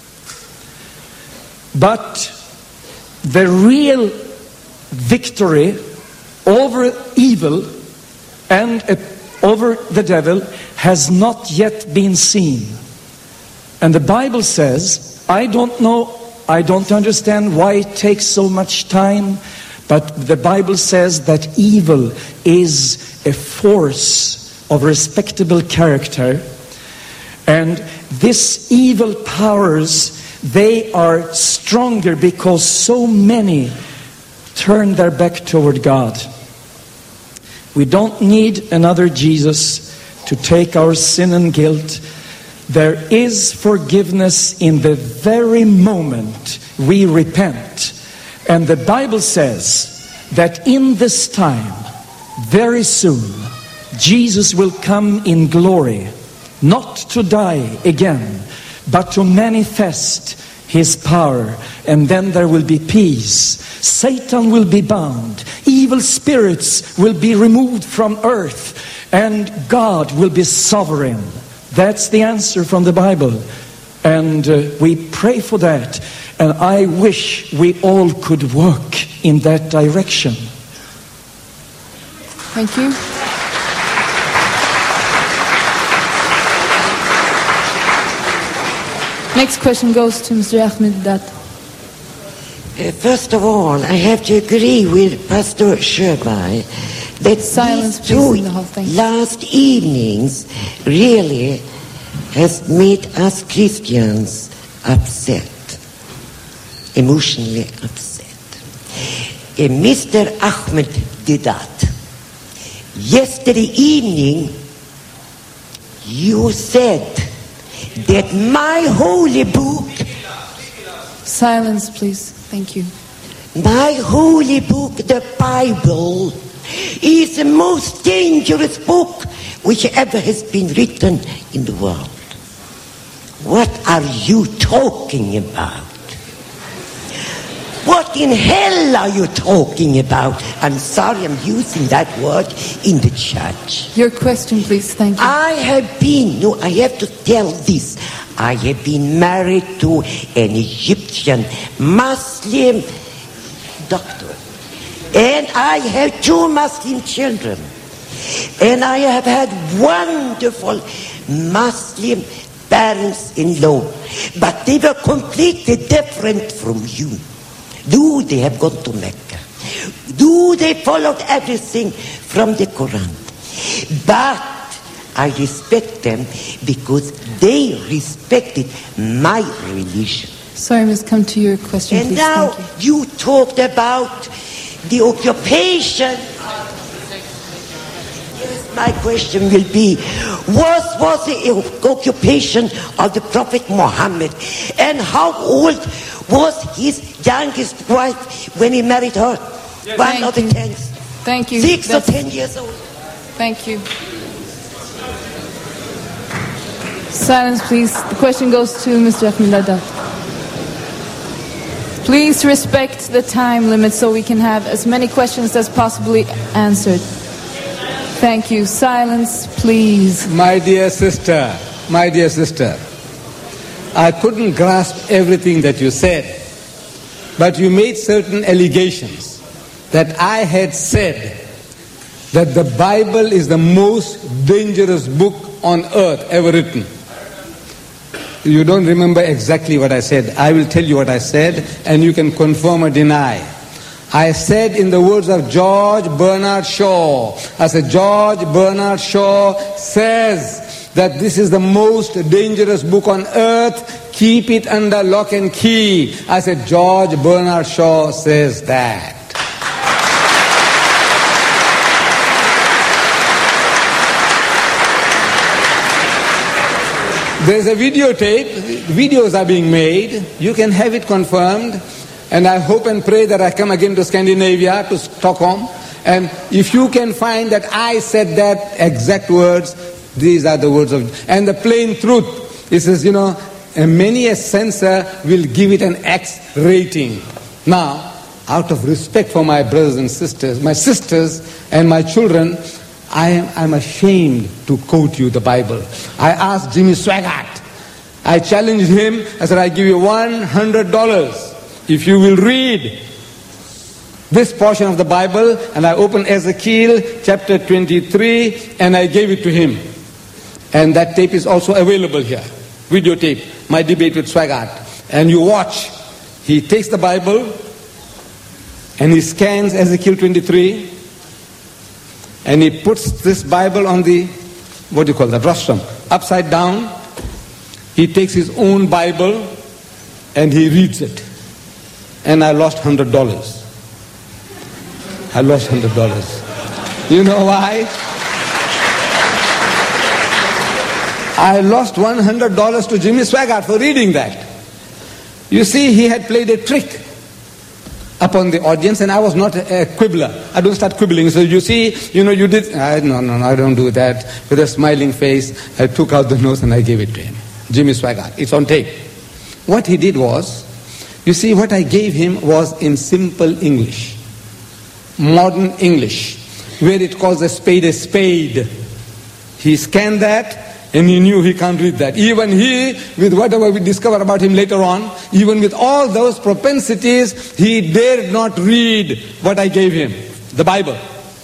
But the real victory over evil and over the devil has not yet been seen. And the Bible says, I don't know, I don't understand why it takes so much time, but the Bible says that evil is a force of respectable character. And these evil powers, they are stronger because so many turn their back toward God. We don't need another Jesus to take our sin and guilt. There is forgiveness in the very moment we repent. And the Bible says that in this time, very soon, Jesus will come in glory, not to die again, but to manifest His power. And then there will be peace. Satan will be bound. Evil spirits will be removed from earth. And God will be sovereign. That's the answer from the Bible. And uh, we pray for that. And I wish we all could work in that direction. Thank you. Next question goes to Mister Ahmed Dat. Uh, first of all, I have to agree with Pastor Sherbai that Silence, these two please, in the whole thing. last evenings really has made us Christians upset, emotionally upset. Uh, Mister Ahmed Deedat, yesterday evening you said that my holy book... Silence, please. Thank you. My holy book, the Bible, is the most dangerous book which ever has been written in the world. What are you talking about? What in hell are you talking about? I'm sorry I'm using that word in the church. Your question, please. Thank you. I have been, no, I have to tell this. I have been married to an Egyptian Muslim doctor. And I have two Muslim children. And I have had wonderful Muslim parents-in-law. But they were completely different from you. Do they have gone to Mecca? Do they followed everything from the Quran? But I respect them because they respected my religion. Sorry, Miz, come to your question, and please. now Thank you. you talked about the occupation. Yes, my question will be, what was the occupation of the Prophet Muhammad? And how old was his youngest wife when he married her? Yes. One Thank of the you. tenth. Thank you. Six That's... or ten years old. Thank you. Silence, please. The question goes to Mister Ahmed Dat. Please respect the time limit so we can have as many questions as possibly answered. Thank you. Silence, please. My dear sister, my dear sister, I couldn't grasp everything that you said, but you made certain allegations that I had said that the Bible is the most dangerous book on earth ever written. You don't remember exactly what I said. I will tell you what I said, and you can confirm or deny. I said in the words of George Bernard Shaw, I said, George Bernard Shaw says that this is the most dangerous book on earth. Keep it under lock and key. I said, George Bernard Shaw says that. There's a videotape, videos are being made, you can have it confirmed, and I hope and pray that I come again to Scandinavia, to Stockholm, and if you can find that I said that exact words, these are the words of, and the plain truth, it says, you know, many a censor will give it an X rating. Now, out of respect for my brothers and sisters, my sisters and my children, I am I'm ashamed to quote you the Bible. I asked Jimmy Swaggart. I challenged him. I said, I give you one hundred dollars if you will read this portion of the Bible. And I opened Ezekiel chapter twenty-three and I gave it to him. And that tape is also available here. Videotape, my debate with Swaggart. And you watch. He takes the Bible and he scans Ezekiel twenty-three. And he puts this Bible on the, what do you call that, rostrum, upside down. He takes his own Bible and he reads it. And I lost one hundred dollars. I lost one hundred dollars. You know why? I lost one hundred dollars to Jimmy Swaggart for reading that. You see, he had played a trick upon the audience, and I was not a, a quibbler. I don't start quibbling. So you see, you know, you did, I, no, no, no, I don't do that. With a smiling face, I took out the notes and I gave it to him. Jimmy Swaggart. It's on tape. What he did was, you see, what I gave him was in simple English. Modern English. Where it calls a spade a spade. He scanned that, and he knew he can't read that. Even he, with whatever we discover about him later on, even with all those propensities, he dared not read what I gave him, the Bible.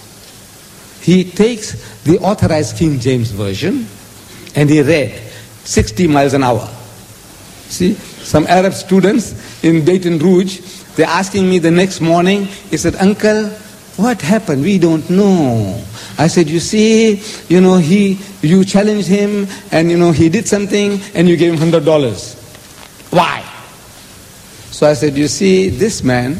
He takes the authorized King James Version, and he read sixty miles an hour. See, some Arab students in Baton Rouge, they're asking me the next morning, he said, Uncle, what happened? We don't know. I said, you see, you know, he, you challenged him and, you know, he did something and you gave him one hundred dollars. Why? So I said, you see, this man,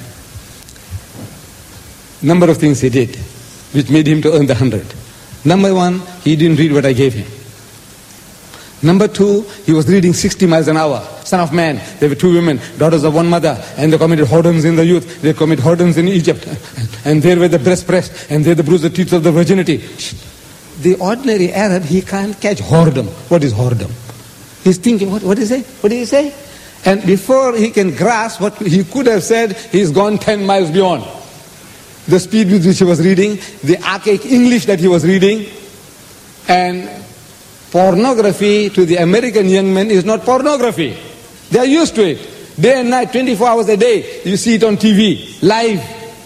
number of things he did, which made him to earn the hundred. Number one, he didn't read what I gave him. Number two, he was reading sixty miles an hour. Son of man, there were two women, daughters of one mother, and they committed whoredoms in the youth. They committed whoredoms in Egypt. And there were the breast pressed, and there the bruised the teeth of the virginity. The ordinary Arab, he can't catch whoredom. What is whoredom? He's thinking, what, what is it? What did he say? And before he can grasp what he could have said, he's gone ten miles beyond. The speed with which he was reading, the archaic English that he was reading, and pornography to the American young men is not pornography. They are used to it. Day and night, twenty-four hours a day. You see it on T V, live.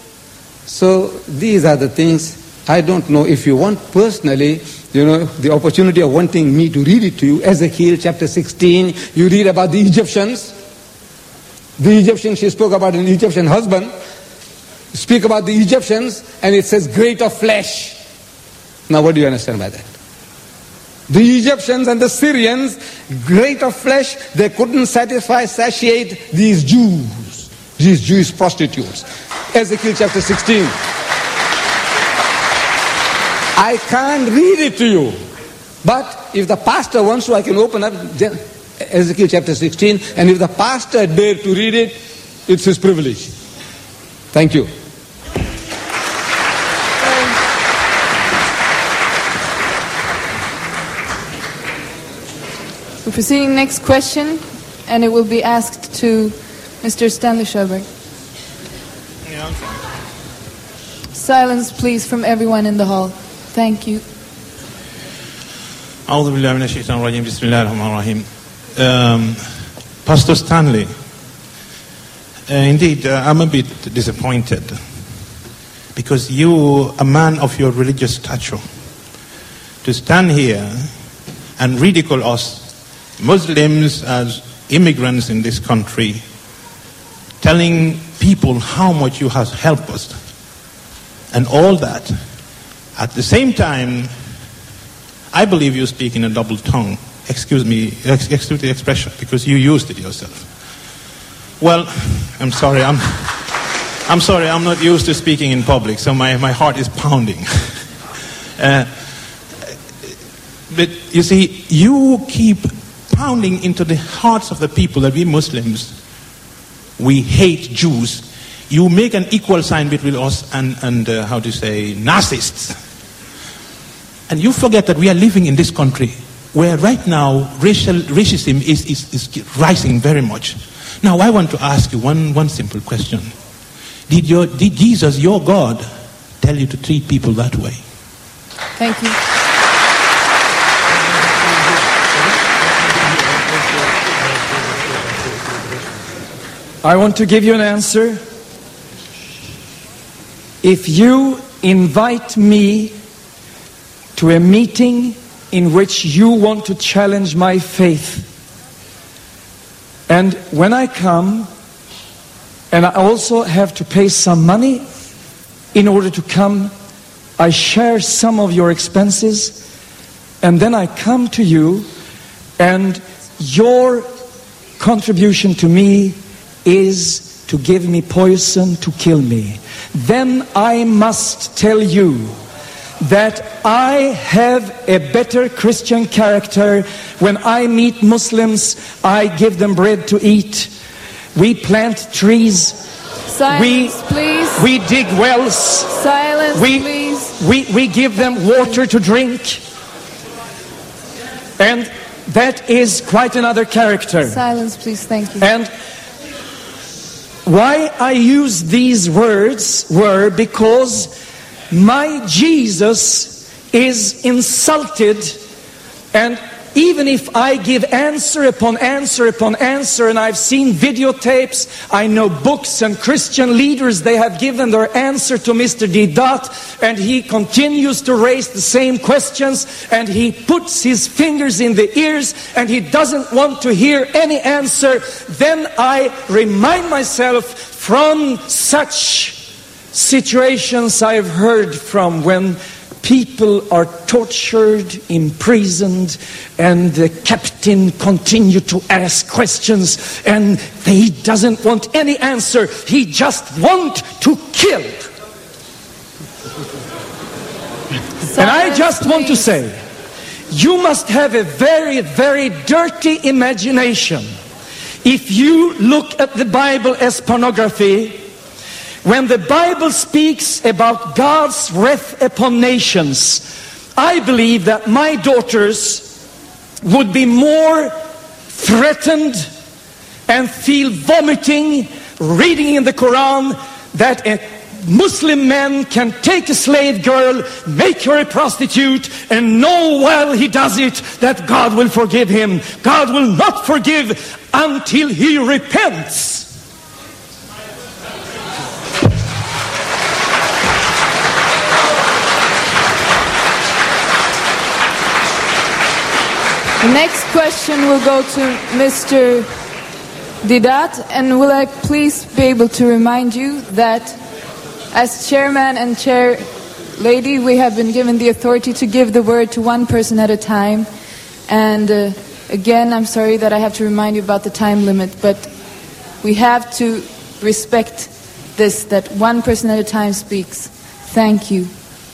So these are the things. I don't know if you want personally, you know, the opportunity of wanting me to read it to you. Ezekiel chapter sixteen, you read about the Egyptians. The Egyptians, she spoke about an Egyptian husband. Speak about the Egyptians, and it says great of flesh. Now what do you understand by that? The Egyptians and the Syrians, great of flesh, they couldn't satisfy, satiate these Jews, these Jewish prostitutes. Ezekiel chapter sixteen. I can't read it to you, but if the pastor wants to, I can open up Ezekiel chapter sixteen, and if the pastor dared to read it, it's his privilege. Thank you. We're proceeding next question, and it will be asked to Mister Stanley Sjoberg. Silence, please, from everyone in the hall. Thank you. أعوذ بالله من الشيطان الرجيم بسم الله الرحمن الرحيم. Um, Pastor Stanley, uh, indeed, uh, I'm a bit disappointed because you, a man of your religious stature, to stand here and ridicule us Muslims as immigrants in this country, telling people how much you have helped us and all that. At the same time, I believe you speak in a double tongue. Excuse me, excuse the expression, because you used it yourself. Well, I'm sorry, I'm, I'm sorry, I'm not used to speaking in public, so my, my heart is pounding. uh, but you see, you keep pounding into the hearts of the people that we Muslims, we hate Jews. You make an equal sign between us and, and uh, how to say, Nazists. And you forget that we are living in this country where right now racial racism is, is, is rising very much. Now I want to ask you one, one simple question. Did, your, did Jesus, your God, tell you to treat people that way? Thank you. I want to give you an answer. If you invite me to a meeting in which you want to challenge my faith, and when I come, and I also have to pay some money in order to come, I share some of your expenses, and then I come to you, and your contribution to me is to give me poison to kill me. Then I must tell you that I have a better Christian character. When I meet Muslims, I give them bread to eat. We plant trees. Silence, we, please. We dig wells. Silence, we, please. We, we give them water to drink. And that is quite another character. Silence, please. Thank you. And why I use these words were because my Jesus is insulted, and even if I give answer upon answer upon answer, and I've seen videotapes, I know books and Christian leaders, they have given their answer to Mister Deedat, and he continues to raise the same questions, and he puts his fingers in the ears, and he doesn't want to hear any answer. Then I remind myself from such situations I've heard from when people are tortured, imprisoned, and the captain continues to ask questions, and he doesn't want any answer. He just wants to kill. Silence, and I just please. want to say, you must have a very, very dirty imagination if you look at the Bible as pornography. When the Bible speaks about God's wrath upon nations, I believe that my daughters would be more threatened and feel vomiting reading in the Quran that a Muslim man can take a slave girl, make her a prostitute, and know while he does it that God will forgive him. God will not forgive until he repents. The next question will go to Mister Deedat, and will I please be able to remind you that as chairman and chair lady, we have been given the authority to give the word to one person at a time. And uh, again, I'm sorry that I have to remind you about the time limit, but we have to respect this, that one person at a time speaks. Thank you.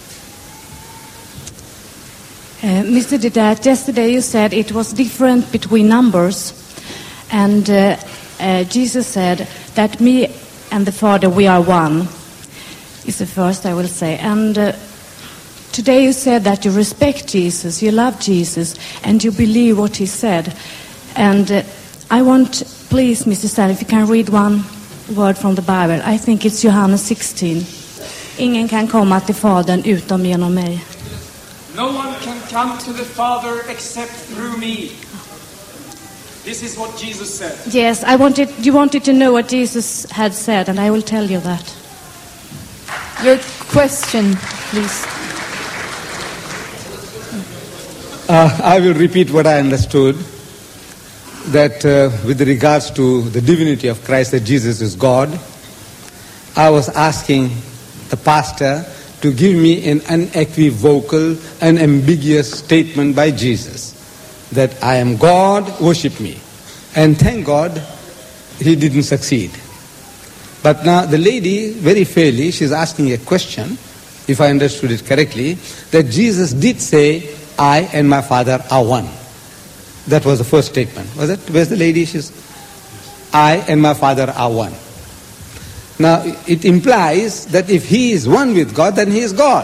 Uh, Mister Deedat, yesterday you said it was different between numbers, and uh, uh, Jesus said that me and the Father, we are one, is the first I will say. And uh, today you said that you respect Jesus, you love Jesus, and you believe what he said. And uh, I want, please, Mister Stanley, if you can read one word from the Bible. I think it's Johannes sixteen. Ingen kan komma till Fadern utom genom mig. No one can come to the Father except through me. This is what Jesus said. Yes, I wanted, you wanted to know what Jesus had said, and I will tell you that. Your question, please. Uh, I will repeat what I understood, that uh, with regards to the divinity of Christ, that Jesus is God. I was asking the pastor to give me an unequivocal, unambiguous statement by Jesus that I am God, worship me. And thank God he didn't succeed. But now the lady, very fairly, she's asking a question, if I understood it correctly, that Jesus did say, I and my Father are one. That was the first statement. Was it? Where's the lady? She's, I and my Father are one. Now, it implies that if he is one with God, then he is God.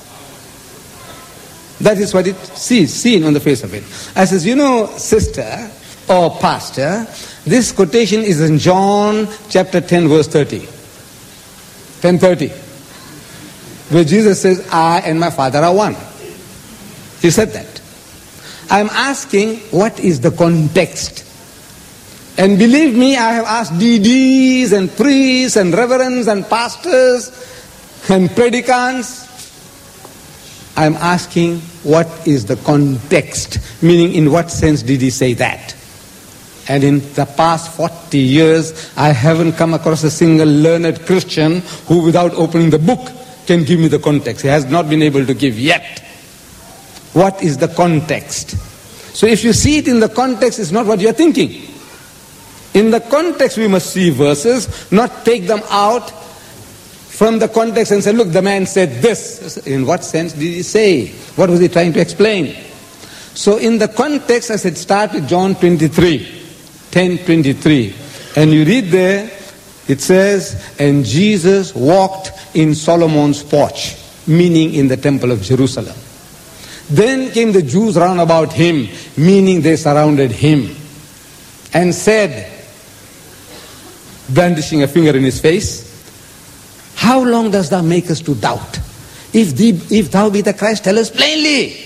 That is what it sees, seen on the face of it. I says, you know, sister or pastor, this quotation is in John chapter ten, verse thirty. ten thirty. Where Jesus says, I and my Father are one. He said that. I'm asking, what is the context? And believe me, I have asked D Ds and priests and reverends and pastors and predicants. I'm asking, what is the context? Meaning, in what sense did he say that? And in the past forty years, I haven't come across a single learned Christian who, without opening the book, can give me the context. He has not been able to give yet. What is the context? So if you see it in the context, it's not what you're thinking. In the context, we must see verses, not take them out from the context and say, look, the man said this. In what sense did he say? What was he trying to explain? So in the context, I said, start with John twenty-three, ten twenty-three. And you read there, it says, and Jesus walked in Solomon's porch, meaning in the temple of Jerusalem. Then came the Jews round about him, meaning they surrounded him, and said, brandishing a finger in his face, how long dost thou make us to doubt? If, thee, if thou be the Christ, tell us plainly.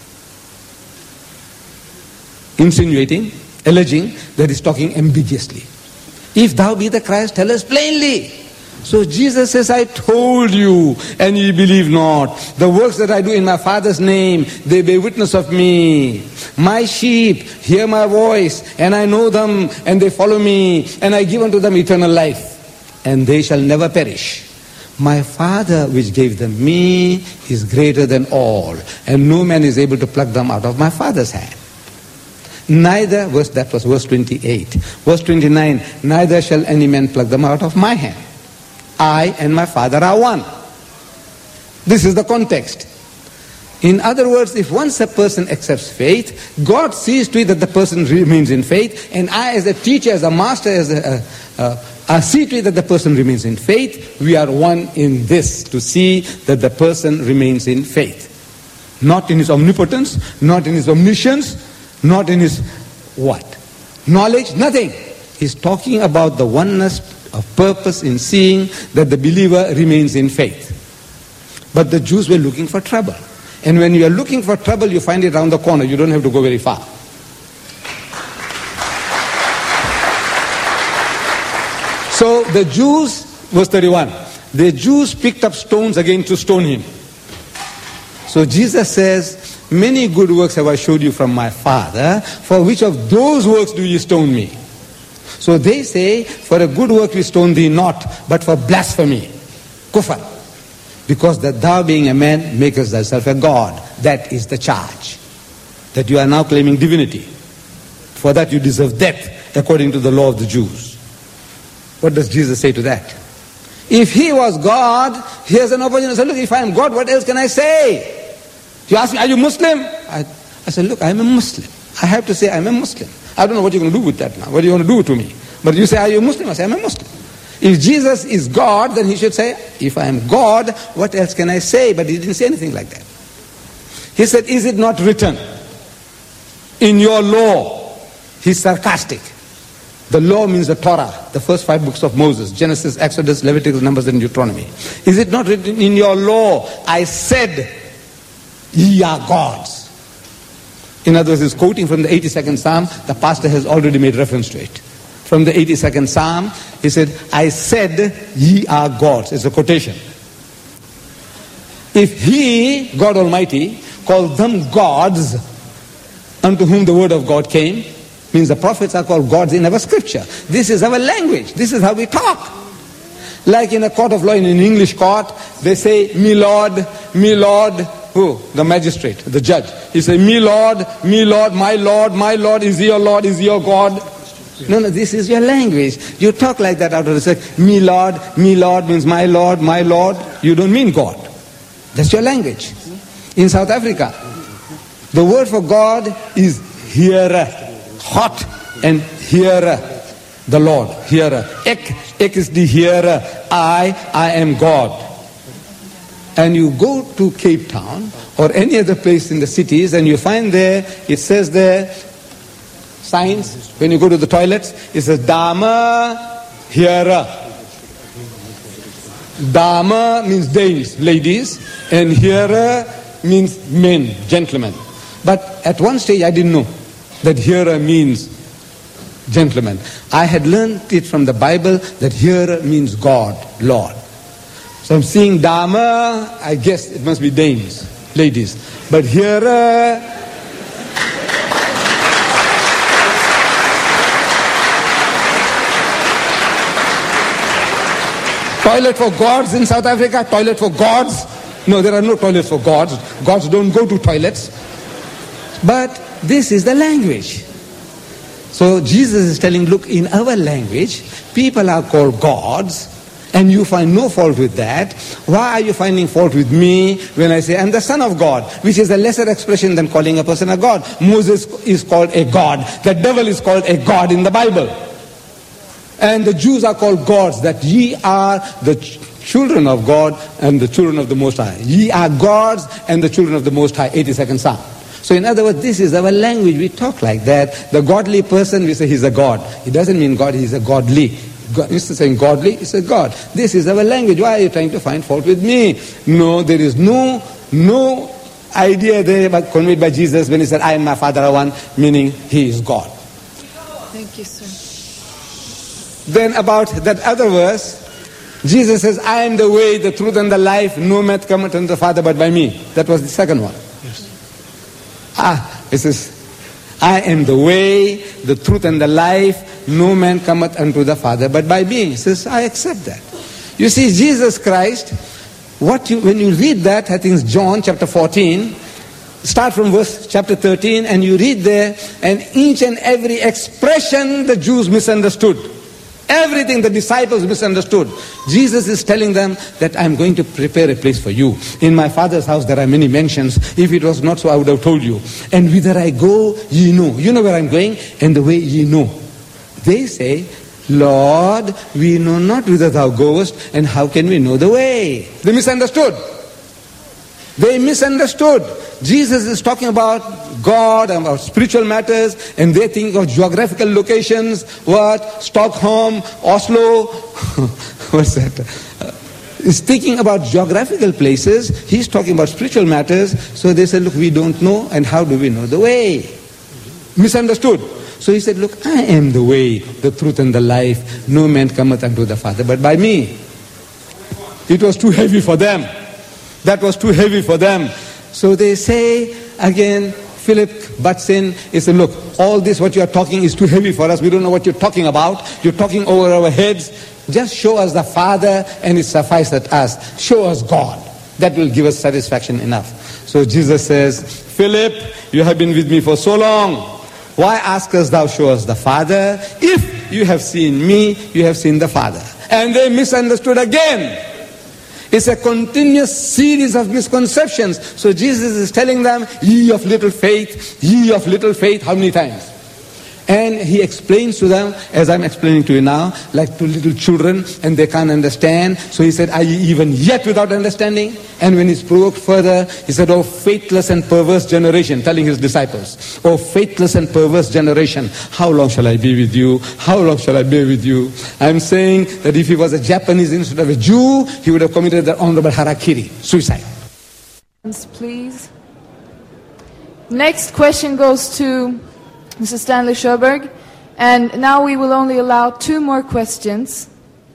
Insinuating, alleging that he's talking ambiguously. If thou be the Christ, tell us plainly. So Jesus says, I told you, and ye believe not. The works that I do in my Father's name, they bear witness of me. My sheep hear my voice, and I know them, and they follow me, and I give unto them eternal life, and they shall never perish. My Father which gave them me is greater than all, and no man is able to pluck them out of my Father's hand. Neither, verse, that was verse twenty-eight. Verse twenty-nine, neither shall any man pluck them out of my hand. I and my Father are one. This is the context. In other words, if once a person accepts faith, God sees to it that the person remains in faith, and I as a teacher, as a master, as a, uh, I see to it that the person remains in faith. We are one in this, to see that the person remains in faith. Not in his omnipotence, not in his omniscience, not in his what? Knowledge, nothing. He's talking about the oneness of purpose in seeing that the believer remains in faith. But the Jews were looking for trouble. And when you are looking for trouble, you find it around the corner. You don't have to go very far. So the Jews, verse thirty-one, the Jews picked up stones again to stone him. So Jesus says, many good works have I showed you from my Father. For which of those works do you stone me? So they say, for a good work we stone thee not, but for blasphemy, kufr. Because that thou being a man makest thyself a God. That is the charge. That you are now claiming divinity. For that you deserve death, according to the law of the Jews. What does Jesus say to that? If he was God, he has an opportunity to say, look, if I am God, what else can I say? You ask me, are you Muslim? I, I said, look, I am a Muslim. I have to say I am a Muslim. I don't know what you're going to do with that now. What do you want to do to me? But you say, are you a Muslim? I say, I'm a Muslim. If Jesus is God, then he should say, if I am God, what else can I say? But he didn't say anything like that. He said, is it not written in your law? He's sarcastic. The law means the Torah, the first five books of Moses, Genesis, Exodus, Leviticus, Numbers, and Deuteronomy. Is it not written in your law? I said, ye are gods. In other words, he's quoting from the eighty-second Psalm. The pastor has already made reference to it. From the eighty-second Psalm, he said, I said, ye are gods. It's a quotation. If he, God Almighty, called them gods unto whom the word of God came, means the prophets are called gods in our scripture. This is our language. This is how we talk. Like in a court of law, in an English court, they say, me lord, me lord. Who? The magistrate, the judge. He says, me lord, me lord, my lord, my lord, is he your lord, is he your God? No, no, this is your language. You talk like that out of the sex. Me lord, me lord means my lord, my lord. You don't mean God. That's your language. In South Africa, the word for God is hearer. Hot and hearer. The Lord, hearer. Ek, ek is the hearer. I, I am God. And you go to Cape Town or any other place in the cities and you find there, it says there, signs, when you go to the toilets, it says Dama, hearer. Dama means dames, ladies, and hearer means men, gentlemen. But at one stage I didn't know that hearer means gentlemen. I had learned it from the Bible that hearer means God, Lord. So I'm seeing Dama, I guess it must be dames, ladies. But hearer, toilet for gods in South Africa, toilet for gods. No, there are no toilets for gods. Gods don't go to toilets. But this is the language. So Jesus is telling, look, in our language, people are called gods, and you find no fault with that. Why are you finding fault with me when I say I'm the son of God, which is a lesser expression than calling a person a god? Moses is called a god. The devil is called a god in the Bible. And the Jews are called gods, that ye are the ch- children of God and the children of the Most High. Ye are gods and the children of the Most High, eighty-second Psalm. So in other words, this is our language. We talk like that. The godly person, we say he's a god. It doesn't mean God, he's a godly. God, instead of saying godly, it's a God. This is our language. Why are you trying to find fault with me? No, there is no, no idea there but conveyed by Jesus when he said, I and my Father are one, meaning he is God. Thank you, sir. Then about that other verse, Jesus says, I am the way, the truth and the life. No man cometh unto the Father but by me. That was the second one. Yes. Ah, it says, I am the way, the truth and the life. No man cometh unto the Father but by me. He says, I accept that. You see, Jesus Christ, what you, when you read that, I think it's John chapter fourteen, start from verse chapter thirteen, and you read there, and each and every expression the Jews misunderstood. Everything the disciples misunderstood. Jesus is telling them that I'm going to prepare a place for you. In my Father's house there are many mansions. If it was not so, I would have told you. And whither I go, ye know. You know where I'm going, and the way ye know. They say, Lord, we know not whither thou goest, and how can we know the way? They misunderstood. They misunderstood. Jesus is talking about God, about spiritual matters, and they think of geographical locations. What? Stockholm, Oslo. What's that? Uh, he's thinking about geographical places. He's talking about spiritual matters. So they said, look, we don't know, and how do we know the way? Misunderstood. So he said, look, I am the way, the truth and the life. No man cometh unto the Father but by me. It was too heavy for them. That was too heavy for them. So they say, again, Philip butts in. He said, look, all this what you are talking is too heavy for us. We don't know what you're talking about. You're talking over our heads. Just show us the Father and it sufficeth us. Show us God. That will give us satisfaction enough. So Jesus says, Philip, you have been with me for so long. Why askest thou show us the Father? If you have seen me, you have seen the Father. And they misunderstood again. It's a continuous series of misconceptions. So Jesus is telling them, ye of little faith, ye of little faith, how many times? And he explains to them, as I'm explaining to you now, like to little children, and they can't understand. So he said, are ye even yet without understanding? And when he's provoked further, he said, oh faithless and perverse generation, telling his disciples, oh faithless and perverse generation, how long shall I be with you? How long shall I be with you? I'm saying that if he was a Japanese instead of a Jew, he would have committed the honorable harakiri, suicide. Please. Next question goes to Mister Stanley Sjoberg. And now we will only allow two more questions.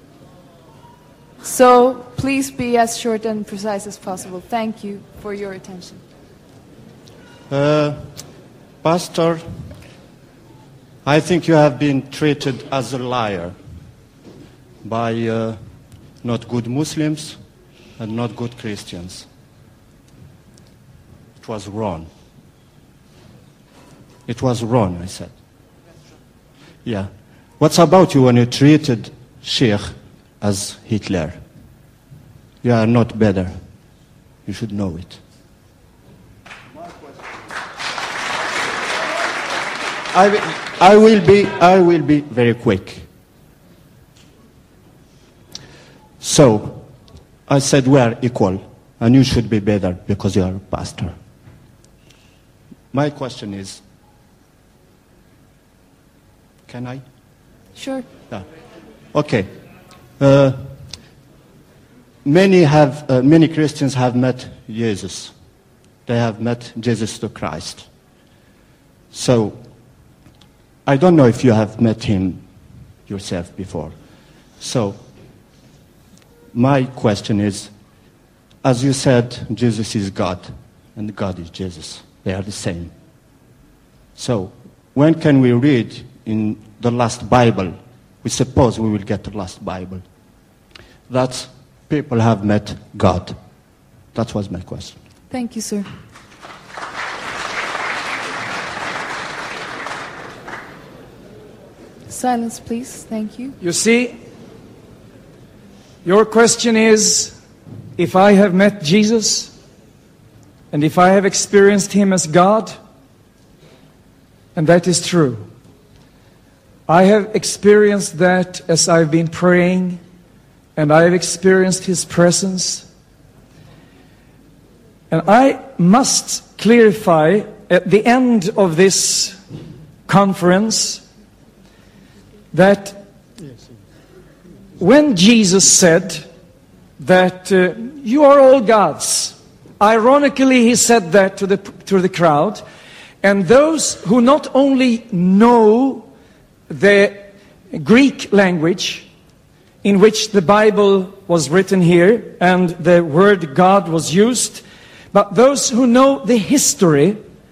So please be as short and precise as possible. Thank you for your attention. Uh, Pastor, I think you have been treated as a liar by uh, not good Muslims and not good Christians. It was wrong. It was wrong, I said. Yeah. What's about you when you treated Sheikh as Hitler? You are not better. You should know it. I will, I will be I will be very quick. So, I said we are equal, and you should be better because you are a pastor. My question is, can I? Sure. Yeah. Okay. Uh, many have, uh, many Christians have met Jesus. They have met Jesus the Christ. So, I don't know if you have met him yourself before. So, my question is, as you said, Jesus is God, and God is Jesus. They are the same. So, when can we read in the last Bible, we suppose we will get the last Bible, that people have met God? That was my question. Thank you, sir. Silence, please. Thank you. You see, your question is, if I have met Jesus, and if I have experienced him as God, and that is true. I have experienced that as I've been praying, and I have experienced his presence. And I must clarify at the end of this conference that when Jesus said that uh, you are all gods, ironically he said that to the, to the crowd, and those who not only know the Greek language in which the Bible was written here and the word God was used, but those who know the history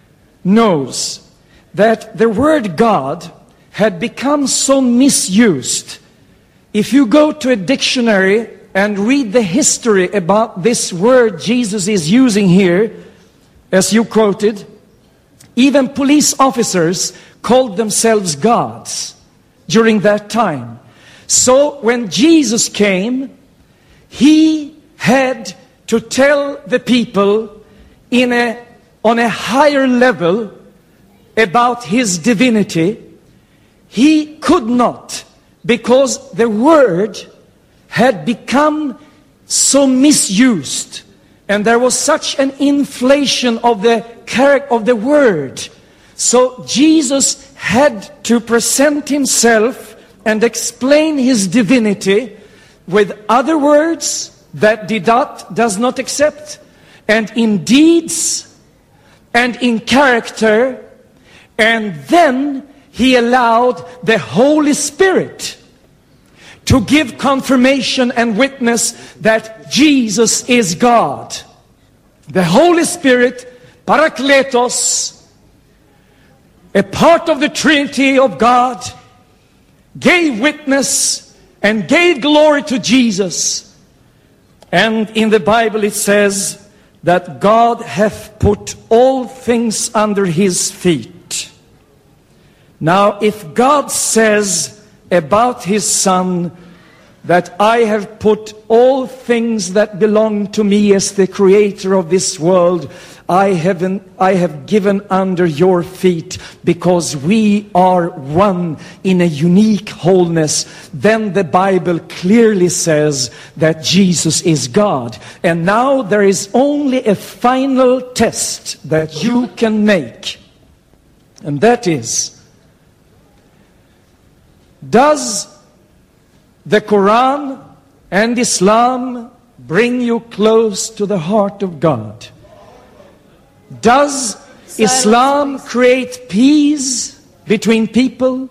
knows that the word God had become so misused. If you go to a dictionary and read the history about this word Jesus is using here, as you quoted, even police officers called themselves gods during that time. So when Jesus came, he had to tell the people in a, on a higher level about his divinity. He could not, because the word had become so misused, and there was such an inflation of the character of the word. So Jesus had to present himself and explain his divinity with other words that Didat does not accept, and in deeds and in character. And then he allowed the Holy Spirit to give confirmation and witness that Jesus is God. The Holy Spirit, Parakletos, a part of the Trinity of God, gave witness and gave glory to Jesus. And in the Bible it says that God hath put all things under his feet. Now, if God says about his Son that I have put all things that belong to me as the creator of this world, I have, I have given under your feet, because we are one in a unique wholeness, then the Bible clearly says that Jesus is God. And now there is only a final test that you can make. And that is, does the Quran and Islam bring you close to the heart of God? Does Islam create peace between people?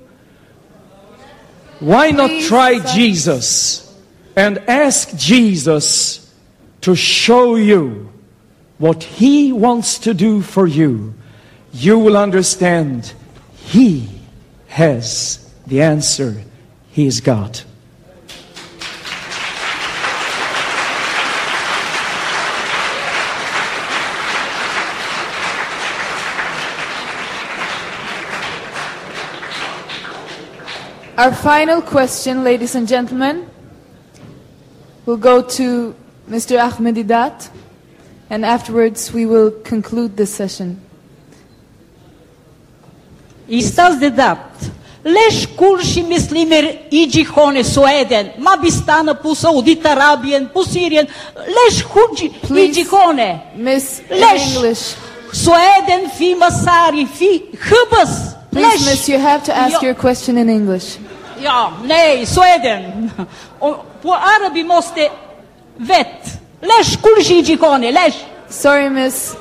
Why not try Jesus and ask Jesus to show you what He wants to do for you? You will understand He has the answer. He is God. Our final question, ladies and gentlemen, will go to Mister Ahmedidat, and afterwards we will conclude this session. Istaz Dedat, lesh kurshi mislimer i gjikone Sueden, ma bistanë pu Saudit Arabien, pu Sirien, lesh kurshi i gjikone. Miss English. Sueden fi Masari, fi Hëbës. Please, miss, you have to ask your question in English. Ja, nej, Sweden. Po arabi moste vet. Lesh kurshi i gjikone, lesh. Sorry, miss.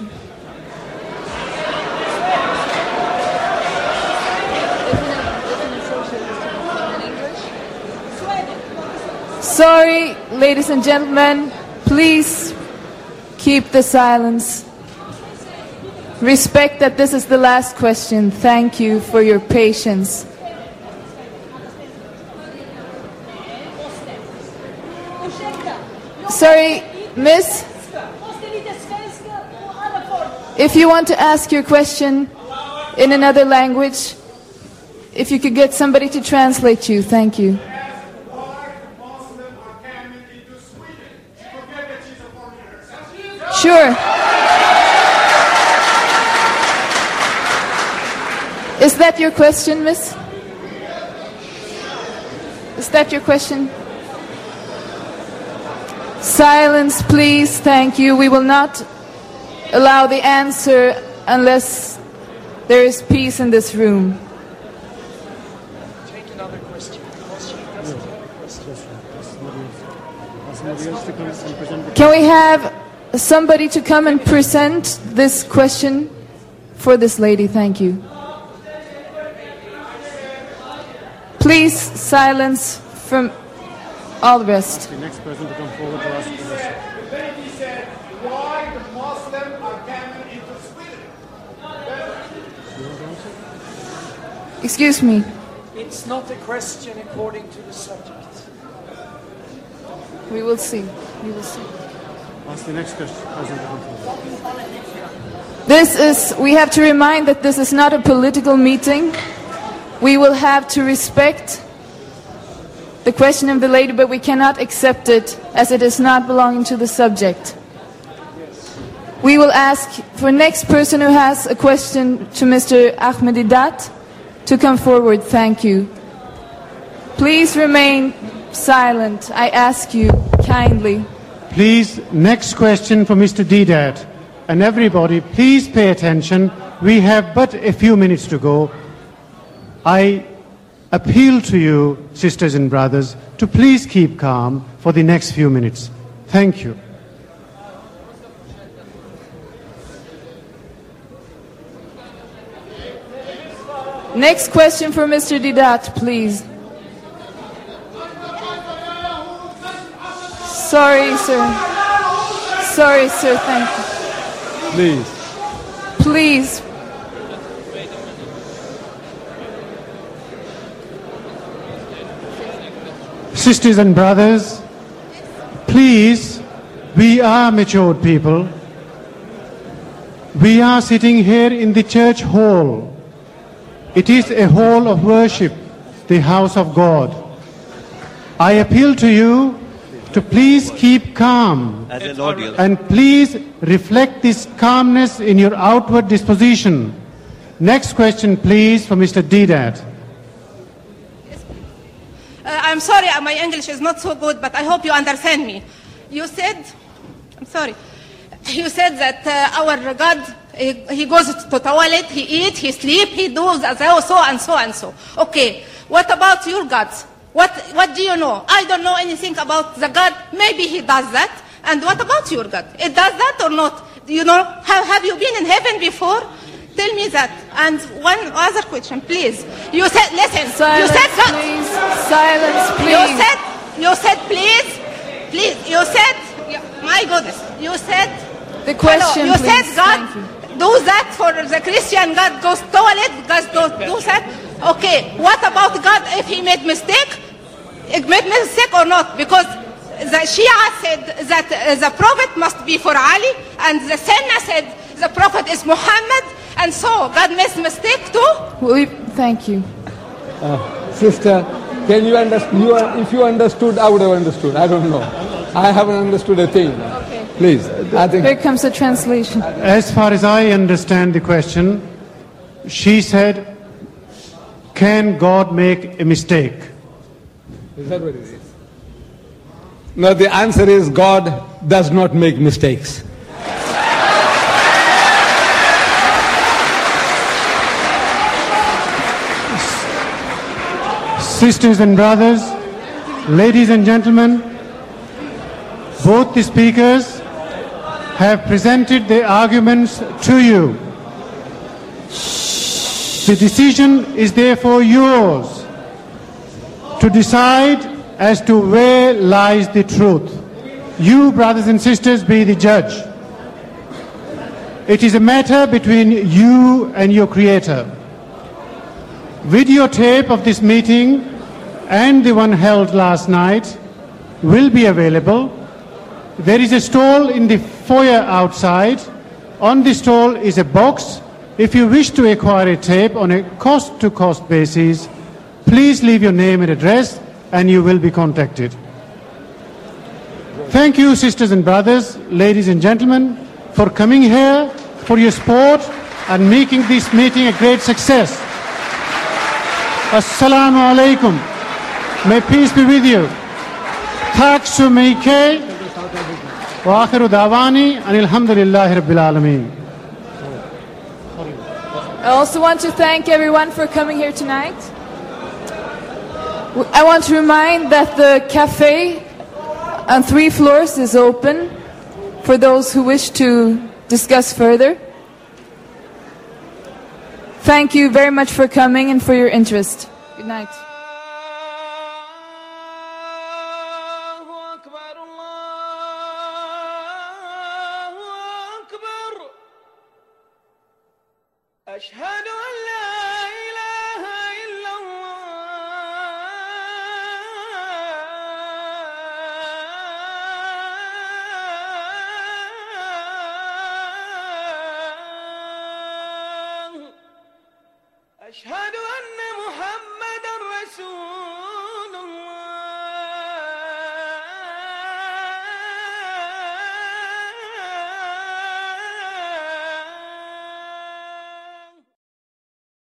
Sorry, ladies and gentlemen, please keep the silence. Respect that this is the last question. Thank you for your patience. Sorry, miss. If you want to ask your question in another language, if you could get somebody to translate you, thank you. Sure. Is that your question, miss? Is that your question? Silence, please. Thank you. We will not allow the answer unless there is peace in this room. Take another question. Can we have somebody to come and present this question for this lady? Thank you. Please, silence from all the rest. The next person to come forward to ask the question. Then he said, why the Muslims are coming into Sweden? Excuse me. It's not a question according to the subject. We will see. We will see. Ask the next question person to come forward. This is, we have to remind that this is not a political meeting. We will have to respect the question of the lady, but we cannot accept it as it is not belonging to the subject. We will ask for next person who has a question to Mister Ahmedidat to come forward. Thank you. Please remain silent. I ask you kindly. Please, next question for Mister Deedat. And everybody, please pay attention. We have but a few minutes to go. I appeal to you, sisters and brothers, to please keep calm for the next few minutes. Thank you. Next question for Mister Deedat, please. Sorry, sir. Sorry, sir. Thank you. Please. Please. Sisters and brothers, please, we are matured people. We are sitting here in the church hall. It is a hall of worship, the house of God. I appeal to you to please keep calm and please reflect this calmness in your outward disposition. Next question, please, for Mister Deedat. Uh, I'm sorry, uh, my English is not so good, but I hope you understand me. You said, I'm sorry, you said that uh, our God, he, he goes to toilet, he eat, he sleep, he does so and so and so. Okay, what about your gods? What, what do you know? I don't know anything about the God. Maybe he does that. And what about your God? It does that or not? Do you know, have, have you been in heaven before? Tell me that. And one other question, please. You said, listen. Silence, you said God. please. Silence, please. You said, you said, please, please. You said, my goodness. You said. The question, hello, you please. said God do that for the Christian. God goes toilet. God do, do that. Okay. What about God if he made mistake? He made mistake or not? Because the Shia said that uh, the prophet must be for Ali, and the Sunnah said the prophet is Muhammad, and so God makes mistake too. We, thank you. Uh, sister, can you understand? You are, if you understood, I would have understood. I don't know. I haven't understood a thing. Okay. Please. I think. Here comes the translation. As far as I understand the question, she said, can God make a mistake? Is that what it is? No, the answer is God does not make mistakes. Sisters and brothers, ladies and gentlemen, both the speakers have presented their arguments to you. The decision is therefore yours to decide as to where lies the truth. You, brothers and sisters, be the judge. It is a matter between you and your Creator. Videotape of this meeting and the one held last night will be available. There is a stall in the foyer outside. On the stall is a box. If you wish to acquire a tape on a cost-to-cost basis, please leave your name and address and you will be contacted. Thank you, sisters and brothers, ladies and gentlemen, for coming here, for your support and making this meeting a great success. Assalamu alaikum. May peace be with you. Tak så mycket. Wa akhiru da'wani anil hamdulillahi rabbil alameen. I also want to thank everyone for coming here tonight. I want to remind that the cafe on three floors is open for those who wish to discuss further. Thank you very much for coming and for your interest. Good night. أشهد أن لا